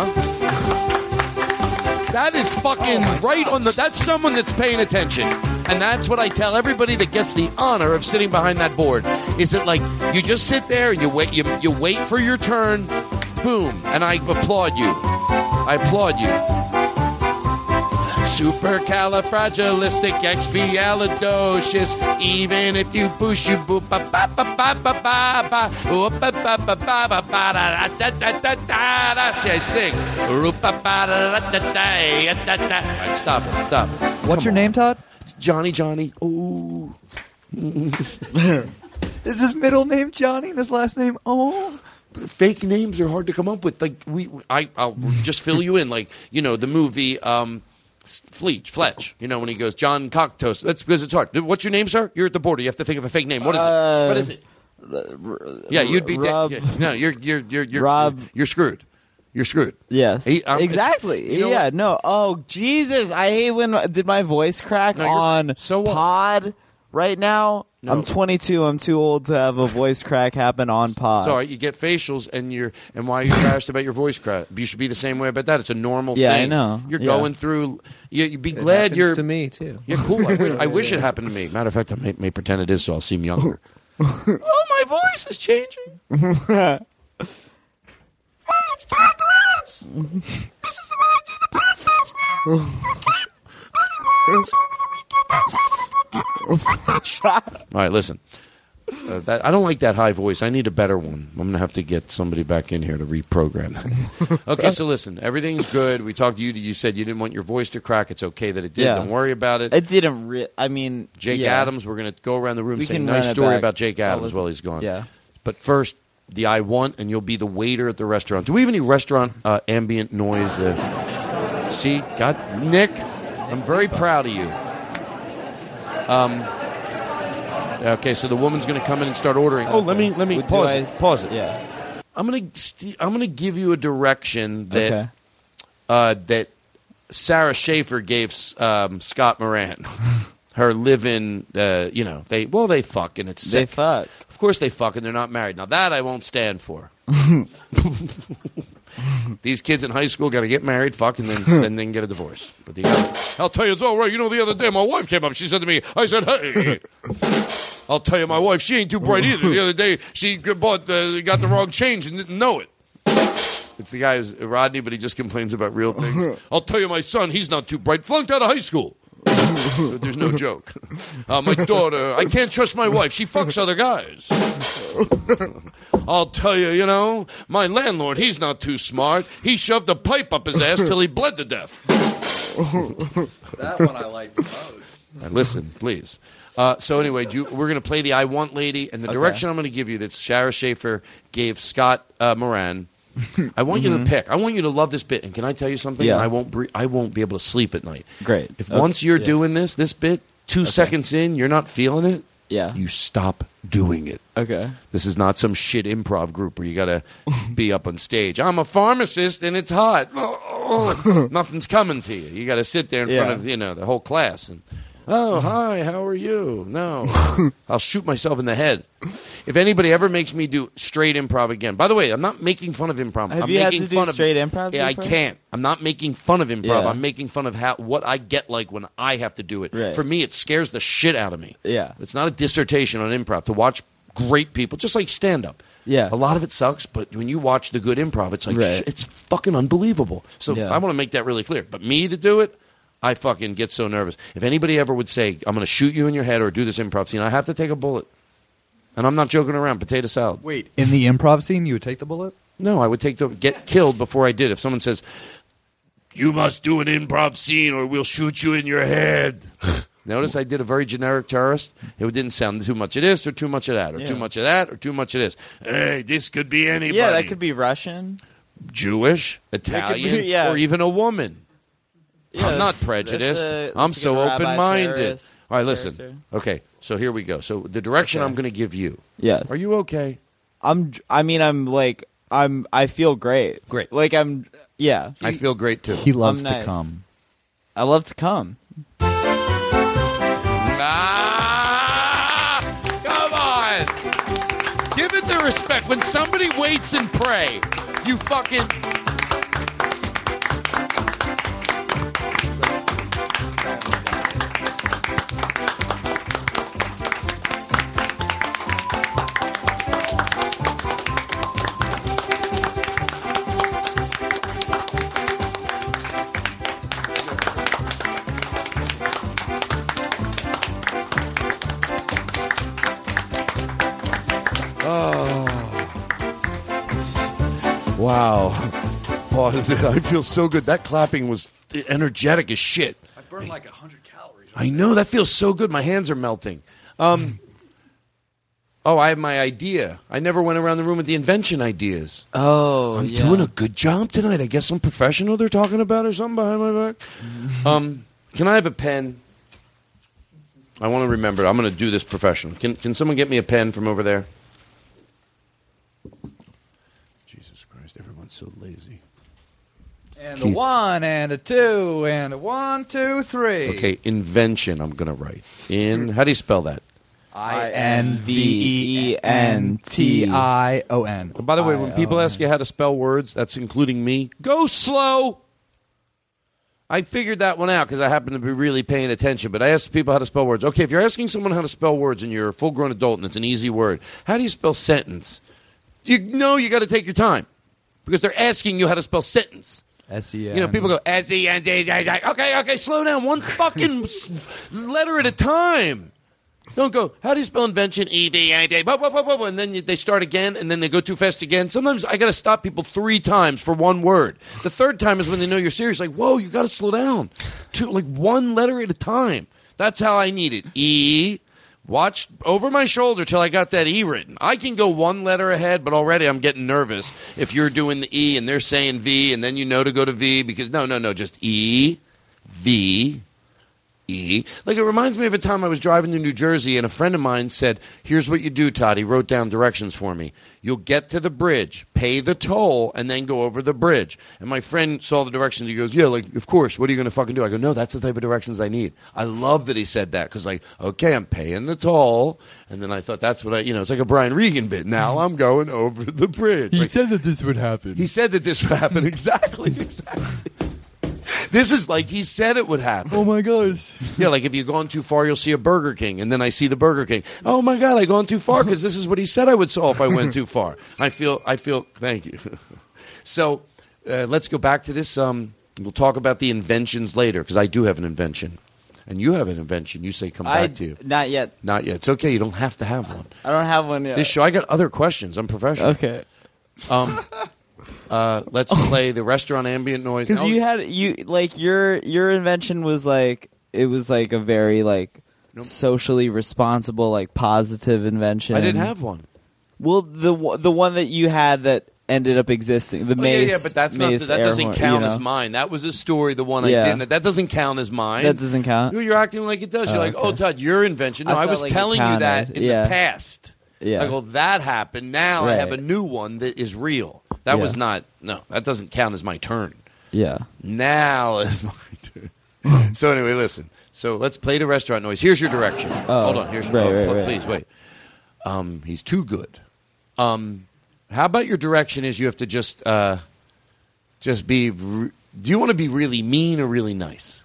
That is fucking oh right on the. That's someone that's paying attention, and that's what I tell everybody that gets the honor of sitting behind that board. Is it like you just sit there and you wait, you you wait for your turn, boom, and I applaud you. I applaud you. Supercalifragilisticexpialidocious. Even if you push, you boop ba ba ba ba ba ba ba ba ba ba ba ba ba da da da da da. See, I sing. Right, stop it. Stop it. What's your name, Todd? It's Johnny. Johnny. Ooh. Is his middle name Johnny and his last name Oh? Fake names are hard to come up with. Like we, I, I'll just fill you in. Like you know the movie. Um, Fletch, Fletch, you know, when he goes, John Cocktoast. That's because it's hard. What's your name, sir? You're at the border. You have to think of a fake name. What is uh, it? What is it? R- yeah, you'd be Rob. dead. Yeah, no, you're you're you're you're Rob. You're, you're screwed. You're screwed. Yes, he, um, exactly. You know yeah, what? no. Oh, Jesus! I hate when did my voice crack No, you're- on so what? pod right now. No. I'm twenty-two. I'm too old to have a voice crack happen on pod. It's all right. You get facials, and you're and why are you embarrassed about your voice crack? You should be the same way about that. It's a normal Yeah, I thing. know. You're Yeah. going through. You, you'd be It glad happens you're to me too. You're cool. I wish, I wish it happened to me. Matter of fact, I may, may pretend it is, so I'll seem younger. Oh, my voice is changing. Hey, it's Todd Perez. This is the way I do the podcast now. All right, listen. Uh, that, I don't like that high voice. I need a better one. I'm going to have to get somebody back in here to reprogram that. Okay, so listen. Everything's good. We talked to you. You said you didn't want your voice to crack. It's okay that it did. Yeah. Don't worry about it. It didn't. Re- I mean, Jake yeah. Adams, we're going to go around the room We saying can nice run it story back. about Jake I'll Adams listen. while he's gone. Yeah. But first, the I want, and you'll be the waiter at the restaurant. Do we have any restaurant uh, ambient noise? Uh, see, God, Nick, I'm very proud of you. Um. Okay, so the woman's going to come in and start ordering. Oh, let me let me Would pause you it. guys- Pause it. Yeah. I'm gonna st- I'm gonna give you a direction that Okay. uh, that Sarah Schaefer gave um, Scott Moran. Her live-in, uh, you know, they well they fuck and it's They sick. fuck. Of course they fuck and they're not married. Now that I won't stand for. These kids in high school got to get married, fuck, and then and then get a divorce. But the other, I'll tell you, it's all right. You know, the other day my wife came up. She said to me, I said, hey. I'll tell you, my wife, she ain't too bright either. The other day, she bought, uh, got the wrong change and didn't know it. It's the guy who's Rodney, but he just complains about real things. I'll tell you, my son, he's not too bright. Flunked out of high school. There's no joke. Uh, my daughter, I can't trust my wife. She fucks other guys. I'll tell you, you know, my landlord, he's not too smart. He shoved a pipe up his ass till he bled to death. That one I like the most. Uh, listen, please. Uh, so anyway, do you, we're going to play the I Want Lady, and the Okay. direction I'm going to give you that Sarah Schaefer gave Scott uh, Moran. I want you to pick. I want you to love this bit. And can I tell you something? Yeah. And I won't. Bre- I won't be able to sleep at night. Great. If Okay. once you're Yes. doing this, this bit, two seconds in, you're not feeling it. Yeah. You stop doing it. Okay. This is not some shit improv group where you got to be up on stage. I'm a pharmacist and it's hot. Nothing's coming to you. You got to sit there in Yeah. front of you know the whole class and. Oh, hi, how are you? No. I'll shoot myself in the head. If anybody ever makes me do straight improv again. By the way, I'm not making fun of improv. Have I'm you had making to do fun straight of, improv Yeah, before? I can't. I'm not making fun of improv. Yeah. I'm making fun of how what I get like when I have to do it. Right. For me, it scares the shit out of me. Yeah. It's not a dissertation on improv. To watch great people, just like stand-up. Yeah. A lot of it sucks, but when you watch the good improv, it's like, Right. sh- it's fucking unbelievable. So Yeah. I want to make that really clear. But me to do it, I fucking get so nervous. If anybody ever would say, I'm going to shoot you in your head or do this improv scene, I have to take a bullet. And I'm not joking around. Potato salad. Wait, in the improv scene, you would take the bullet? No, I would take the get killed before I did. If someone says, you must do an improv scene or we'll shoot you in your head. Notice I did a very generic terrorist. It didn't sound too much of this or too much of that or Yeah. too much of that or too much of this. Hey, this could be anybody. Yeah, that could be Russian. Jewish, could be- Italian, yeah. or even a woman. Yeah, I'm not that's- prejudiced. that's a- I'm that's so like a rabbi open-minded. terrorist All right, listen. character. Okay, so here we go. So the direction Okay. I'm going to give you. Yes. Are you okay? I'm. I mean, I'm like. I'm. I feel great. Great. Like I'm. Yeah. I feel great too. He loves I'm to nice. come. I love to come. Ah! Come on! Give it the respect. When somebody waits and pray, you fucking... Wow. Oh, I feel so good. That clapping was energetic as shit. I burned like one hundred calories. I know. That feels so good. My hands are melting. Um, oh, I have my idea. I never went around the room with the invention ideas. Oh, I'm yeah. doing a good job tonight. I guess I'm professional they're talking about or something behind my back. um, can I have a pen? I want to remember. I'm going to do this professional. Can, can someone get me a pen from over there? So lazy. And a one, and a two, and a one, two, three. Okay, invention. I'm gonna write in. How do you spell that? I N V E N T I O N. By the way, when people ask you how to spell words, that's including me. Go slow. I figured that one out because I happen to be really paying attention. But I asked people how to spell words. Okay, if you're asking someone how to spell words and you're a full-grown adult and it's an easy word, how do you spell sentence? You know you got to take your time. Because they're asking you how to spell sentence. S E N. You know, people go, S E N D. Okay, okay, slow down. One fucking letter at a time. Don't go, how do you spell invention? E D I D. And then they start again, and then they go too fast again. Sometimes I got to stop people three times for one word. The third time is when they know you're serious. Like, whoa, you got to slow down. Two, like one letter at a time. That's how I need it. E. Watch over my shoulder till I got that E written. I can go one letter ahead, but already I'm getting nervous if you're doing the E and they're saying V, and then you know to go to V because no, no, no, just E, V, E. Like, it reminds me of a time I was driving to New Jersey and a friend of mine said, here's what you do, Todd. He wrote down directions for me. You'll get to the bridge, pay the toll, and then go over the bridge. And my friend saw the directions. He goes, yeah, like, of course. What are you going to fucking do? I go, no, that's the type of directions I need. I love that he said that because, like, okay, I'm paying the toll. And then I thought that's what I, you know, it's like a Brian Regan bit. Now I'm going over the bridge. He like, said that this would happen. He said that this would happen. Exactly, exactly. This is like he said it would happen. Oh, my gosh. Yeah, like if you've gone too far, you'll see a Burger King, and then I see the Burger King. Oh, my God, I've gone too far because this is what he said I would saw if I went too far. I feel, I feel, thank you. So uh, let's go back to this. Um, we'll talk about the inventions later because I do have an invention. And you have an invention. You say come back I, to you. Not yet. Not yet. It's okay. You don't have to have one. I don't have one yet. This show, I got other questions. I'm professional. Okay. Um, uh, let's play the restaurant ambient noise. Because No. you had you like your your invention was like it was like a very like socially responsible, like positive invention. I didn't have one. Well, the one- the one that you had that ended up existing, the Oh, Mace. yeah, yeah, but that's not Mace that air doesn't horn, count you as know? mine. That was a story. The one Yeah. I didn't. That doesn't count as mine. That doesn't count. You're acting like it does. You're Oh, like, okay. oh, Todd, your invention. No, I I, felt was like it telling you that counted. in Yeah. the past. Yeah. Like, well, that happened. Now I have a Right. new one that is real. That Yeah. was not. No, that doesn't count as my turn. Yeah. Now is my turn. So anyway, listen. So let's play the restaurant noise. Here's your direction. Oh, Hold on. Here's right, oh, right, pl- right. Please wait. Um, he's too good. Um, how about your direction is you have to just uh, just be. Re- do you want to be really mean or really nice?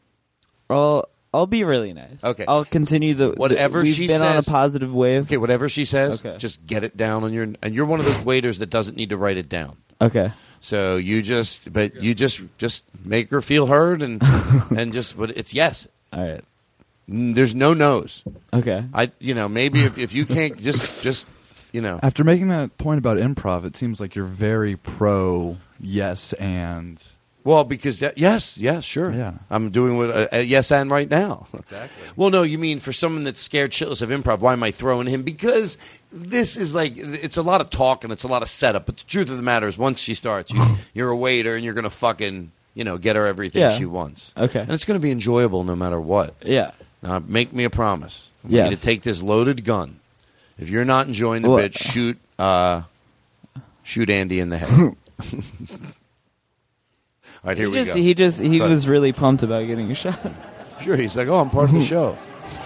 Well, I'll be really nice. Okay. I'll continue the Whatever the, we've she been on a says- positive wave. Okay, whatever she says, Okay. just get it down on your. And you're one of those waiters that doesn't need to write it down. Okay. So you just, but you just, just make her feel heard, and and just, but it's yes. All right. Mm, There's no no's. Okay. I, you know, maybe if, if you can't just, just, you know, After making that point about improv, it seems like you're very pro yes and. well, because that, yes, yes, sure, Yeah. I'm doing what uh, uh, yes and right now. Exactly. Well, no, you mean for someone that's scared shitless of improv, why am I throwing him? Because this is like, it's a lot of talk and it's a lot of setup. But the truth of the matter is, once she starts, you, you're a waiter and you're going to fucking, you know, get her everything Yeah. she wants. Okay. And it's going to be enjoyable no matter what. Yeah. Now, make me a promise. I want Yes. you to take this loaded gun. If you're not enjoying the Well- bit, shoot uh, shoot Andy in the head. All right, here he we just, go. He just he Go was ahead. really pumped about getting a shot. Sure, he's like, oh, I'm part of the show.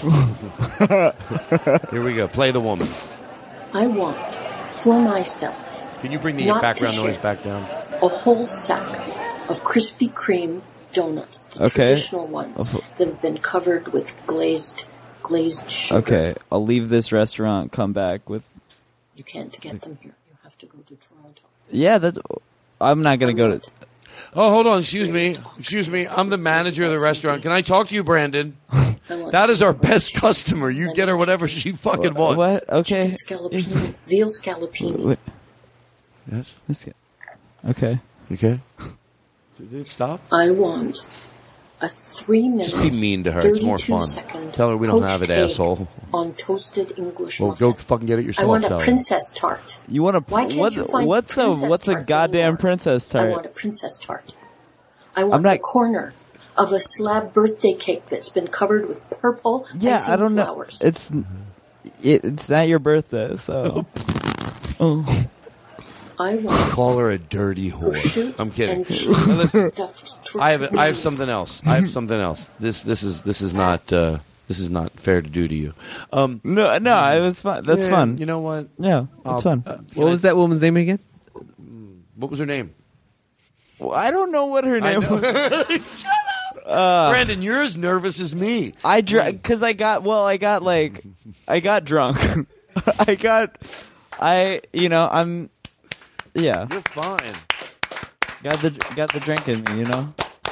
Here we go. Play the woman. I want for myself Can you bring the Not background to noise share. back down? a whole sack of Krispy Kreme donuts, the Okay. traditional ones Of- that have been covered with glazed glazed sugar. Okay, I'll leave this restaurant. Come back with. You can't get them here. You have to go to Toronto. Yeah, that's. I'm not gonna go to. Oh, hold on. Excuse me. Excuse me. I'm the manager of the restaurant. Can I talk to you, Brandon? That is our best customer. You get her whatever she fucking wants. What? Okay. Chicken scallopini, veal scallopini. Wait. Yes. Let's get. Okay. Okay. Did it stop? I want a three-minute, Just be mean to her. It's more fun. thirty-two-second Tell her we don't have it, poached egg asshole. on toasted English Well, muffin. go fucking get it yourself. I want tell a her. princess tart. You want a Why can't what? you find What's a princess what's a tarts goddamn anymore? princess I tart? want a princess tart. I want the corner of a slab birthday cake that's been covered with purple Yeah, icing I don't flowers. know. It's it, it's not your birthday, so. oh. I want Call her a dirty whore. prosciutto I'm kidding. and cheese Now listen, stuffed I have I have tortillas. something else. I have something else. This this is this is not uh, this is not fair to do to you. Um, No, no, it was fun. That's yeah, fun. You know what? Yeah, I'll- it's fun. uh, can What I- was that woman's name again? What was her name? Well, I don't know what her I name know. was. Uh, Brandon, you're as nervous as me. I drank because I got well. I got like, I got drunk. I got, I you know I'm, yeah. You're fine. Got the got the drink in me, you know.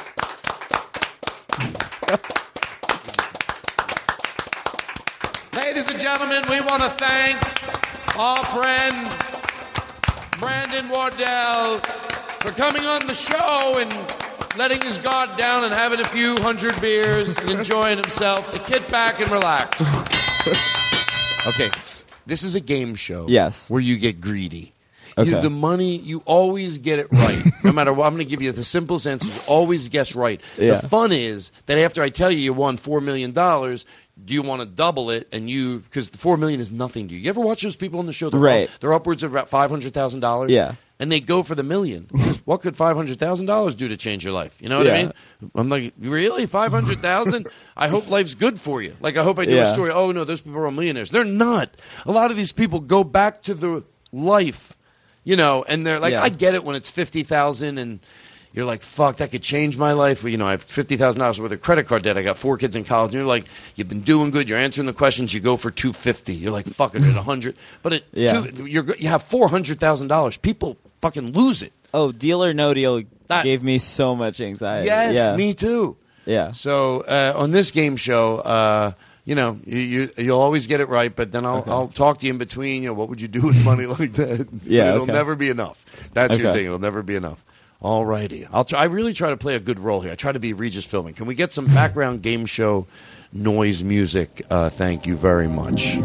Ladies and gentlemen, we want to thank our friend Brandon Wardell for coming on the show and letting his guard down and having a few hundred beers and enjoying himself. To kick back and relax. Okay, this is a game show. Yes. Where you get greedy. Okay. You, the money, you always get it right. No matter what, I'm going to give you the simplest answer. You always guess right. Yeah. The fun is that after I tell you you won four million dollars, do you want to double it? And you, because the four million dollars is nothing to you. You ever watch those people on the show? They're Right. Up, they're upwards of about five hundred thousand dollars. Yeah. And they go for the million. Because what could five hundred thousand dollars do to change your life? You know what I Yeah. mean? I'm like, really? five hundred thousand dollars? I hope life's good for you. Like, I hope I do a Yeah. story. Oh, no, those people are all millionaires. They're not. A lot of these people go back to the life, you know, and they're like, Yeah. I get it when it's fifty thousand dollars and you're like, fuck, that could change my life. Well, you know, I have fifty thousand dollars worth of credit card debt. I got four kids in college. And you're like, you've been doing good. You're answering the questions. You go for two hundred fifty dollars. You're like, fuck it, at one hundred dollars. But at Yeah. two, you're, go- you have four hundred thousand dollars. People fucking lose it. Oh, Deal or No Deal That- gave me so much anxiety. Yes, yeah. me too. Yeah. So uh, on this game show, uh, you know, you, you you'll always get it right, but then I'll Okay. I'll talk to you in between. You know, what would you do with money like that? Yeah, it'll okay. never be enough. That's your Okay. thing. It'll never be enough. All righty. I'll try, I really try to play a good role here. I try to be Regis Philbin. Can we get some background game show noise music? Uh, thank you very much.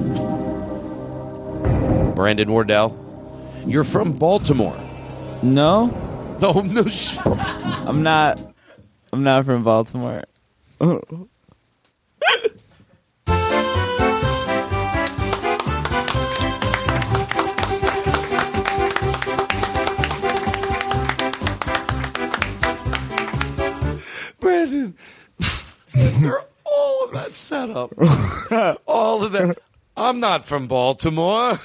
Brandon Wardell, you're from Baltimore. No. No, no. Sh- I'm not. I'm not from Baltimore. Brandon, they're all of that setup. All of that. I'm not from Baltimore.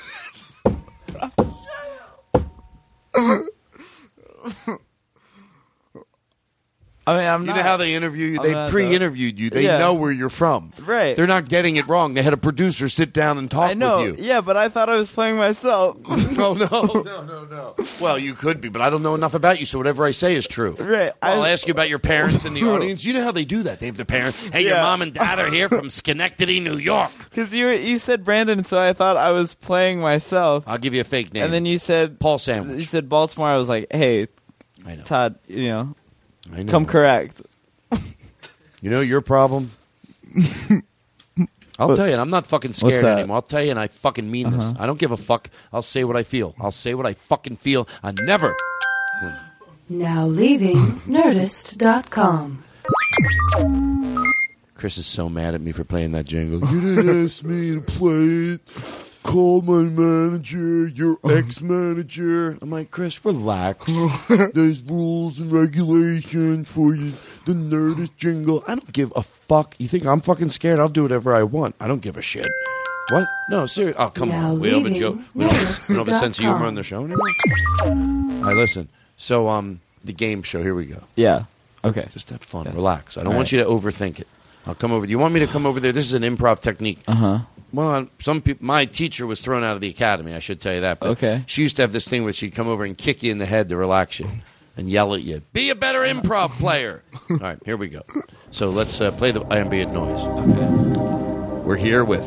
I mean, I'm You not. know how they interview you? I'm They not, uh, pre-interviewed you. They yeah. know where you're from. Right. They're not getting it wrong. They had a producer sit down and talk I know. with you. Yeah, but I thought I was playing myself. Oh, no, no, no, no. Well, you could be, but I don't know enough about you, so whatever I say is true. Right. I'll I- ask you about your parents in the audience. You know how they do that. They have the parents. Hey, your Yeah. mom and dad are here from Schenectady, New York. Because you you said Brandon, so I thought I was playing myself. I'll give you a fake name. And then you said Paul Sandwich. You said Baltimore. I was like, hey, I know. Todd, you know, I know. come correct. You know your problem? I'll What- tell you, I'm not fucking what's scared that? anymore. I'll tell you, and I fucking mean Uh-huh. this. I don't give a fuck. I'll say what I feel. I'll say what I fucking feel. I never. Now leaving Nerdist dot com. Chris is so mad at me for playing that jingle. You didn't ask me to play it. call my manager, your ex-manager. I'm like, Chris, relax. There's rules and regulations for you. The Nerdist jingle. I don't give a fuck. You think I'm fucking scared? I'll do whatever I want. I don't give a shit. What? No, seriously. Oh, come Now on. We don't have a leaving joke. We don't have, we don't have a sense of humor Nerdist on the show anymore. All right, listen. So, um, the game show. Here we go. Yeah. Okay. Just have fun. Yes. Relax. I don't All want right. you to overthink it. I'll come over. Do you want me to come over there? This is an improv technique. Uh huh. Well, some people. My teacher was thrown out of the academy. I should tell you that. But Okay. She used to have this thing where she'd come over and kick you in the head to relax you, and yell at you. Be a better improv player. All right, here we go. So let's uh, play the ambient noise. Okay. We're here with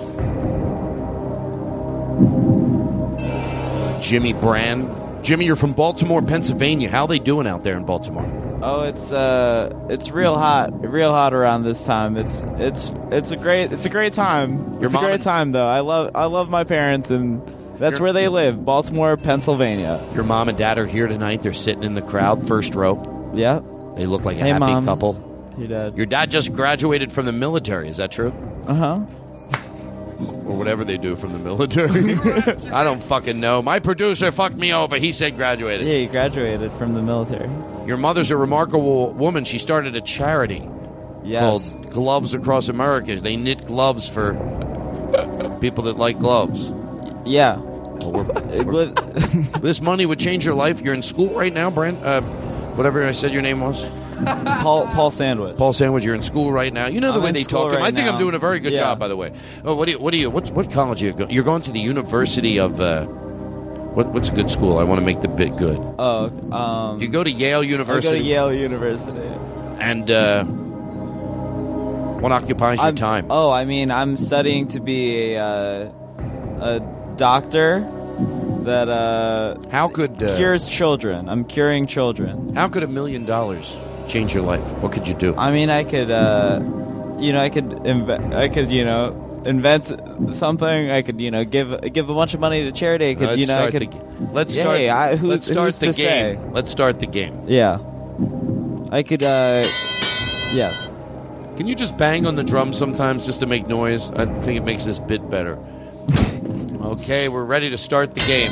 Jimmy Brand. Jimmy, you're from Baltimore, Pennsylvania. How are they doing out there in Baltimore? Oh, it's uh, it's real hot, real hot around this time. It's it's it's a great it's a great time. Your it's a mom great and- time though. I love I love my parents, and that's Your- where they live, Baltimore, Pennsylvania. Your mom and dad are here tonight. They're sitting in the crowd, first row. Yeah. They look like a Hey, happy Mom. couple. Your dad. Your dad just graduated from the military. Is that true? Uh huh. Or whatever they do from the military. I don't fucking know. My producer fucked me over. He said graduated. Yeah, he graduated from the military. Your mother's a remarkable woman. She started a charity Yes. called Gloves Across America. They knit gloves for people that like gloves. Yeah. Well, we're- we're- this money would change your life. You're in school right now, Brent. Uh, whatever I said your name was. Paul Paul Sandwich. Paul Sandwich. You're in school right now. You know the I'm way in they school talk to him. right I think I'm now. doing a very good Yeah. job, by the way. Oh, what do you? What do you? What what college are you going? You're going to the University of. Uh, what what's a good school? I want to make the bit good. Oh, um, You go to Yale I go University. to Yale University. And uh, what occupies your I'm- time? Oh, I mean, I'm studying to be a uh, a doctor that uh, how could uh, cures children. I'm curing children. How could a million dollars change your life? What could you do? I mean, I could, uh, you know, I could, inve- I could, you know, invent something. I could, you know, give give a bunch of money to charity. I could, Let's you know, I start could. the g- let's Yeah, start. hey, I, who, let's start who's the to game. say? Let's start the game. Yeah, I could. uh Yes. Can you just bang on the drum sometimes just to make noise? I think it makes this bit better. Okay, we're ready to start the game.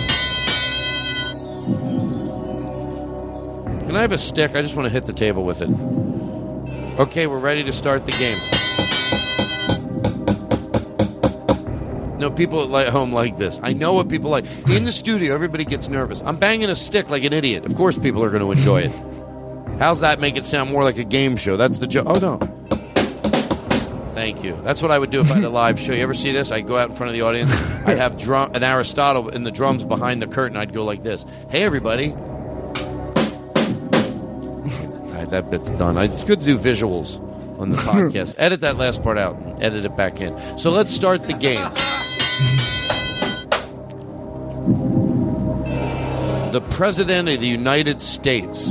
Can I have a stick? I just want to hit the table with it. Okay, we're ready to start the game. No, people at home like this. I know what people like. In the studio, everybody gets nervous. I'm banging a stick like an idiot. Of course people are going to enjoy it. How's that make it sound more like a game show? That's the joke. Oh, no. Thank you. That's what I would do if I had a live show. You ever see this? I'd go out in front of the audience. I'd have drum, an Aristotle in the drums behind the curtain. I'd go like this. Hey, everybody. All right, that bit's done. It's good to do visuals on the podcast. Edit that last part out and edit it back in. So let's start the game. The President of the United States.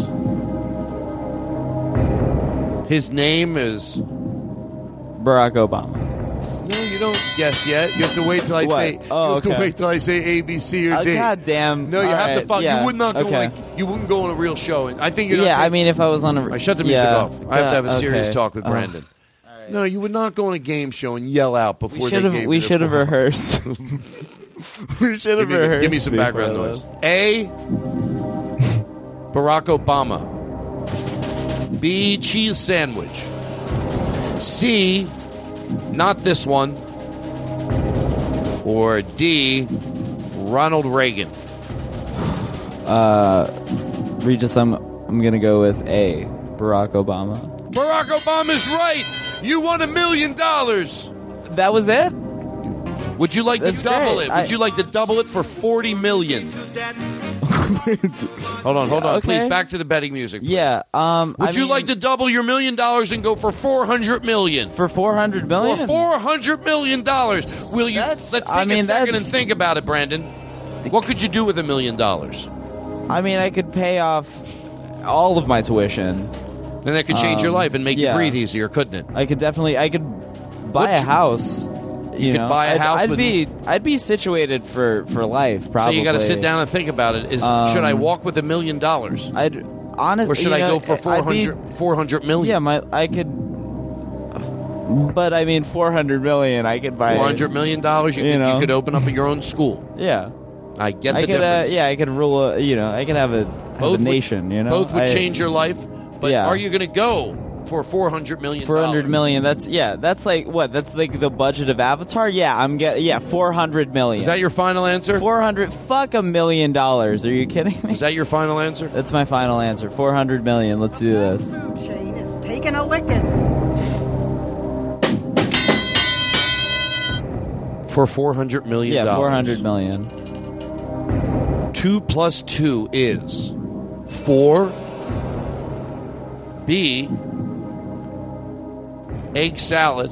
His name is Barack Obama. No, you don't guess yet. You have to wait till I What? say. Oh, you have okay. to wait till I say A, B, C, or Oh, D. goddamn. No, you All have to right, follow. yeah, You would not go okay. like. You wouldn't go on a real show. And I think you're. Yeah, not I mean, if I was on a, I shut the music yeah, off. I have to have a yeah, serious okay. talk with Oh. Brandon. No, you would not go on a game show and yell out before We they should have. gave We you the should have full- rehearsed. we should have Give me, rehearsed. give me some before background this. noise. A. Barack Obama. B. Cheese sandwich. C. Not this one. Or D. Ronald Reagan. Uh, Regis, I'm I'm gonna go with A. Barack Obama. Barack Obama's right. You won a million dollars. That was it? Would you like That's to double great. it? Would I- you like to double it for forty million? Hold on, hold on, Okay. please. Back to the betting music. please. Yeah. Um. Would I you mean, like to double your million dollars and go for four hundred million? for four hundred million? For four hundred million dollars, will you? That's- let's take I mean, a second and that's- think about it, Brandon. What could you do with a million dollars? I mean, I could pay off all of my tuition. And that could change your Um, life and make yeah. you breathe easier, couldn't it? I could definitely. I could buy What a you- house. You, You could know? buy a I'd, house I'd with- be. I'd be situated for for life. Probably. So you got to sit down and think about it. Is should I Um, walk with a million dollars, I'd honestly. or should you I know, go for I'd four be- hundred, four hundred million? Yeah, my I could. But I mean, four hundred million. I could buy Four hundred million dollars. You, you could, know. you could open up your own school. Yeah, I get the I could, uh, difference. yeah, I could rule. A, you know, I could have a, have Both a would- nation. You know, both would I- change your life. But Yeah. are you going to go for four hundred million? Four hundred million. That's yeah. That's like what? That's like the budget of Avatar. Yeah, I'm get. Yeah, four hundred million. Is that your final answer? Four hundred. Fuck a million dollars. Are you kidding me? Is that your final answer? That's my final answer. Four hundred million. Let's do this. Food chain is taking a licking. For four hundred million. Yeah, four hundred million. Two plus two is four. B. Egg salad.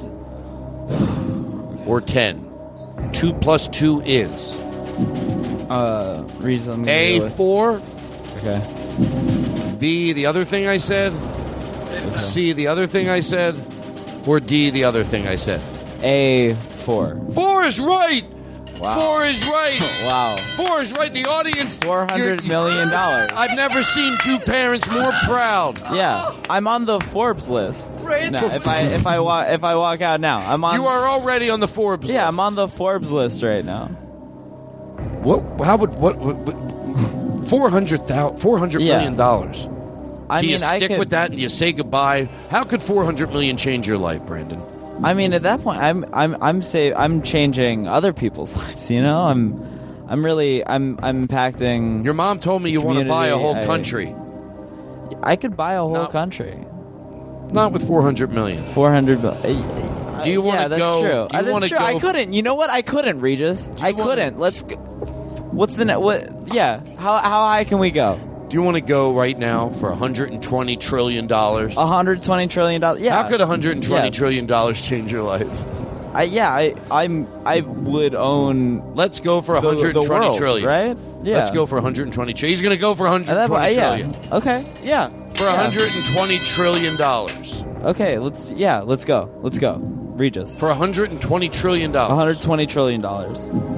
Or ten. Two plus two is Uh, reason. A four. Okay. B the other thing I said. C the other thing I said. Or D the other thing I said. A four. Four is right. Wow. Four is right. Wow. Four is right. The audience. Four hundred million dollars. I've never seen two parents more proud. Yeah, I'm on the Forbes list. Right. Now, if I if I walk if I walk out now, I'm on. You are already on the Forbes Yeah, list. I'm on the Forbes list right now. What? How would what? what, what four hundred thousand, four hundred Yeah. million dollars. I do mean, you I stick could- with that and do you say goodbye? How could four hundred million change your life, Brandon? I mean, at that point, I'm I'm I'm say I'm changing other people's lives. You know, I'm I'm really I'm I'm impacting. Your mom told me you want to buy a whole community. I- country. I could buy a whole Not- country. Not with four hundred million. Four hundred. Do Do you want yeah, to that's go? true. Do Uh, you that's want to true. go? I couldn't. You know what? I couldn't, Regis. I couldn't. Let's. Go. What's the ne- what? Yeah. How how high can we go? Do you want to go right now for one hundred twenty trillion dollars? one hundred twenty trillion dollars. Yeah. How could one hundred twenty Yes. trillion dollars change your life? I yeah. I I'm I would own. Let's go for the- one hundred twenty the world, trillion. right? Yeah. Let's go for one hundred twenty trillion. He's going to go for one At hundred that point, twenty yeah. trillion. Okay. Yeah. For Yeah. one hundred twenty trillion dollars. Okay. Let's yeah. Let's go. Let's go. Regis. For one hundred twenty trillion dollars. one hundred twenty trillion dollars.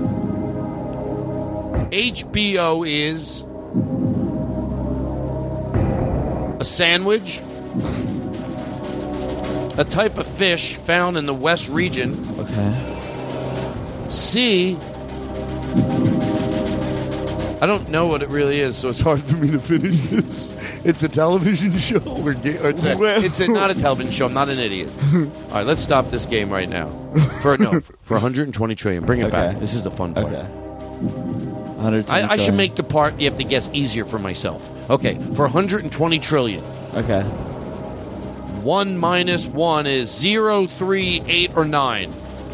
H B O is a sandwich, a type of fish found in the West region. Okay. C. I don't know what it really is, so it's hard for me to finish this. It's a television show, or, ga- or it's, a, it's a, not a television show. I'm not an idiot. All right, let's stop this game right now. For no, for one hundred twenty trillion. Bring it Okay. back. This is the fun part. Okay. one hundred twenty I, I should trillion. make the part you have to guess easier for myself. Okay, for one hundred twenty trillion. Okay. One minus one is zero, three, eight, or nine.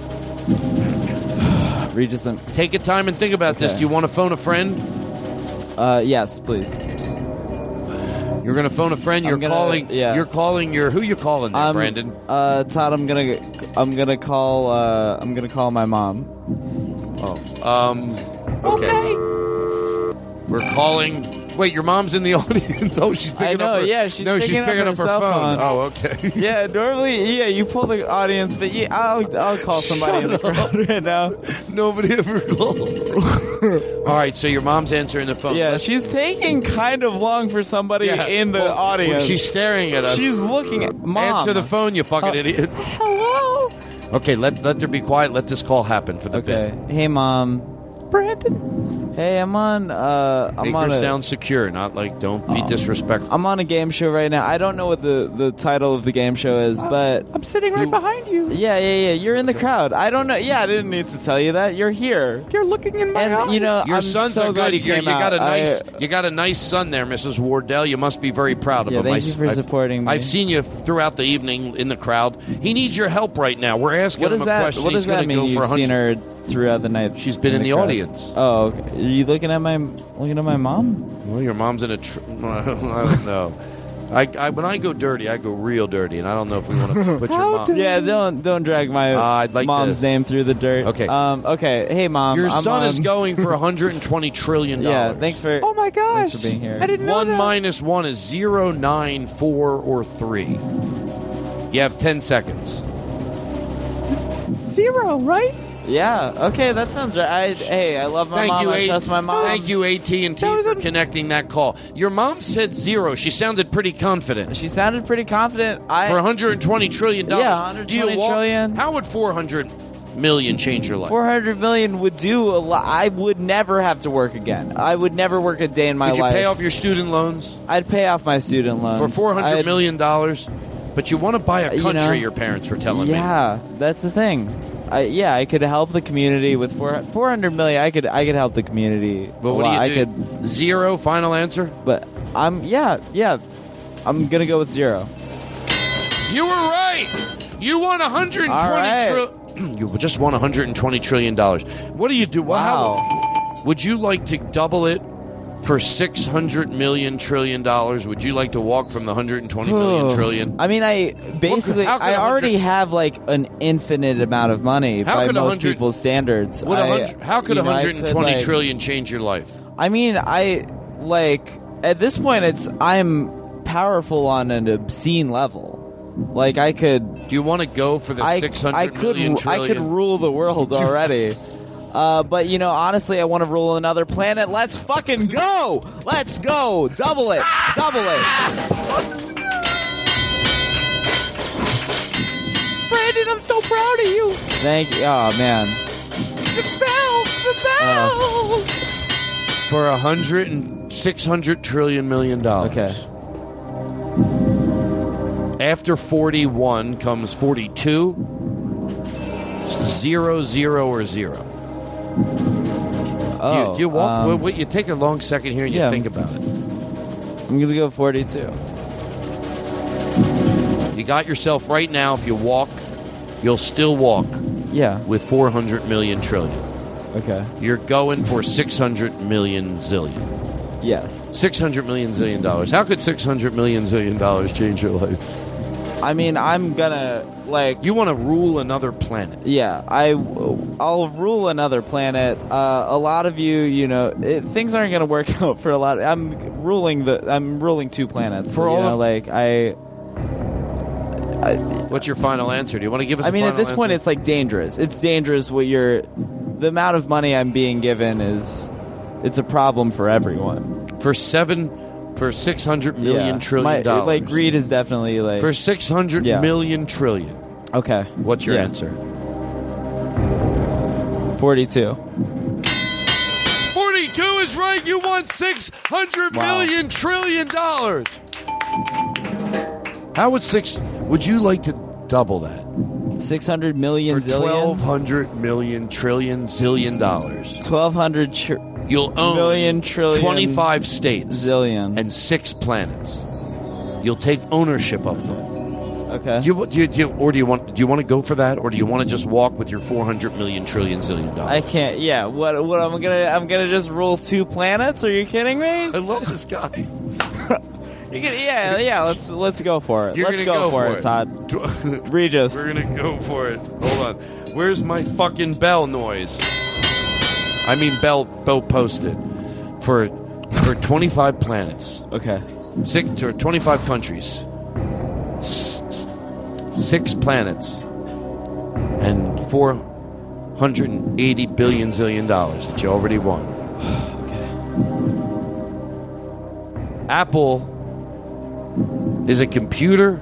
Regis. and- Take your time and think about this. Okay. Do you want to phone a friend? Uh, yes, please. You're going to phone a friend. You're I'm gonna- calling. yeah. You're calling your. Who you calling there, Um, Brandon? Uh, Todd, I'm gonna, I'm gonna call, uh, I'm gonna call my mom. Oh, um, okay. We're calling. Wait, your mom's in the audience. Oh, she's picking I know, up her. yeah, she's no, picking she's up picking her up her cell phone. phone. Oh, okay. Yeah, normally, yeah, you pull the audience, but yeah, I'll, I'll call somebody in the crowd right now. Nobody ever calls. All right, so your mom's answering the phone. Yeah, she's taking kind of long for somebody Yeah, in the well, audience. She's staring at us. She's looking at mom. Answer the phone, you fucking Uh, idiot. Hello. Okay, let let her be quiet. Let this call happen for the Okay. Hey, mom. Brandon. Hey, I'm on. Uh, bit. I'm Make on her a. sound secure, not like don't be Oh. disrespectful. I'm on a game show right now. I don't know what the, the title of the game show is, but I'm sitting right behind you. yeah, yeah, yeah. You're in the crowd. I don't know. Yeah, I didn't need to tell you that. You're here. You're looking in my And eyes. you know, Your I'm sons so are glad good. he You, came you got out. a nice, I- you got a nice son there, Missus Wardell. You must be very proud of Yeah, him. thank I- you for I've- supporting me. I've seen you throughout the evening in the crowd. He needs your help right now. We're asking what him does a that? question. What He's does that gonna mean? go You've for one seen hundred. her throughout the night. She's been in the crowd. audience. Oh, okay. Are you looking at my looking at my mom? Well, your mom's in a. Tr- I don't know. I, I when I go dirty, I go real dirty, and I don't know if we want to put your mom. Yeah, don't don't drag my Uh, I'd like mom's to- name through the dirt. Okay. Um. Okay. Hey, mom. Your I'm son on- is going for one hundred twenty trillion dollars. Yeah. Thanks for. Oh my gosh! Thanks for being here. I didn't know One that. minus one is zero, nine, four, or three. You have ten seconds. Zero, right? Yeah. Okay, that sounds right. I, hey, I love my Thank mom. you, I A- trust my mom. Thank you, A T and T, for connecting that call. Your mom said zero. She sounded pretty confident. She sounded pretty confident. I For one hundred twenty trillion dollars. Yeah, one hundred twenty trillion. How would four hundred million change your life? Four hundred million would do a lot. I would never have to work again. I would never work a day in my Could you life. pay off your student loans? I'd pay off my student loans For four hundred I'd- million dollars? But you want to buy a You country, know, your parents were telling me. Yeah, that's the thing. I, yeah, I could help the community with four, 400 million. I could I could help the community. But a what do lot. you I do? could Zero, final answer? But I'm yeah, yeah. I'm going to go with zero. You were right. You won one hundred twenty All right. trillion. You just won one hundred twenty trillion dollars. What do you do? Well, Wow. how, would you like to double it for six hundred million trillion dollars? Would you like to walk from the one hundred twenty million trillion? I mean, I basically how could I a already hundred- have like an infinite amount of money How by could a most hundred- people's standards. Would a I- hundred- how could you know, I one hundred twenty could, trillion like- change your life? I mean, I like at this point it's I'm powerful on an obscene level. Like I could. Do you want to go for the I, six I hundred could, million I trillion? could rule the world already. Uh, but you know, honestly, I want to rule another planet. Let's fucking go! Let's go! Double it! Double it! Brandon, I'm so proud of you. Thank you. Oh man. The bells, the bells. For a hundred and six hundred trillion million dollars. Okay. After forty-one comes forty-two, zero, zero, or zero. Oh, you, you walk. um, well, wait, you take a long second here and yeah. you think about it. I'm gonna go forty-two. You got yourself right now. If you walk, you'll still walk. Yeah. With four hundred million trillion. Okay. You're going for six hundred million zillion. Yes. six hundred million zillion dollars. How could six hundred million zillion dollars change your life? I mean, I'm gonna like. You want to rule another planet? Yeah, I, I'll rule another planet. Uh, a lot of you, you know, it, things aren't gonna work out for a lot. Of, I'm ruling the. I'm ruling two planets. For you all know, of- like I. I What's your final answer? Do you want to give us? I a mean, at final this point, answer? it's like dangerous. It's dangerous. What you're, the amount of money I'm being given is, it's a problem for everyone. For seven. For six hundred million Yeah. trillion My- dollars. Like greed is definitely like For six hundred Yeah. million trillion. Okay. What's your Yeah. answer? forty-two. forty-two is right. You won six hundred Wow. million trillion dollars. How would six? Would you like to double that? Six hundred million For zillion. twelve hundred million trillion zillion dollars. Twelve hundred. Tr- You'll own million trillion twenty-five states zillion and six planets. You'll take ownership of them. Okay. Do you, do you, do you, or do you want? Do you want to go for that, or do you want to just walk with your four hundred million trillion zillion dollars? I can't. Yeah. What? What? I'm gonna. I'm gonna just rule two planets. Are you kidding me? I love this guy. You can, yeah. Yeah. Let's let's go for it. You're let's gonna go, go for, for it, it. Todd. Regis. We're gonna go for it. Hold on. Where's my fucking bell noise? I mean, bell bell posted for for twenty-five planets. Okay. Six or twenty-five countries. S- six planets and four hundred eighty billion zillion dollars that you already won. Okay. Apple is a computer,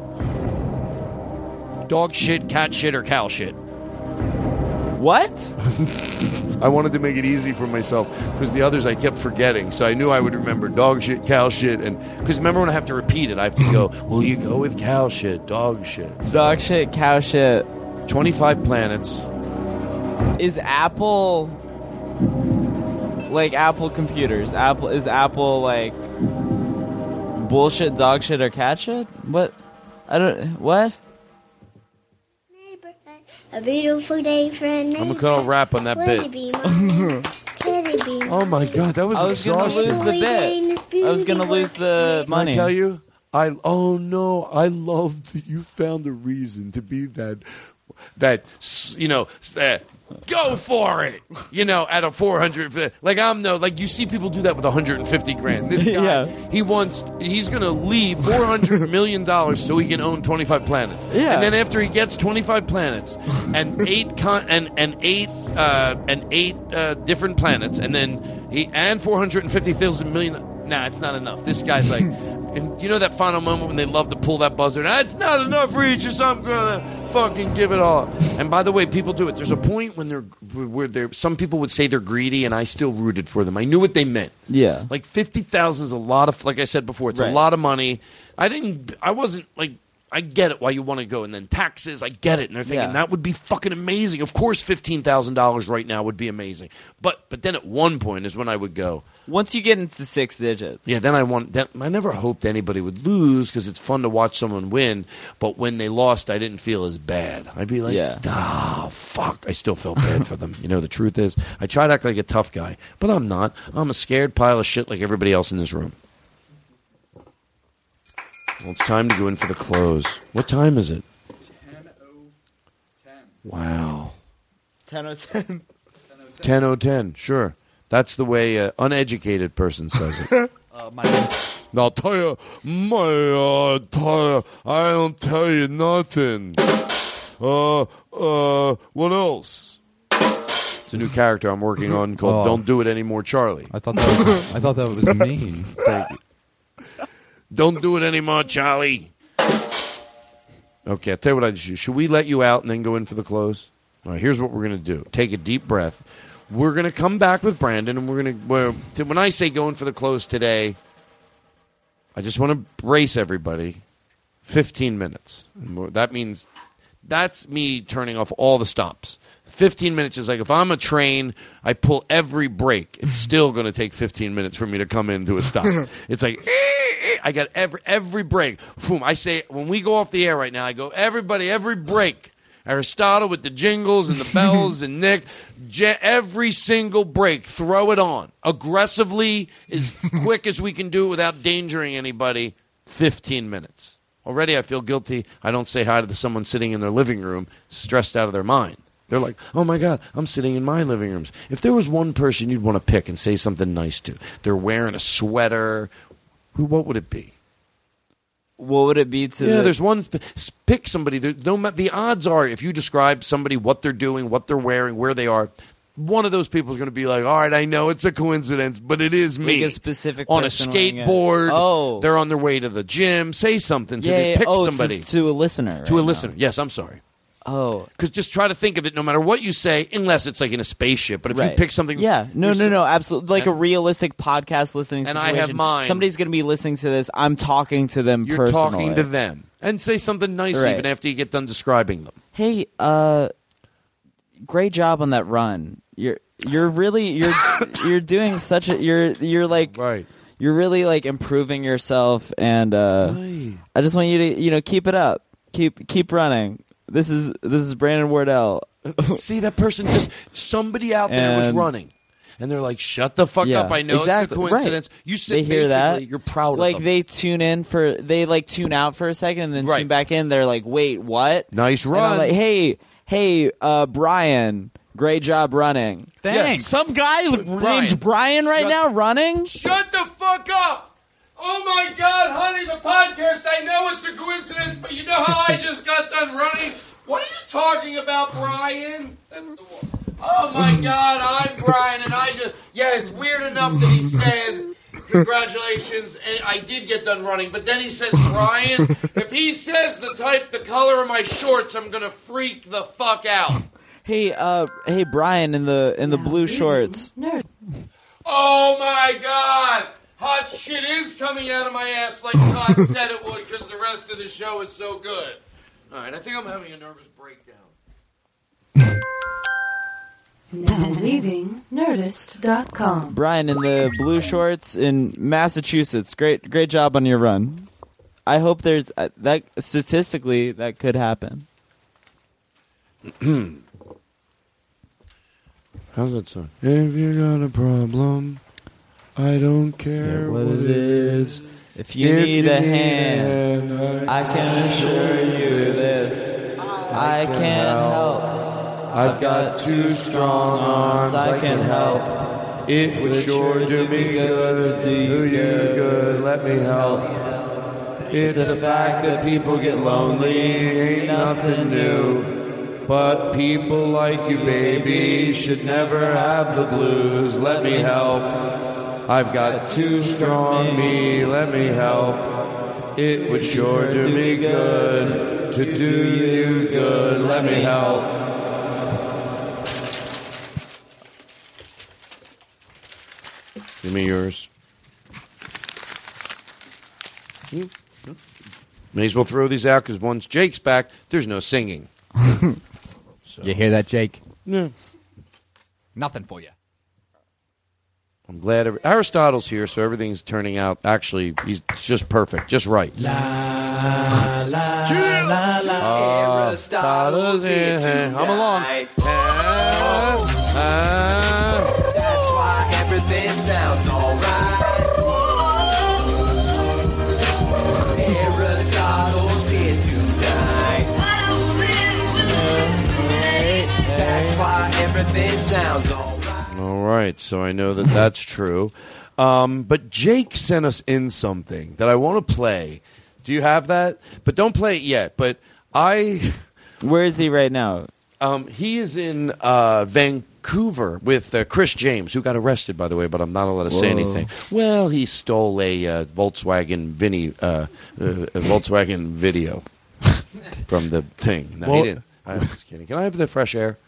dog shit, cat shit, or cow shit. What? I wanted to make it easy for myself because the others I kept forgetting. So I knew I would remember dog shit, cow shit, and because remember when I have to repeat it, I have to go, well, you go with cow shit, dog shit. So, Dog shit, cow shit. twenty-five planets. Is Apple like Apple computers? Apple is Apple like bullshit, dog shit, or cat shit? What? I don't. What? A beautiful day for a neighbor. I'm going to call a rap on that Would bit. it be mine? Could it be Oh my god, that was I was gonna exhausting. lose the bit. I was gonna lose the Can I money. tell you? I oh no, I love that you found a reason to be that that s- you know uh, Go for it. You know, at a four hundred. Like, I'm no, like, you see people do that with one hundred fifty grand. This guy, Yeah. he wants, he's going to leave four hundred million dollars so he can own twenty-five planets. Yeah. And then after he gets twenty-five planets and eight, con- and, and eight, uh, and eight uh, different planets, and then he, and four hundred fifty thousand million. Nah, it's not enough. This guy's like, and you know that final moment when they love to pull that buzzer? Nah, it's not enough, Regis. I'm going to fucking give it all. And by the way, people do it. There's a point when they're, where they're, some people would say they're greedy, and I still rooted for them. I knew what they meant. Yeah. Like fifty thousand is a lot of, like I said before, it's Right. a lot of money. I didn't, I wasn't like, I get it why you want to go. And then taxes, I get it. And they're thinking Yeah. that would be fucking amazing. Of course, fifteen thousand dollars right now would be amazing. But, but then at one point is when I would go, Once you get into six digits. yeah, then I want. Then I never hoped anybody would lose because it's fun to watch someone win. But when they lost, I didn't feel as bad. I'd be like, Yeah. "Oh fuck!" I still felt bad for them. You know, the truth is, I try to act like a tough guy, but I'm not. I'm a scared pile of shit like everybody else in this room. Well, it's time to go in for the close. What time is it? ten oh ten. Wow. ten oh ten. ten oh ten. Sure, that's the way an uneducated person says it. Uh, my I'll tell you, my, uh, tell you, I don't tell you nothing. Uh, uh, what else? It's a new character I'm working on called Oh. Don't Do It Anymore, Charlie. I thought that was, I thought that was me. Thank you. Don't do it anymore, Charlie. Okay, I'll tell you what I should. Should we let you out and then go in for the close? All right, here's what we're going to do. Take a deep breath. We're going to come back with Brandon, and we're going to, when I say going for the close today, I just want to brace everybody. fifteen minutes. And we're- that means that's me turning off all the stops. fifteen minutes is like if I'm a train, I pull every brake. It's still going to take fifteen minutes for me to come into a stop. It's like, eh, eh, I got every every brake. Boom. I say, when we go off the air right now, I go, everybody, every brake. Aristotle with the jingles and the bells and Nick, je- every single break, throw it on. Aggressively, as quick as we can do it without endangering anybody, fifteen minutes. Already I feel guilty. I don't say hi to someone sitting in their living room, stressed out of their mind. They're like, oh my God, I'm sitting in my living rooms. If there was one person you'd want to pick and say something nice to, they're wearing a sweater, who? What would it be? What would it be to Yeah, the- there's one. Pick somebody. There- No, ma- the odds are, if you describe somebody, what they're doing, what they're wearing, where they are, one of those people is going to be like, all right, I know it's a coincidence, but it is me. Like a specific on a person wearing it. skateboard. Oh. They're on their way to the gym. Say something to Yeah, them. yeah. Pick Oh, it's somebody. just to a listener. To a right listener. Yes, I'm sorry. Oh. Because just try to think of it no matter what you say, unless it's like in a spaceship. But if you Right. pick something. Yeah, no, there's no, some- no, absolutely. Like a And- realistic podcast listening And situation. I have mine. Somebody's going to be listening to this. I'm talking to them You're personally. talking to them. And say something nice Right. even after you get done describing them. Hey, uh, great job on that run. You're you're really you're you're doing such a you're you're like right. You're really like improving yourself, and uh, I just want you to you know keep it up. Keep keep running. This is this is Brandon Wardell. See, that person just somebody out there was And- running. And they're like, shut the fuck Yeah, up. I know exactly, it's a coincidence. right. You said They hear basically that. you're proud like of them. they tune in for they like tune out for a second and then Right. tune back in. They're like, wait, what? Nice And I'm run. like, hey, hey, uh, Brian, great job running. Thanks. Some guy Brian. named Brian right Shut- now running. Shut the fuck up! Oh my God, honey, the podcast, I know it's a coincidence, but you know how I just got done running? What are you talking about, Brian? That's the one. Oh my God, I'm Brian, and I just, yeah, it's weird enough that he said, congratulations, and I did get done running, but then he says, Brian, if he says the type, the color of my shorts, I'm gonna freak the fuck out. Hey, uh, hey, Brian in the in the blue shorts. Nerd. Oh my God! Hot shit is coming out of my ass like Todd said it would because the rest of the show is so good. All right, I think I'm having a nervous breakdown. Now leaving Nerdist dot com. Brian in the blue shorts in Massachusetts. Great, great job on your run. I hope there's uh, that statistically that could happen. How's that sound? If you got a problem, I don't care what what it it is. is. If you need a hand, I can assure you this. I can't help. I've got two strong arms I can help. It would sure do me good to do you good. Let me help. It's a fact that people get lonely, ain't nothing new. But people like you, baby, should never have the blues. Let me help. I've got two strong me, let me help. It would sure do me good to do you good. Let me help. Give me yours. You. May as well throw these out because once Jake's back, there's no singing. So. You hear that, Jake? Yeah. Nothing for you. I'm glad every, Aristotle's here, so everything's turning out. Actually, he's just perfect, just right. La la la la. Aristotle's here tonight. I'm along. Oh, uh, that's why everything sounds alright. Aristotle's here tonight. That's why everything sounds alright. All right, so I know that that's true. Um, but Jake sent us in something that I want to play. Do you have that? But don't play it yet. But I... Where is he right now? Um, he is in uh, Vancouver with uh, Chris James, who got arrested, by the way, but I'm not allowed to say Whoa. anything. Well, he stole a uh, Volkswagen Vinny, uh, uh, a Volkswagen video from the thing. No, Well- he didn't. I was kidding. Can I have the fresh air?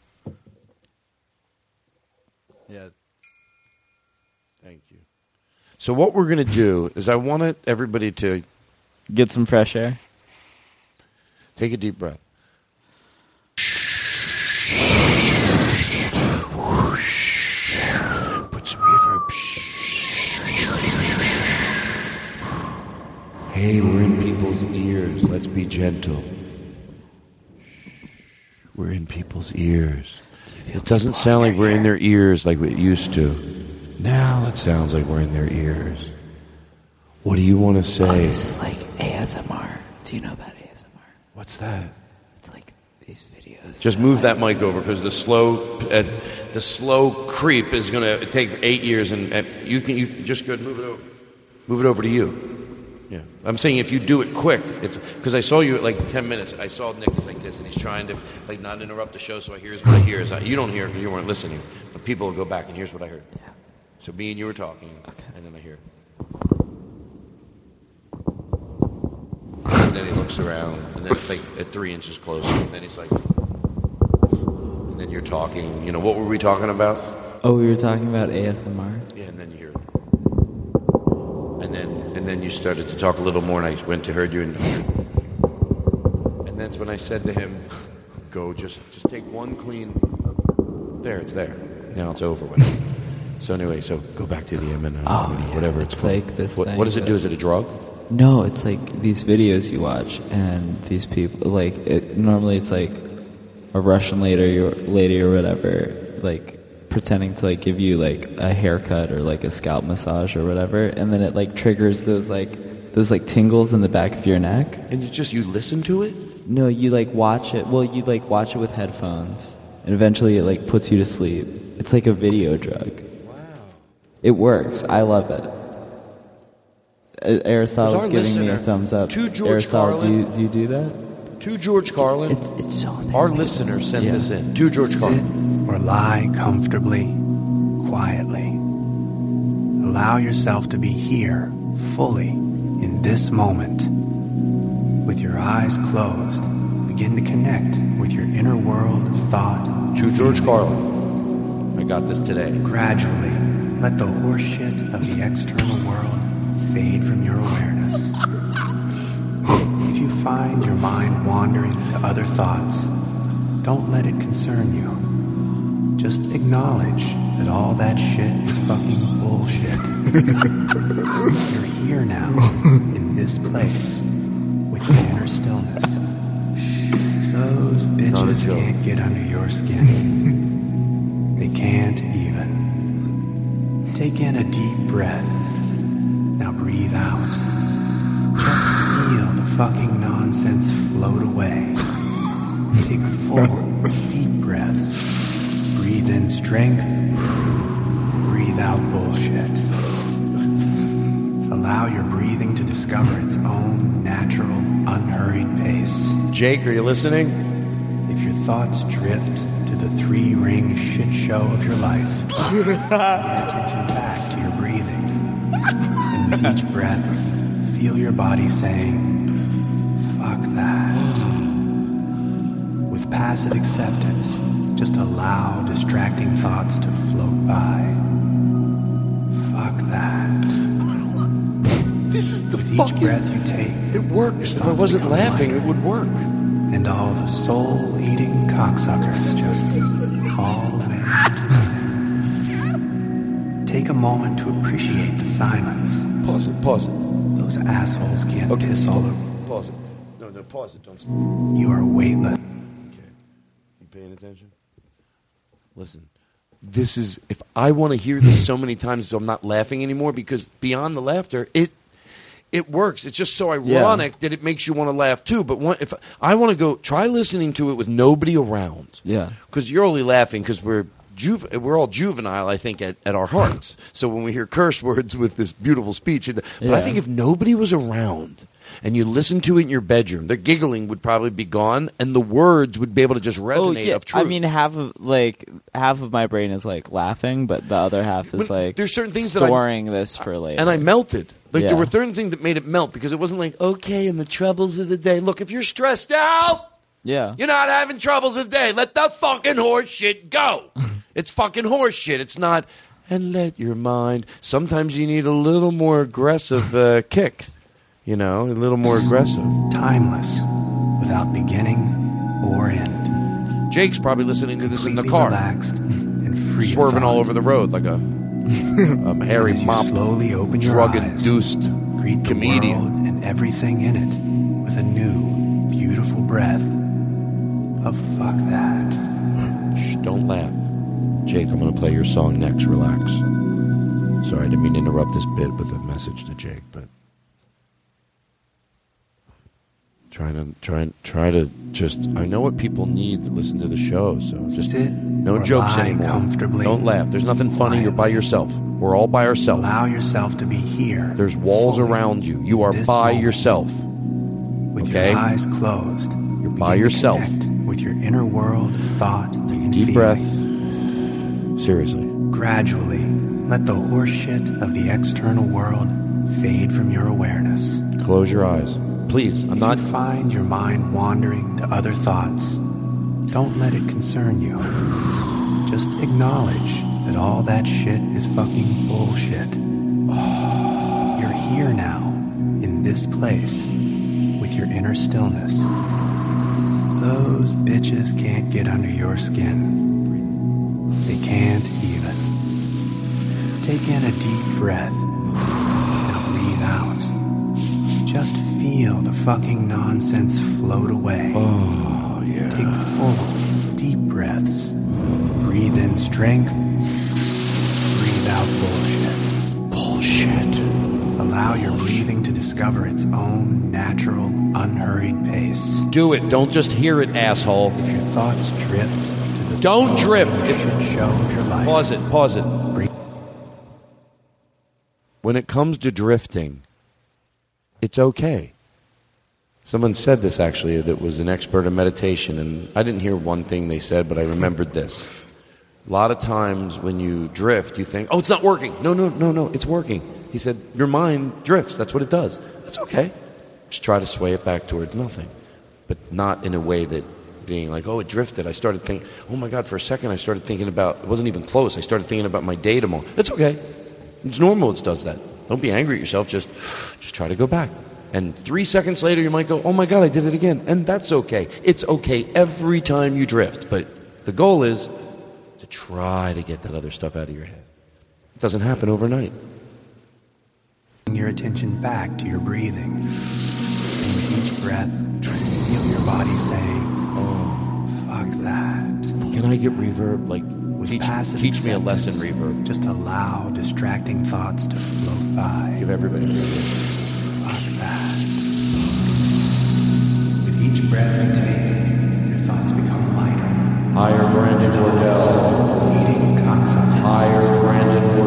Yeah. Thank you. So what we're going to do is I want everybody to get some fresh air. Take a deep breath. Put some reverb. Hey, we're in people's ears. Let's be gentle. We're in people's ears. It doesn't sound like we're in their ears like it used to. Now it sounds like we're in their ears. What do you want to say? Oh, this is like A S M R. Do you know about A S M R? What's that? It's like these videos. Just move that mic over because the slow, uh, the slow creep is going to take eight years, and uh, you can you can just go move it over, move it over to you. Yeah, I'm saying if you do it quick, it's because I saw you at like ten minutes. I saw Nick is like this, and he's trying to like not interrupt the show, so I hear what I hear. Is I, you don't hear because you weren't listening, but people will go back and here's what I heard. Yeah. So me and you were talking, okay. And then I hear. And then he looks around, and then it's like at three inches closer, and then he's like, and then you're talking. You know, what were we talking about? Oh, we were talking about A S M R? Yeah, and then you hear it. And then, and then you started to talk a little more, and I went to heard you, and, and that's when I said to him, go, just just take one clean, there, it's there. Now it's over with. So anyway, so go back to the M and Oh, you know, yeah, whatever it's, it's called. like this What, thing what does it that- do? Is it a drug? No, it's like these videos you watch, and these people, like, it, normally it's like a Russian lady or, lady or whatever, like, pretending to, like, give you, like, a haircut or, like, a scalp massage or whatever, and then it, like, triggers those, like, those, like, tingles in the back of your neck. And you just, you listen to it? No, you, like, watch it, well, you, like, watch it with headphones, and eventually it, like, puts you to sleep. It's like a video drug. Wow. It works. I love it. Uh, Aristotle's our giving me a listener, thumbs up. to George Aristotle, do you, Carlin. do you do that? To George Carlin. It's, it's so Our listener sent Yeah. this in. To George Carlin. Or lie comfortably, quietly. Allow yourself to be here, fully, in this moment. With your eyes closed, begin to connect with your inner world of thought. To George Carlin. I got this today. Gradually, let the horseshit of the external world fade from your awareness. If you find your mind wandering to other thoughts, don't let it concern you. Just acknowledge that all that shit is fucking bullshit. You're here now, in this place, with the inner stillness. Those bitches can't get under your skin. They can't even. Take in a deep breath. Now breathe out. Just feel the fucking nonsense float away. Take full, Deep breaths. Breathe in strength. Breathe out bullshit. Allow your breathing to discover its own natural, unhurried pace. Jake, are you listening? If your thoughts drift to the three-ring shit show of your life, pay attention back to your breathing. And with each breath, feel your body saying, fuck that. With passive acceptance, just allow distracting thoughts to float by. Fuck that. This is the With fucking... each breath you take, it works. If I wasn't laughing, it would work. And all the soul-eating cocksuckers just fall away into nothing. Take a moment to appreciate the silence. Pause it, pause it. Those assholes can't Okay, piss all over. Pause it. No, no, pause it. Don't. You are weightless. You paying attention? Listen, this is, if I want to hear this so many times so I'm not laughing anymore, because beyond the laughter, it it works. It's just so ironic yeah. that it makes you want to laugh too. But one, if I want to go, try listening to it with nobody around. Yeah. Because you're only laughing because we're Juve, we're all juvenile, I think, at, at our hearts. So when we hear curse words with this beautiful speech, but Yeah. I think if nobody was around and you listened to it in your bedroom, the giggling would probably be gone, and the words would be able to just resonate Oh, yeah. of truth. I mean, half of like half of my brain is like laughing, but the other half is But like there's certain things that I- storing this for later. and I melted. Like Yeah. there were certain things that made it melt because it wasn't like, okay, and the troubles of the day. Look, if you're stressed out, yeah, you're not having troubles of the day. Let the fucking horse shit go. It's fucking horse shit. It's not, and let your mind. Sometimes you need a little more aggressive uh, kick. You know, a little more aggressive. Timeless, without beginning or end. Jake's probably listening to this in the Completely car. relaxed and free of Swerving all thought. over the road like a, a hairy As you mop, slowly open your drug-induced Greet the comedian. world and everything in it with a new, beautiful breath of fuck that. Shh, don't laugh. Jake, I'm going to play your song next. Relax. Sorry, I didn't mean to interrupt this bit with a message to Jake, but trying to try try to just. I know what people need to listen to the show, so just Sit no or jokes lie anymore. comfortably. Don't laugh. There's nothing funny. You're by yourself. We're all by ourselves. Allow yourself to be here. There's walls around you. You are this by moment. yourself. With okay? your eyes closed. You're by yourself. With your inner world of thought and Deep feeling. breath. Seriously. Gradually, let the horseshit of the external world fade from your awareness. Close your eyes. Please, I'm if not... you find your mind wandering to other thoughts, don't let it concern you. Just acknowledge that all that shit is fucking bullshit. You're here now, in this place, with your inner stillness. Those bitches can't get under your skin. They can't even. Take in a deep breath. Now breathe out. Just feel the fucking nonsense float away. Oh, yeah. Take full, deep breaths. Breathe in strength. Breathe out bullshit. Bullshit. Allow your breathing to discover its own natural, unhurried pace. Do it. Don't just hear it, asshole. If your thoughts drift to the Don't drift. If show of your life. Pause it. Pause it. Breathe. When it comes to drifting, it's okay. Someone said this, actually, that was an expert in meditation, and I didn't hear one thing they said, but I remembered this. A lot of times when you drift, you think, oh, it's not working. No, no, no, no, it's working. He said, your mind drifts. That's what it does. That's okay. Just try to sway it back towards nothing, but not in a way that being like, oh, it drifted. I started thinking, oh, my God, for a second I started thinking about, it wasn't even close. I started thinking about my day tomorrow. It's okay. It's normal it does that. Don't be angry at yourself. Just, just try to go back. And three seconds later, you might go, oh, my God, I did it again. And that's okay. It's okay every time you drift. But the goal is to try to get that other stuff out of your head. It doesn't happen overnight. Bring your attention back to your breathing. And with each breath, feel your body saying, oh, fuck that. Can I get reverb? Like, With teach, passive teach me a lesson acceptance, reverb. Just allow distracting thoughts to float by. Give everybody reverb. Fuck that. With each breath you take, your thoughts become lighter Hire Brandon Wardell. Eating cocksuckers. Hire Brandon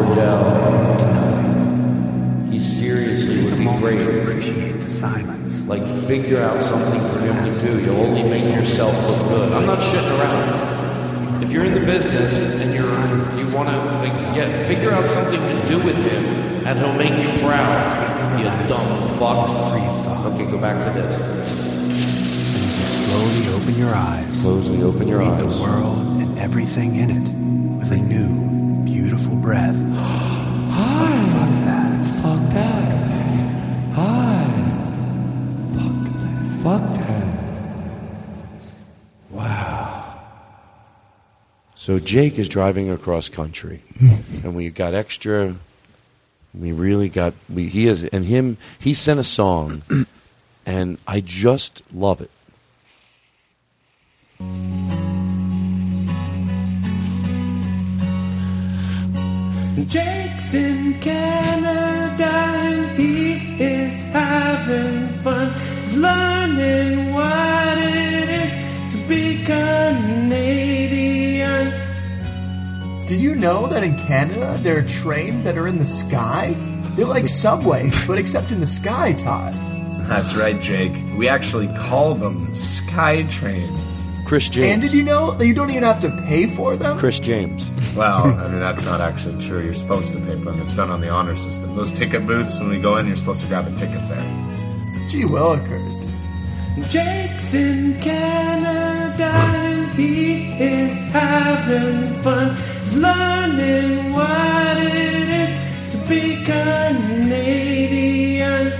Wardell. He seriously would be great. Appreciate the silence. Like, figure out something for him to do. You'll only make yourself look good. I'm not shitting around. If you're in the business and you're you want to like, yeah, figure out something to do with him, and he'll make you proud. You dumb fuck. Okay, go back to this. Slowly open your eyes. Slowly open your Meet eyes. the world and everything in it with a new, beautiful breath. Hi. Fuck that. Fuck that. Hi. Fuck that. Fuck that. Wow. So Jake is driving across country, and we got extra. We really got. We, he is, and him. He sent a song, and I just love it. Jake's in Canada and he is having fun. He's learning what it is to be Canadian. Did you know that in Canada there are trains that are in the sky? They're like Subway, but except in the sky, Todd. That's right, Jake. We actually call them sky trains. Chris James. And did you know that you don't even have to pay for them? Chris James. Well, I mean, that's not actually true. You're supposed to pay for them. It's done on the honor system. Those ticket booths, when we go in, you're supposed to grab a ticket there. Gee willikers. Jake's in Canada and he is having fun. He's learning what it is to be Canadian.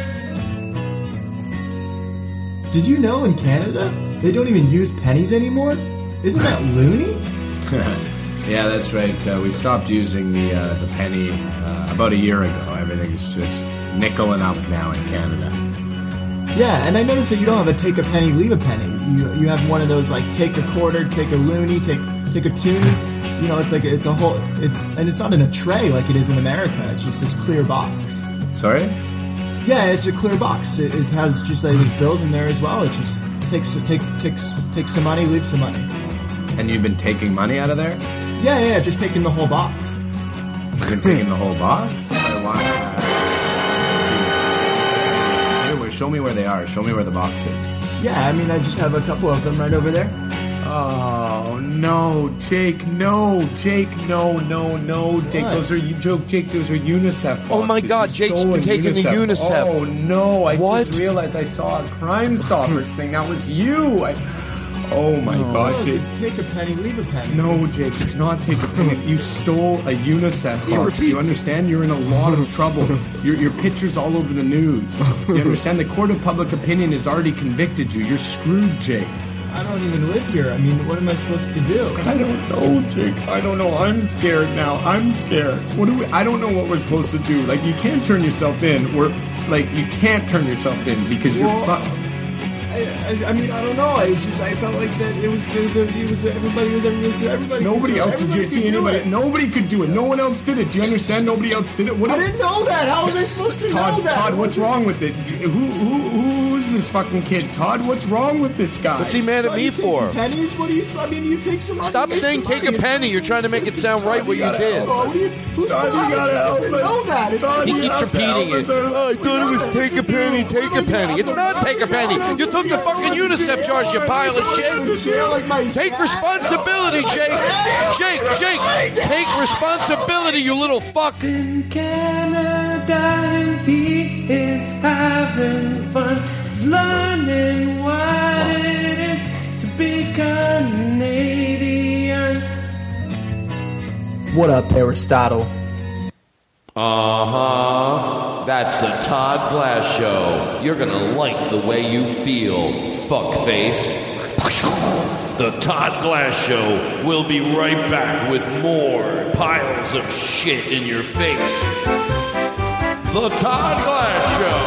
Did you know in Canada they don't even use pennies anymore? Isn't that loony? Yeah, that's right. Uh, we stopped using the uh, the penny uh, about a year ago. Everything's just nickel and up now in Canada. Yeah, and I noticed that you don't have a take a penny, leave a penny. You you have one of those like take a quarter, take a loony, take take a toonie. You know, it's like it's a whole. It's and it's not in a tray like it is in America. It's just this clear box. Sorry? Yeah, it's a clear box. It, it has just like there's bills in there as well. It just takes take takes takes some money, leaves some money. And you've been taking money out of there? Yeah, yeah, yeah, just taking the whole box. You've been taking the whole box? I want that. Anyway, show me where they are. Show me where the box is. Yeah, I mean, I just have a couple of them right over there. Oh, no, Jake, no, Jake, no, no, no, Jake, What? those are, Jake, Jake, those are UNICEF boxes. Oh my God, You've Jake's stolen taking the UNICEF. Oh no, I What? just realized I saw a Crime Stoppers thing. That was you. I, oh my God, Oh, Jake. take a penny, leave a penny. No, Jake, it's not take a penny. You stole a UNICEF box. You understand? You're in a lot of trouble. Your, your picture's all over the news. You understand? The court of public opinion has already convicted you. You're screwed, Jake. I don't even live here. I mean, what am I supposed to do? I don't know, Jake. I don't know. I'm scared now. I'm scared. What do we? I don't know what we're supposed to do. Like, you can't turn yourself in. We're like, you can't turn yourself in because you're. Well, fu- I, I, I mean, I don't know. I just, I felt like that it was, it was, it was everybody was, everybody was, everybody. Nobody could do it. else. Did you Everybody see could do anybody? it. Nobody could do it. No one else did it. Do you understand? Nobody else did it. What I else- didn't know that. How was I supposed to Todd, know that? Todd, what's wrong with it? Who, who, who's this fucking kid? Todd, what's wrong with this guy? What's he mad at Are me you for? taking pennies? What do you? I mean, you take some money. Stop make saying some take a money. penny. You're trying to make it sound right what you did. Oh, what do you, who's Todd, you gotta help us. know that? It's Todd, He you keeps have to repeating help it. us. Oh, I thought it was take a penny, take a penny. It's not take a penny. You took the fucking UNICEF charge, you pile of shit. Take responsibility, Jake. Jake, Jake, take responsibility, you little fuck. In Canada and he is having fun. He's learning what it is to be Canadian. What up, Aristotle? Uh-huh. That's the Todd Glass Show. You're gonna like the way you feel, fuckface. The Todd Glass Show will be right back with more piles of shit in your face. The Todd Glass Show.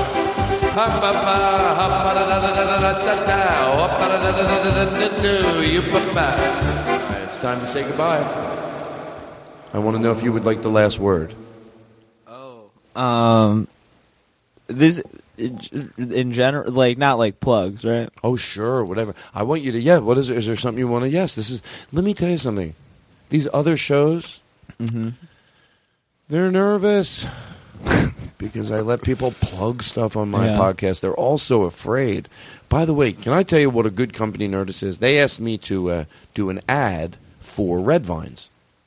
Alright, it's time to say goodbye. I want to know if you would like the last word. Um, this in, in general, like not like plugs, right? Oh, sure, whatever. I want you to. Yeah, what is it? Is there something you want to? Yes, this is. Let me tell you something. These other shows, mm-hmm. they're nervous because I let people plug stuff on my Yeah. podcast. They're also afraid. By the way, can I tell you what a good company Nerdist is? They asked me to uh, do an ad for Red Vines.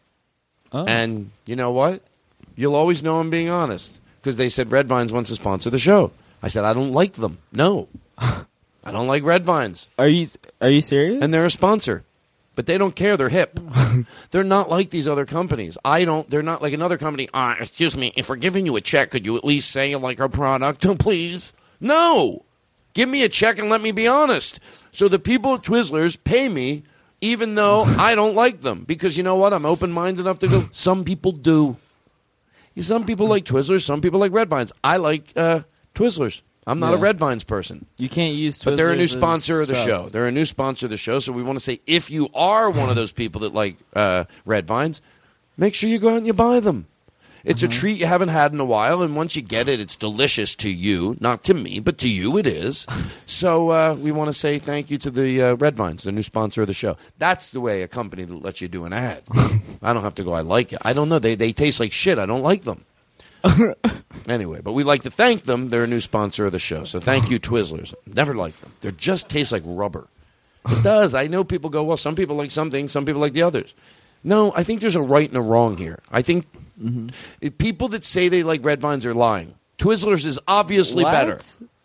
Oh. And you know what? You'll always know I'm being honest because they said Red Vines wants to sponsor the show. I said I don't like them. No, I don't like Red Vines. Are you Are you serious? And they're a sponsor, but they don't care. They're hip. They're not like these other companies. I don't. They're not like another company. Uh, excuse me, if we're giving you a check, could you at least say you like our product, please? No, give me a check and let me be honest. So the people at Twizzlers pay me. Even though I don't like them. Because you know what? I'm open-minded enough to go, some people do. Some people like Twizzlers. Some people like Red Vines. I like uh, Twizzlers. I'm not Yeah. a Red Vines person. You can't use Twizzlers But they're a new as sponsor of the stuff. show. They're a new sponsor of the show. So we want to say, if you are one of those people that like uh, Red Vines, make sure you go out and you buy them. It's Mm-hmm. a treat you haven't had in a while, and once you get it, it's delicious to you. Not to me, but to you it is. So uh, we want to say thank you to the uh, Red Vines, the new sponsor of the show. That's the way a company that lets you do an ad. I don't have to go, I like it. I don't know. They, they taste like shit. I don't like them. Anyway, but we like to thank them. They're a new sponsor of the show. So thank you, Twizzlers. Never liked them. They just taste like rubber. It does. I know people go, well, some people like something, some people like the others. No, I think there's a right and a wrong here. I think Mm-hmm. if people that say they like Red Vines are lying. Twizzlers is obviously What? better.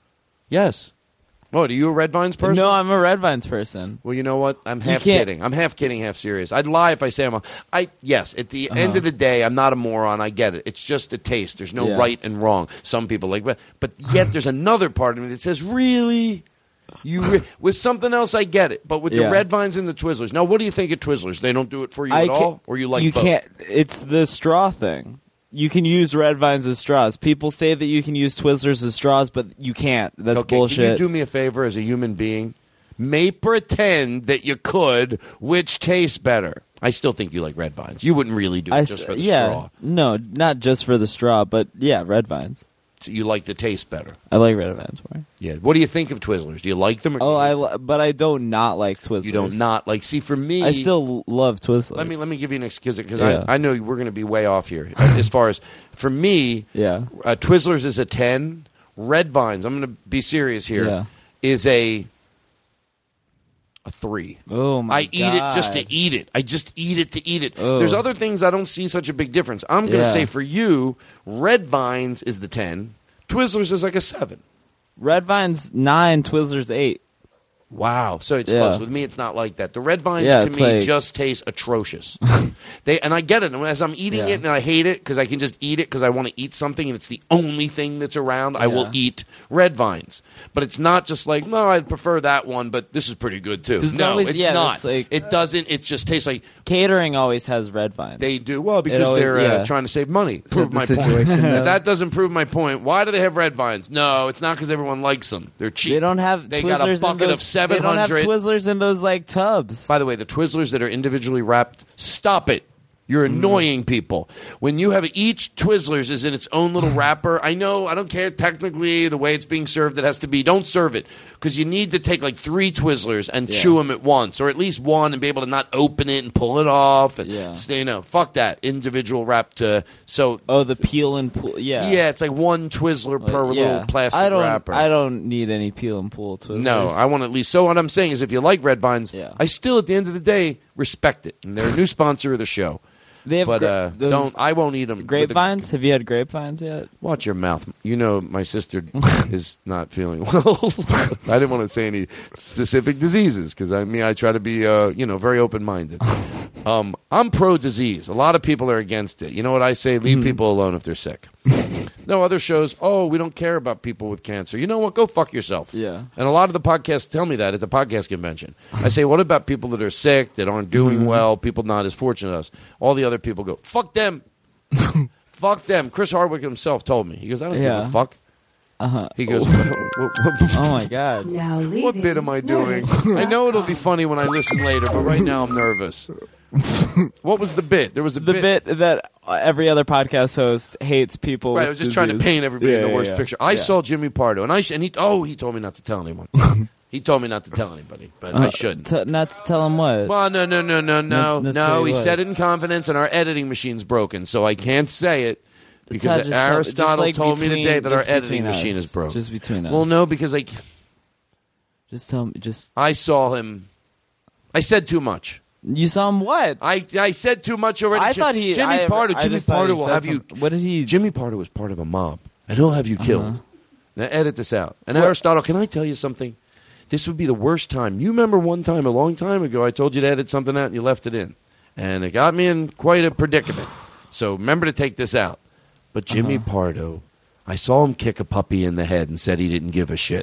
Yes. What, are you a Red Vines person? No, I'm a Red Vines person. Well, you know what? I'm You half can't- kidding. I'm half kidding, half serious. I'd lie if I say I'm a... I, yes, at the end Uh-huh. of the day, I'm not a moron. I get it. It's just a taste. There's no Yeah. right and wrong. Some people like... But, but yet there's another part of me that says, really? You re-? With something else, I get it. But with Yeah. the Red Vines and the Twizzlers... Now, what do you think of Twizzlers? They don't do it for you I at can't- all? Or you like you both? can't. It's the straw thing. You can use Red Vines as straws. People say that you can use Twizzlers as straws, but you can't. That's okay, bullshit. Can you do me a favor as a human being? May pretend that you could, which tastes better. I still think you like Red Vines. You wouldn't really do it I just s- for the yeah, straw. No, not just for the straw, but yeah, Red Vines. So you like the taste better. I like Red Vines more. Yeah. What do you think of Twizzlers? Do you like them? Or Oh, I li- but I don't not like Twizzlers. You don't not like. See, for me, I still love Twizzlers. Let me let me give you an excuse because Yeah. I, I know we're going to be way off here. As far as for me, Yeah. uh, Twizzlers is a ten. Red Vines, I'm going to be serious here, Yeah. is a a three. Oh my I eat it just God. to eat it. I just eat it to eat it. Oh. There's other things I don't see such a big difference. I'm going to Yeah. say for you, Red Vines is the ten. Twizzlers is like a seven. Red Vines nine, Twizzlers eight. Wow. So it's Yeah. close. With me, it's not like that. The Red Vines, Yeah, to it's me, like- just taste atrocious. they And I get it. And as I'm eating Yeah. it, and I hate it because I can just eat it because I want to eat something, and it's the only thing that's around, I will Yeah. eat Red Vines. But it's not just like, no, I prefer that one, but this is pretty good, too. This is No, always- it's yeah, not. it's like- it doesn't. It just tastes like... Catering always has Red Vines. They do. Well, because always- they're uh, yeah. trying to save money. that Prove the my point. situation, though? If that doesn't prove my point, why do they have Red Vines? No, it's not because everyone likes them. They're cheap. They don't have They Twizzlers got a in bucket those, of seven They don't have hundred. Twizzlers in those like tubs. By the way, the Twizzlers that are individually wrapped, stop it. You're annoying people. When you have each Twizzlers is in its own little wrapper, I know, I don't care technically the way it's being served, it has to be. Don't serve it. Because you need to take like three Twizzlers and Yeah. chew them at once, or at least one, and be able to not open it and pull it off. And Yeah. stay, you know, fuck that. Individual wrapped. Uh, so Oh, the peel and pull. Yeah. yeah, it's like one Twizzler per Like, yeah. little plastic I don't, wrapper. I don't need any peel and pull Twizzlers. No, I want at least. So what I'm saying is, if you like Red Vines, Yeah. I still, at the end of the day, respect it. And they're a new sponsor of the show. They have but gra- uh, those don't. I won't eat them. Grapevines? Have you had grapevines yet? Watch your mouth. You know, my sister is not feeling well. I didn't want to say any specific diseases because I mean I try to be, uh, you know, very open minded. Um, I'm pro disease. A lot of people are against it. You know what I say? Leave people alone if they're sick. No, other shows, oh, we don't care about people with cancer. You know what? Go fuck yourself. Yeah. And a lot of the podcasts tell me that at the podcast convention. I say, what about people that are sick, that aren't doing well, people not as fortunate as us? All the other people go, fuck them. Fuck them. Chris Hardwick himself told me. He goes, I don't Yeah. give a fuck. Uh-huh. He goes, what, what, what, Oh my God. Now leaving what bit am I doing? Nerdist I know it'll dot be com. funny when I listen later, but right now I'm nervous. What was the bit? There was a the bit. bit that every other podcast host hates people. Right, I with was just trying to disease. paint everybody in Yeah, the worst yeah, picture. I yeah. saw Jimmy Pardo, and I sh- and he oh he told me not to tell anyone. He told me not to tell anybody, but I Uh, shouldn't. T- not to tell him what. Well, no, no, no, no, no, Not- not tell no. you He what. said it in confidence, and our editing machine's broken, so I can't say it because Todd, just tell- Aristotle just, like, told me between- today that our just editing between machine us. is broken. Just between us. Well, no, because I Just tell me. Just I saw him. I said too much. You saw him what? I I said too much already. I Jim- thought he- Jimmy I- Pardo. I Jimmy just thought Pardo he will said have you. something. What did he? Jimmy Pardo was part of a mob, and he'll have you killed. Uh-huh. Now edit this out. And Aristotle, can I tell you something? This would be the worst time. You remember one time, a long time ago, I told you to edit something out and you left it in. And it got me in quite a predicament. So remember to take this out. But Jimmy Uh-huh. Pardo, I saw him kick a puppy in the head and said he didn't give a shit.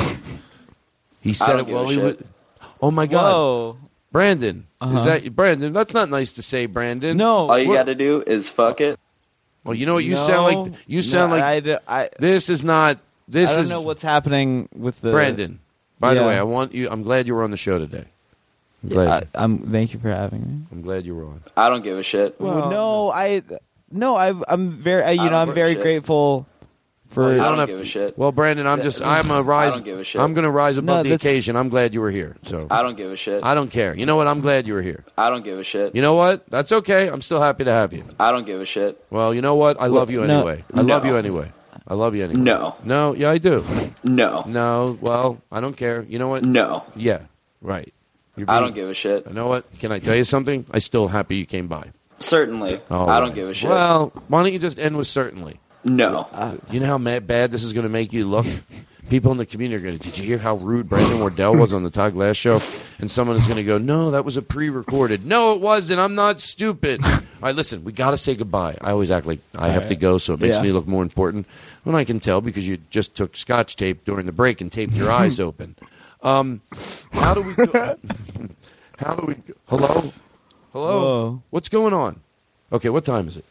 He said don't it give while a he shit. was. Oh my God. Whoa. Brandon. Uh-huh. Is that Brandon? That's not nice to say, Brandon. No. All you What- got to do is fuck it. Well, you know what? You No. sound like you sound No, like I, d- I, this is not. This I don't is know what's happening with the Brandon. By the Yeah. way, I want you. I'm glad you were on the show today. I'm glad. I, I'm. Thank you for having me. I'm glad you were on. I don't give a shit. Well, no, I. No, I. I'm very. I, you I know, don't I'm give a very shit. grateful for. Well, you I don't don't have give to- a shit. Well, Brandon, I'm just. I'm a rise. I don't give a shit. I'm going to rise above No, the that's- occasion. I'm glad you were here. So I don't give a shit. I don't care. You know what? I'm glad you were here. I don't give a shit. You know what? That's okay. I'm still happy to have you. I don't give a shit. Well, you know what? I love you no. anyway. I love No. you anyway. I love you anyway. No. No. Yeah, I do. No. No. Well, I don't care. You know what? No. Yeah. Right. You're I being- don't give a shit. You know what? Can I tell you something? I'm still happy you came by. Certainly. All I don't right. give a shit. Well, why don't you just end with certainly? No. You know how mad, bad this is going to make you look? People in the community are going to, did you hear how rude Brandon Wardell was on the Todd Glass show? And someone is going to go, no, that was a pre-recorded. No, it wasn't. I'm not stupid. All right, listen, we got to say goodbye. I always act like I have to go, so it makes Yeah. me look more important. When I can tell because you just took scotch tape during the break and taped your eyes open. Um, how do we do How do we Hello? Hello? Whoa. What's going on? Okay, what time is it?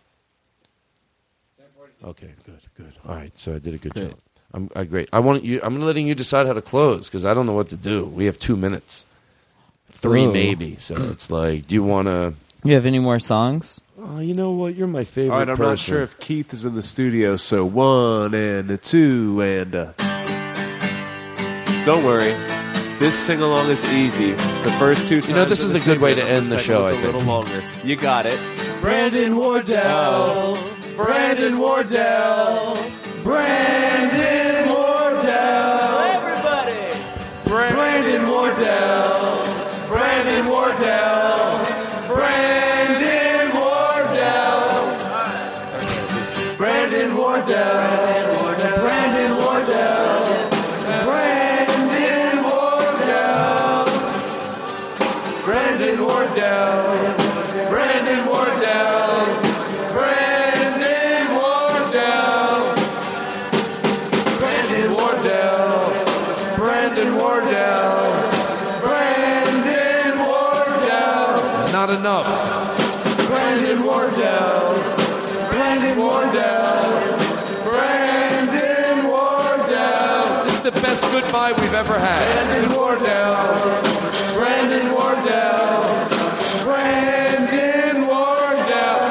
Okay, good, good. All right, so I did a good Great. job. I'm I, great. I want you. I'm letting you decide how to close because I don't know what to do. We have two minutes, three Whoa. maybe. So it's like, do you want to? You have any more songs? Oh, you know what? You're my favorite. All right, I'm person. not sure if Keith is in the studio, so one and a two and a... Don't worry. This sing-along is easy. The first two times... You know, this in is the a good way to segment, end the second show, one's I a little think. longer. You got it. Brandon Wardell. Brandon Wardell. Brandon Wardell. Everybody. Brandon Wardell. Brandon Wardell. Brandon Wardell. Brandon Wardell. Brandon Wardell. Brandon Wardell. Brandon Wardell. Brandon Wardell. Brandon Wardell. Brandon Wardell. Brandon Wardell. Brandon Wardell. Not enough. Brandon Wardell. Brandon Wardell. Brandon Wardell. This is the best goodbye we've ever had. Brandon Wardell. Brandon Wardell. Brandon Wardell.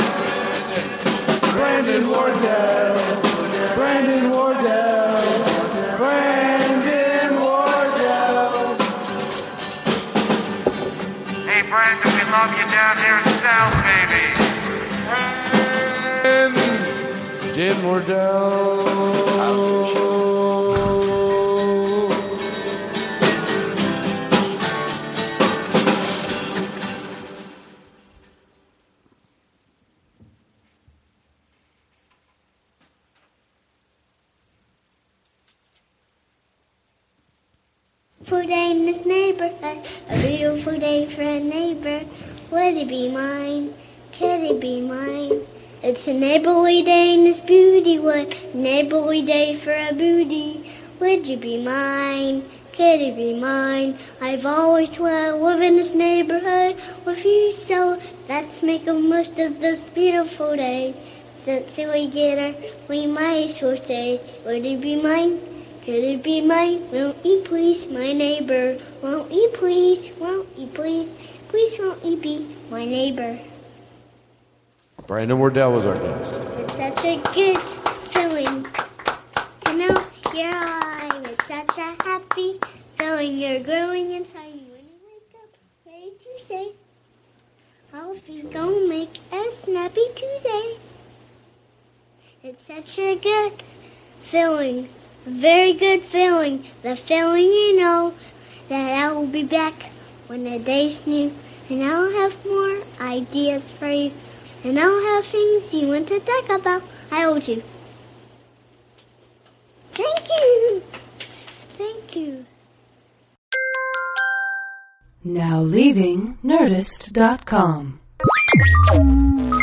Brandon Wardell. Brandon Wardell. Brandon Wardell. Hey, Brandon, we love you down here in the South, baby. Jim Wardell. Beautiful day in this neighborhood, a beautiful day for a neighbor. Would it be mine? Could it be mine? It's a neighborly day in this beauty wood, neighborly day for a booty. Would you be mine? Could it be mine? I've always wanted to live in this neighborhood with you, so let's make the most of this beautiful day. Since we get her, we might as well say, would it be mine? Could it be mine? Won't you please, my neighbor? Won't you please? Won't you please? please won't you be my neighbor? Brandon Wardell was our guest. It's such a good feeling to know you're alive. It's such a happy feeling you're growing inside you when you wake up ready to say, I'll be gonna make a snappy Tuesday. It's such a good feeling, very good feeling. The feeling you know that I will be back when the day's new, and I'll have more ideas for you, and I'll have things you want to talk about. I hold you. Thank you. Thank you. Now leaving Nerdist dot com.